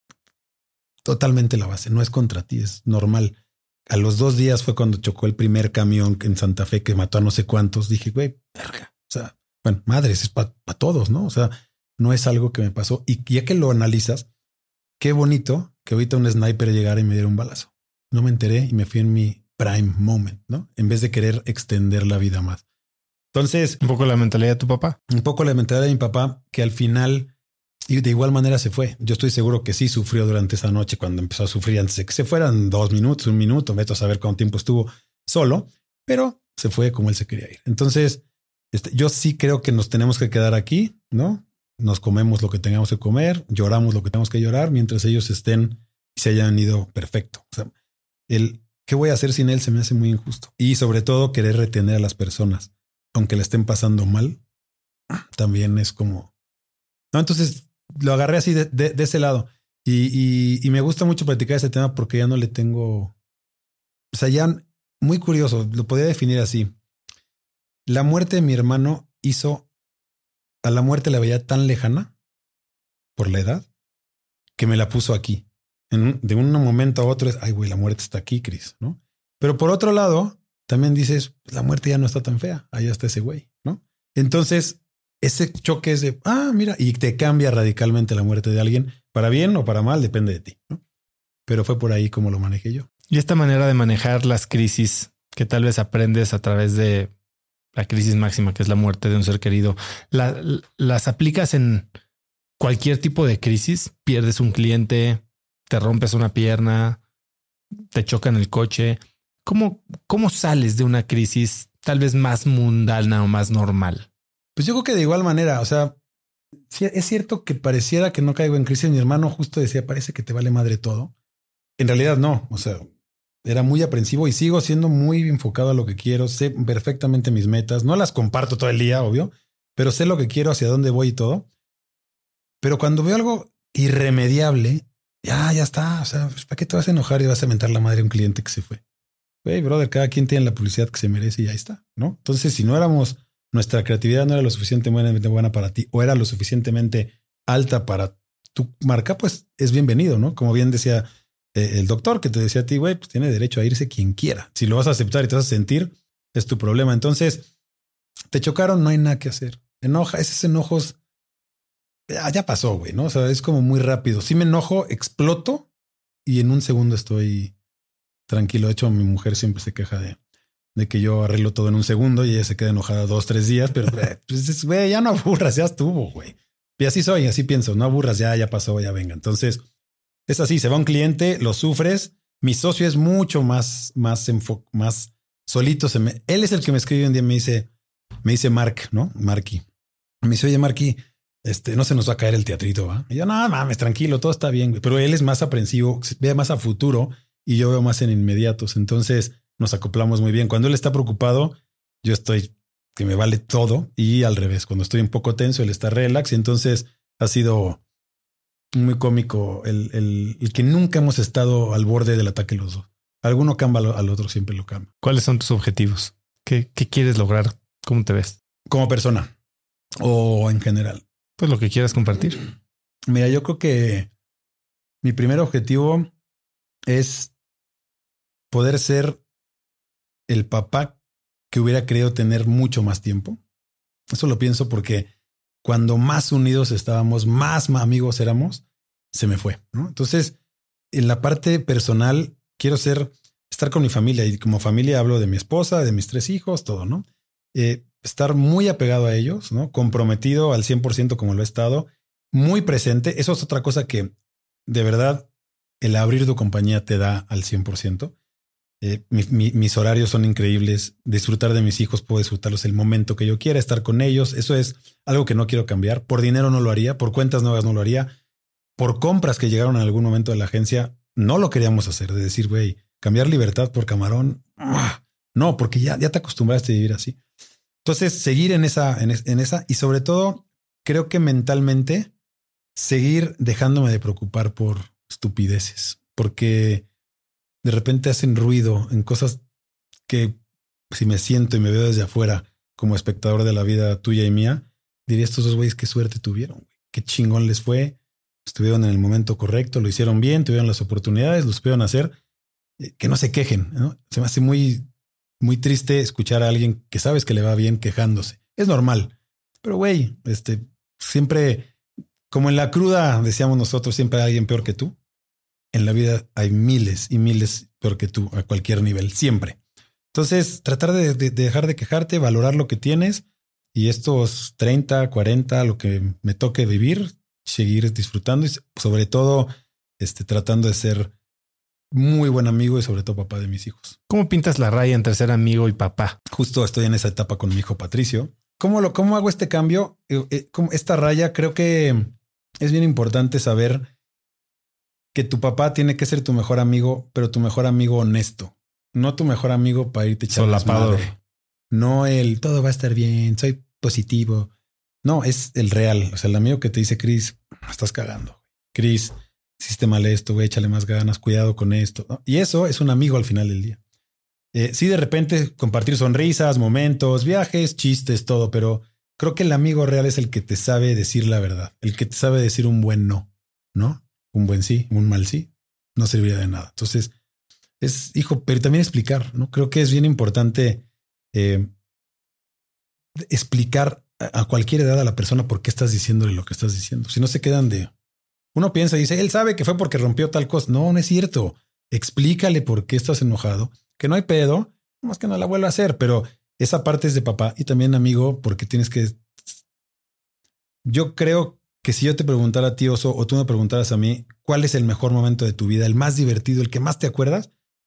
totalmente la base. No es contra ti, es normal. A los dos días fue cuando chocó el primer camión en Santa Fe que mató a no sé cuántos. Dije, güey, verga. O sea, bueno, madres, es para pa todos, ¿no? O sea, no es algo que me pasó. Y ya que lo analizas, qué bonito que ahorita un sniper llegara y me diera un balazo. No me enteré y me fui en mi prime moment, ¿no? En vez de querer extender la vida más. Entonces, un poco la mentalidad de tu papá. Un poco la mentalidad de mi papá, que al final, y de igual manera se fue. Yo estoy seguro que sí sufrió durante esa noche cuando empezó a sufrir antes de que se fueran dos minutos, un minuto, vete a saber cuánto tiempo estuvo solo, pero se fue como él se quería ir. Entonces, este, yo sí creo que nos tenemos que quedar aquí, ¿no? Nos comemos lo que tengamos que comer, lloramos lo que tenemos que llorar, mientras ellos estén y se hayan ido perfecto. O sea, el qué voy a hacer sin él se me hace muy injusto. Y sobre todo querer retener a las personas, aunque le estén pasando mal, también es como... No, entonces lo agarré así de, de, de ese lado. Y, y, y me gusta mucho platicar este tema porque ya no le tengo... O sea, ya muy curioso, lo podría definir así. La muerte de mi hermano hizo a la muerte la veía tan lejana por la edad que me la puso aquí. En, de un momento a otro es, ay, güey, la muerte está aquí, Chris, ¿no? Pero por otro lado, también dices, la muerte ya no está tan fea. Ahí está ese güey, ¿no? Entonces, ese choque es de, ah, mira, y te cambia radicalmente la muerte de alguien, para bien o para mal, depende de ti, ¿no? Pero fue por ahí como lo manejé yo. Y esta manera de manejar las crisis que tal vez aprendes a través de la crisis máxima, que es la muerte de un ser querido, la, las aplicas en cualquier tipo de crisis. Pierdes un cliente, te rompes una pierna, te chocan el coche. ¿Cómo, cómo sales de una crisis tal vez más mundana o más normal? Pues yo creo que de igual manera, o sea, es cierto que pareciera que no caigo en crisis. Mi hermano justo decía, parece que te vale madre todo. En realidad no, o sea, era muy aprensivo y sigo siendo muy enfocado a lo que quiero. Sé perfectamente mis metas. No las comparto todo el día, obvio, pero sé lo que quiero, hacia dónde voy y todo. Pero cuando veo algo irremediable, ya, ya está. O sea, ¿para qué te vas a enojar y vas a mentar la madre a un cliente que se fue? Güey, brother, cada quien tiene la publicidad que se merece y ya está, ¿no? Entonces, si no éramos, nuestra creatividad no era lo suficientemente buena para ti o era lo suficientemente alta para tu marca, pues es bienvenido, ¿no? Como bien decía eh, el doctor que te decía a ti, güey, pues tiene derecho a irse quien quiera. Si lo vas a aceptar y te vas a sentir, es tu problema. Entonces, te chocaron, no hay nada que hacer. Enoja, esos enojos, ya, ya pasó, güey, ¿no? O sea, es como muy rápido. Si me enojo, exploto y en un segundo estoy tranquilo. De hecho, mi mujer siempre se queja de, de que yo arreglo todo en un segundo y ella se queda enojada dos, tres días, pero pues, güey, ya no aburras, ya estuvo, güey. Y así soy, así pienso, no aburras, ya, ya pasó, ya venga. Entonces, es así, se va un cliente, lo sufres. Mi socio es mucho más, más, enfo- más solito. Se me, él es el que me escribe un día y me dice, me dice Mark, ¿no? Marky. Me dice, oye, Marky, este, no se nos va a caer el teatrito, ¿va? Y yo, no mames, tranquilo, todo está bien, güey. Pero él es más aprensivo, ve más a futuro y yo veo más en inmediatos. Entonces nos acoplamos muy bien. Cuando él está preocupado, yo estoy que me vale todo y al revés. Cuando estoy un poco tenso, él está relax y entonces ha sido muy cómico el, el, el que nunca hemos estado al borde del ataque los dos. Alguno cambia al otro, siempre lo cambia. ¿Cuáles son tus objetivos? ¿Qué, qué quieres lograr? ¿Cómo te ves? Como persona o en general. Pues lo que quieras compartir. Mira, yo creo que mi primer objetivo es poder ser el papá que hubiera querido tener mucho más tiempo. Eso lo pienso porque cuando más unidos estábamos, más amigos éramos, se me fue, ¿no? Entonces, en la parte personal, quiero ser, estar con mi familia y como familia hablo de mi esposa, de mis tres hijos, todo, ¿no? Eh, estar muy apegado a ellos, ¿no? Comprometido al cien por ciento como lo he estado, muy presente. Eso es otra cosa que de verdad el abrir tu compañía te da al cien por ciento. Eh, mi, mi, mis horarios son increíbles. Disfrutar de mis hijos, puedo disfrutarlos el momento que yo quiera, estar con ellos. Eso es algo que no quiero cambiar. Por dinero no lo haría, por cuentas nuevas no lo haría. Por compras que llegaron en algún momento de la agencia, no lo queríamos hacer. De decir, güey, cambiar libertad por camarón. No, porque ya, ya te acostumbraste a vivir así. Entonces, seguir en esa, en, es, en esa y sobre todo, creo que mentalmente seguir dejándome de preocupar por estupideces, porque de repente hacen ruido en cosas que si me siento y me veo desde afuera como espectador de la vida tuya y mía, diría estos dos güeyes qué suerte tuvieron, qué chingón les fue, estuvieron en el momento correcto, lo hicieron bien, tuvieron las oportunidades, lo supieron hacer, que no se quejen, ¿no? Se me hace muy, muy triste escuchar a alguien que sabes que le va bien quejándose. Es normal, pero güey, este, siempre, como en la cruda decíamos nosotros, siempre hay alguien peor que tú. En la vida hay miles y miles peor que tú a cualquier nivel, siempre. Entonces, tratar de, de, de dejar de quejarte, valorar lo que tienes y estos treinta, cuarenta, lo que me toque vivir, seguir disfrutando y sobre todo este, tratando de ser muy buen amigo y sobre todo papá de mis hijos. ¿Cómo pintas la raya entre ser amigo y papá? Justo estoy en esa etapa con mi hijo Patricio. ¿Cómo, lo, cómo hago este cambio? Eh, eh, esta raya creo que es bien importante saber que tu papá tiene que ser tu mejor amigo, pero tu mejor amigo honesto. No tu mejor amigo para irte echando desmadre. No el todo va a estar bien, soy positivo. No, es el real. O sea, el amigo que te dice, Chris, estás cagando. Chris, hiciste mal esto, güey, échale más ganas, cuidado con esto, ¿no? Y eso es un amigo al final del día. Eh, sí, de repente compartir sonrisas, momentos, viajes, chistes, todo, pero creo que el amigo real es el que te sabe decir la verdad, el que te sabe decir un buen no, ¿no? Un buen sí, un mal sí, no serviría de nada. Entonces, es, hijo, pero también explicar, ¿no? Creo que es bien importante eh, explicar a cualquier edad a la persona por qué estás diciéndole lo que estás diciendo. Si no se quedan de... Uno piensa y dice, él sabe que fue porque rompió tal cosa. No, no es cierto. Explícale por qué estás enojado, que no hay pedo, más que no la vuelva a hacer, pero esa parte es de papá y también amigo, porque tienes que... Yo creo que si yo te preguntara a ti, Oso, o tú me preguntaras a mí, ¿cuál es el mejor momento de tu vida? El más divertido, el que más te acuerdas.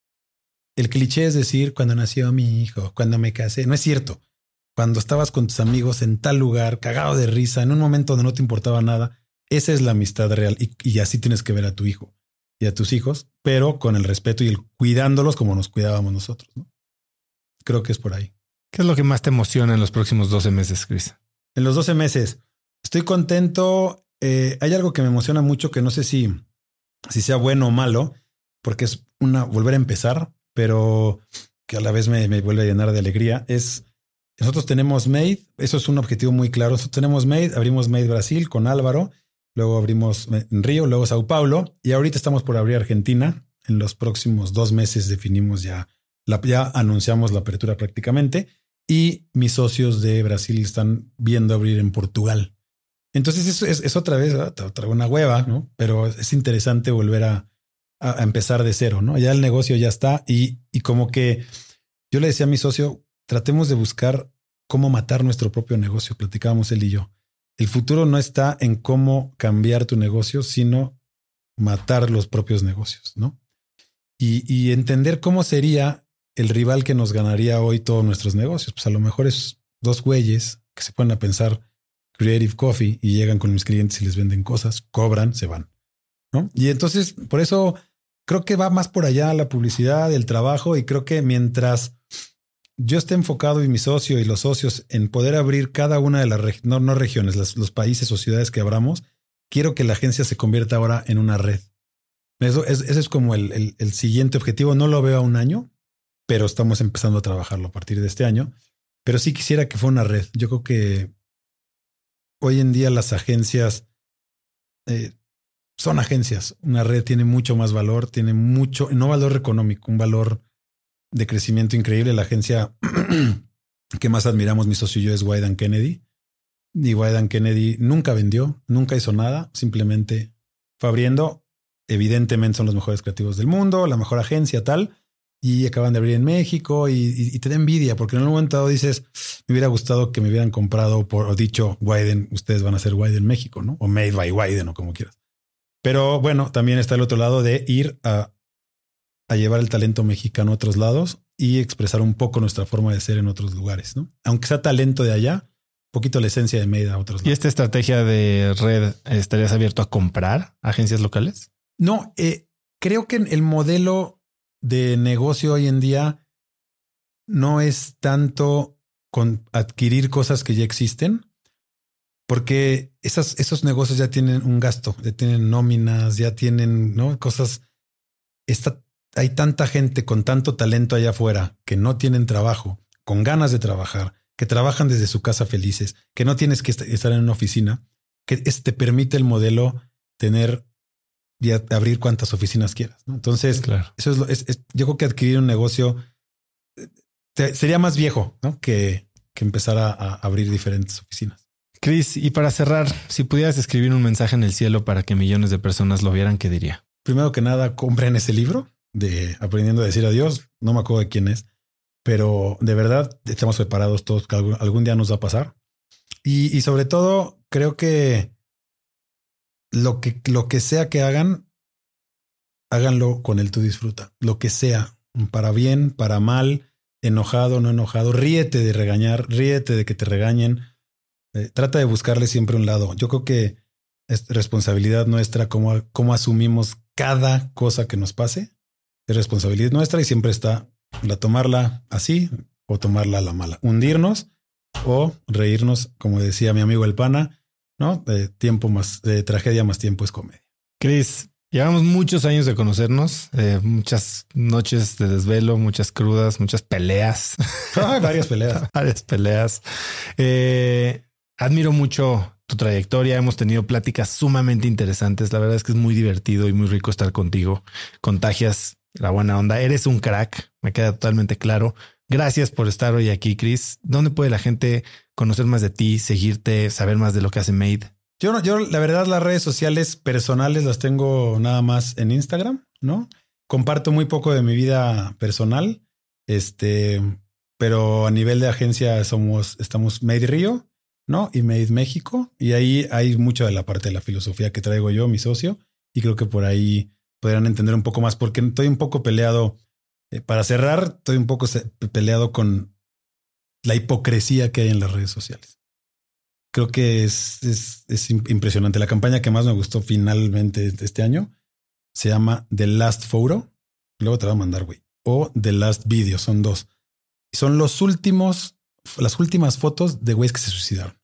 El cliché es decir, cuando nació mi hijo, cuando me casé. No es cierto. Cuando estabas con tus amigos en tal lugar, cagado de risa, en un momento donde no te importaba nada, esa es la amistad real. Y, y así tienes que ver a tu hijo y a tus hijos, pero con el respeto y el cuidándolos como nos cuidábamos nosotros, ¿no? Creo que es por ahí. ¿Qué es lo que más te emociona en los próximos doce meses, Chris? En los doce meses estoy contento. Eh, hay algo que me emociona mucho que no sé si, si sea bueno o malo, porque es una volver a empezar, pero que a la vez me, me vuelve a llenar de alegría. Es nosotros tenemos Made. Eso es un objetivo muy claro. Nosotros tenemos Made, abrimos Made Brasil con Álvaro, luego abrimos en Río, luego Sao Paulo y ahorita estamos por abrir Argentina. En los próximos dos meses definimos ya, la, ya anunciamos la apertura prácticamente y mis socios de Brasil están viendo abrir en Portugal. Entonces eso es, es otra vez, otra una hueva, ¿no? Pero es interesante volver a, a empezar de cero, ¿no? Ya el negocio ya está y, y como que yo le decía a mi socio, tratemos de buscar cómo matar nuestro propio negocio. Platicábamos él y yo. El futuro no está en cómo cambiar tu negocio, sino matar los propios negocios, ¿no? Y, y entender cómo sería el rival que nos ganaría hoy todos nuestros negocios. Pues a lo mejor es dos güeyes que se ponen a pensar Creative Coffee y llegan con mis clientes y les venden cosas, cobran, se van, ¿no? Y entonces por eso creo que va más por allá la publicidad, el trabajo, y creo que mientras yo esté enfocado y mi socio y los socios en poder abrir cada una de las reg- no, no regiones, las, los países o ciudades que abramos, quiero que la agencia se convierta ahora en una red. Eso es, ese es como el, el, el siguiente objetivo. No lo veo a un año, pero estamos empezando a trabajarlo a partir de este año. Pero sí quisiera que fuera una red. Yo creo que hoy en día las agencias eh, son agencias. Una red tiene mucho más valor, tiene mucho, no valor económico, un valor de crecimiento increíble. La agencia que más admiramos, mi socio y yo, es Wieden and Kennedy. Y Wieden and Kennedy nunca vendió, nunca hizo nada, simplemente fue abriendo. Evidentemente son los mejores creativos del mundo, la mejor agencia tal, y acaban de abrir en México y, y, y te da envidia porque en un momento dado dices, me hubiera gustado que me hubieran comprado por, o dicho, Wieden, ustedes van a ser Wieden México, ¿no? O Made by Wieden o como quieras. Pero bueno, también está el otro lado de ir a, a llevar el talento mexicano a otros lados y expresar un poco nuestra forma de ser en otros lugares, ¿no? Aunque sea talento de allá, un poquito la esencia de Made a otros lados. ¿Y esta estrategia de red estarías abierto a comprar agencias locales? No, eh, creo que el modelo de negocio hoy en día no es tanto con adquirir cosas que ya existen, porque esas, esos negocios ya tienen un gasto, ya tienen nóminas, ya tienen, ¿no? Cosas. Está, hay tanta gente con tanto talento allá afuera que no tienen trabajo, con ganas de trabajar, que trabajan desde su casa felices, que no tienes que estar en una oficina, que es, te permite el modelo tener y a abrir cuantas oficinas quieras, ¿no? Entonces, claro. Eso es, lo, es, es yo creo que adquirir un negocio te, sería más viejo, ¿no? Que, que empezar a, a abrir diferentes oficinas. Chris, y para cerrar, si pudieras escribir un mensaje en el cielo para que millones de personas lo vieran, ¿qué diría? Primero que nada, compren ese libro de Aprendiendo a decir adiós. No me acuerdo de quién es, pero de verdad estamos preparados todos que algún, algún día nos va a pasar. Y, y sobre todo, creo que Lo que, lo que sea que hagan, háganlo con el tú disfruta. Lo que sea, para bien, para mal, enojado, no enojado. Ríete de regañar, ríete de que te regañen. Eh, trata de buscarle siempre un lado. Yo creo que es responsabilidad nuestra cómo, cómo asumimos cada cosa que nos pase. Es responsabilidad nuestra y siempre está la tomarla así o tomarla a la mala. Hundirnos o reírnos, como decía mi amigo el Pana, ¿no? De tiempo más, de tragedia más tiempo es comedia. Chris, llevamos muchos años de conocernos, eh, muchas noches de desvelo, muchas crudas, muchas peleas. Ah, varias peleas. varias peleas. Eh, admiro mucho tu trayectoria. Hemos tenido pláticas sumamente interesantes. La verdad es que es muy divertido y muy rico estar contigo. Contagias la buena onda. Eres un crack. Me queda totalmente claro. Gracias por estar hoy aquí, Chris. ¿Dónde puede la gente conocer más de ti, seguirte, saber más de lo que hace Made? Yo, no, yo la verdad, las redes sociales personales las tengo nada más en Instagram, ¿no? Comparto muy poco de mi vida personal, este, pero a nivel de agencia somos, estamos Made Río, ¿no? Y Made México. Y ahí hay mucho de la parte de la filosofía que traigo yo, mi socio, y creo que por ahí podrán entender un poco más, porque estoy un poco peleado. Eh, para cerrar, estoy un poco peleado con la hipocresía que hay en las redes sociales. Creo que es, es, es impresionante. La campaña que más me gustó finalmente este año se llama The Last Photo. Luego te voy a mandar, güey. O The Last Video. Son dos. Son los últimos, las últimas fotos de güeyes que se suicidaron.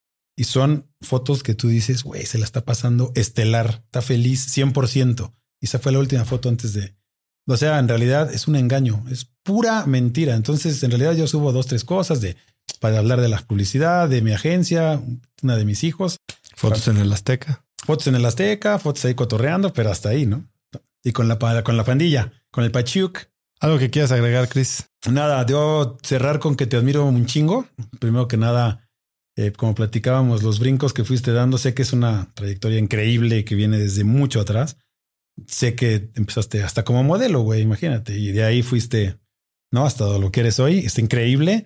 Y son fotos que tú dices, güey, se la está pasando estelar. Está feliz cien por ciento. Y esa fue la última foto antes de... O sea, en realidad es un engaño. Es pura mentira. Entonces, en realidad yo subo dos, tres cosas de... para hablar de la publicidad, de mi agencia, una de mis hijos. Fotos en el Azteca. Fotos en el Azteca, fotos ahí cotorreando, pero hasta ahí, ¿no? Y con la, con la pandilla, con el Pachuc. ¿Algo que quieras agregar, Chris? Nada, yo cerrar con que te admiro un chingo. Primero que nada, eh, como platicábamos, los brincos que fuiste dando, sé que es una trayectoria increíble y que viene desde mucho atrás. Sé que empezaste hasta como modelo, güey, imagínate. Y de ahí fuiste, ¿no? Hasta lo que eres hoy. Está increíble.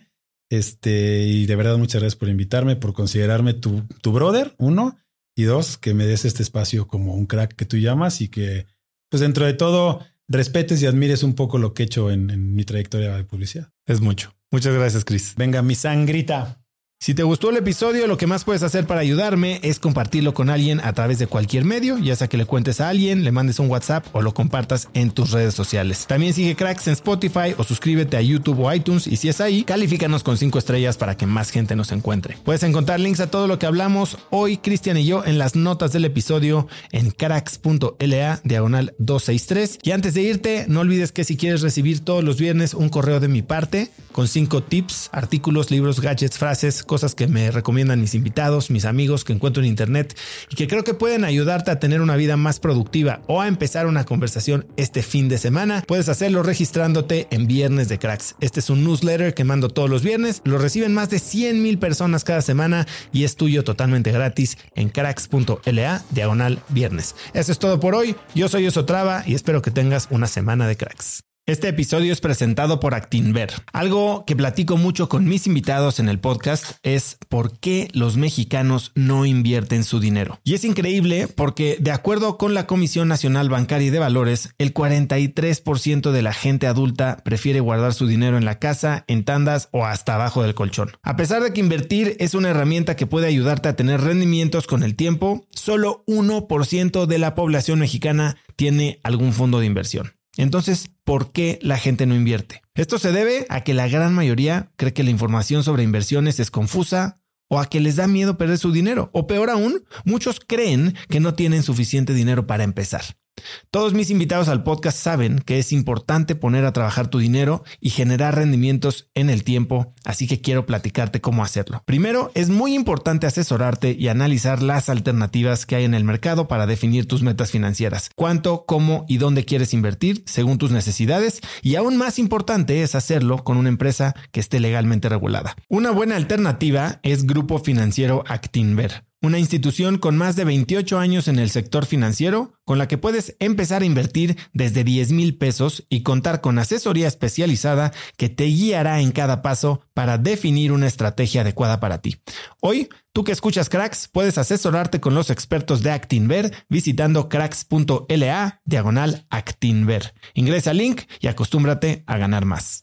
Este, y de verdad, muchas gracias por invitarme, por considerarme tu, tu brother, uno, y dos, que me des este espacio como un crack que tú llamas y que, pues dentro de todo, respetes y admires un poco lo que he hecho en, en mi trayectoria de publicidad. Es mucho. Muchas gracias, Chris. Venga, mi sangrita. Si te gustó el episodio, lo que más puedes hacer para ayudarme es compartirlo con alguien a través de cualquier medio, ya sea que le cuentes a alguien, le mandes un WhatsApp o lo compartas en tus redes sociales. También sigue Cracks en Spotify o suscríbete a YouTube o iTunes, y si es ahí, califícanos con cinco estrellas para que más gente nos encuentre. Puedes encontrar links a todo lo que hablamos hoy, Cristian y yo, en las notas del episodio en cracks.la diagonal doscientos sesenta y tres. Y antes de irte, no olvides que si quieres recibir todos los viernes un correo de mi parte con cinco tips, artículos, libros, gadgets, frases, cosas que me recomiendan mis invitados, mis amigos que encuentro en internet y que creo que pueden ayudarte a tener una vida más productiva o a empezar una conversación este fin de semana, puedes hacerlo registrándote en Viernes de Cracks. Este es un newsletter que mando todos los viernes, lo reciben más de cien mil personas cada semana y es tuyo totalmente gratis en cracks.la diagonal viernes. Eso es todo por hoy. Yo soy Osotrava y espero que tengas una semana de cracks. Este episodio es presentado por Actinver. Algo que platico mucho con mis invitados en el podcast es por qué los mexicanos no invierten su dinero. Y es increíble porque, de acuerdo con la Comisión Nacional Bancaria y de Valores, el cuarenta y tres por ciento de la gente adulta prefiere guardar su dinero en la casa, en tandas o hasta abajo del colchón. A pesar de que invertir es una herramienta que puede ayudarte a tener rendimientos con el tiempo, solo uno por ciento de la población mexicana tiene algún fondo de inversión. Entonces, ¿por qué la gente no invierte? Esto se debe a que la gran mayoría cree que la información sobre inversiones es confusa o a que les da miedo perder su dinero. O peor aún, muchos creen que no tienen suficiente dinero para empezar. Todos mis invitados al podcast saben que es importante poner a trabajar tu dinero y generar rendimientos en el tiempo, así que quiero platicarte cómo hacerlo. Primero, es muy importante asesorarte y analizar las alternativas que hay en el mercado para definir tus metas financieras, cuánto, cómo y dónde quieres invertir según tus necesidades, y aún más importante es hacerlo con una empresa que esté legalmente regulada. Una buena alternativa es Grupo Financiero Actinver, una institución con más de veintiocho años en el sector financiero, con la que puedes empezar a invertir desde diez mil pesos y contar con asesoría especializada que te guiará en cada paso para definir una estrategia adecuada para ti. Hoy, tú que escuchas Cracks, puedes asesorarte con los expertos de Actinver visitando cracks.la diagonal Actinver. Ingresa al link y acostúmbrate a ganar más.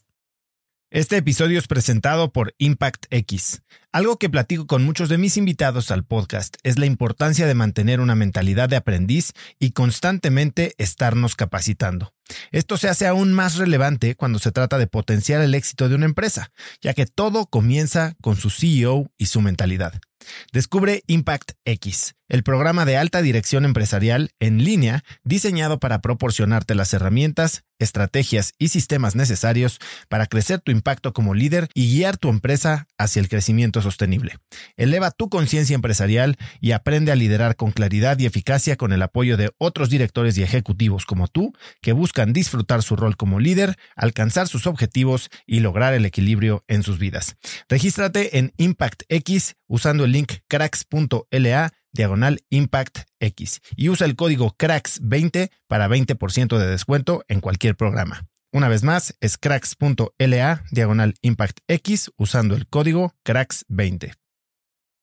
Este episodio es presentado por Impact X. Algo que platico con muchos de mis invitados al podcast es la importancia de mantener una mentalidad de aprendiz y constantemente estarnos capacitando. Esto se hace aún más relevante cuando se trata de potenciar el éxito de una empresa, ya que todo comienza con su C E O y su mentalidad. Descubre Impact X, el programa de alta dirección empresarial en línea diseñado para proporcionarte las herramientas, estrategias y sistemas necesarios para crecer tu impacto como líder y guiar tu empresa hacia el crecimiento sostenible. Eleva tu conciencia empresarial y aprende a liderar con claridad y eficacia con el apoyo de otros directores y ejecutivos como tú que buscan disfrutar su rol como líder, alcanzar sus objetivos y lograr el equilibrio en sus vidas. Regístrate en ImpactX usando el link cracks.la diagonal ImpactX y usa el código cracks veinte para veinte por ciento de descuento en cualquier programa. Una vez más, es cracks.la diagonal ImpactX usando el código cracks veinte.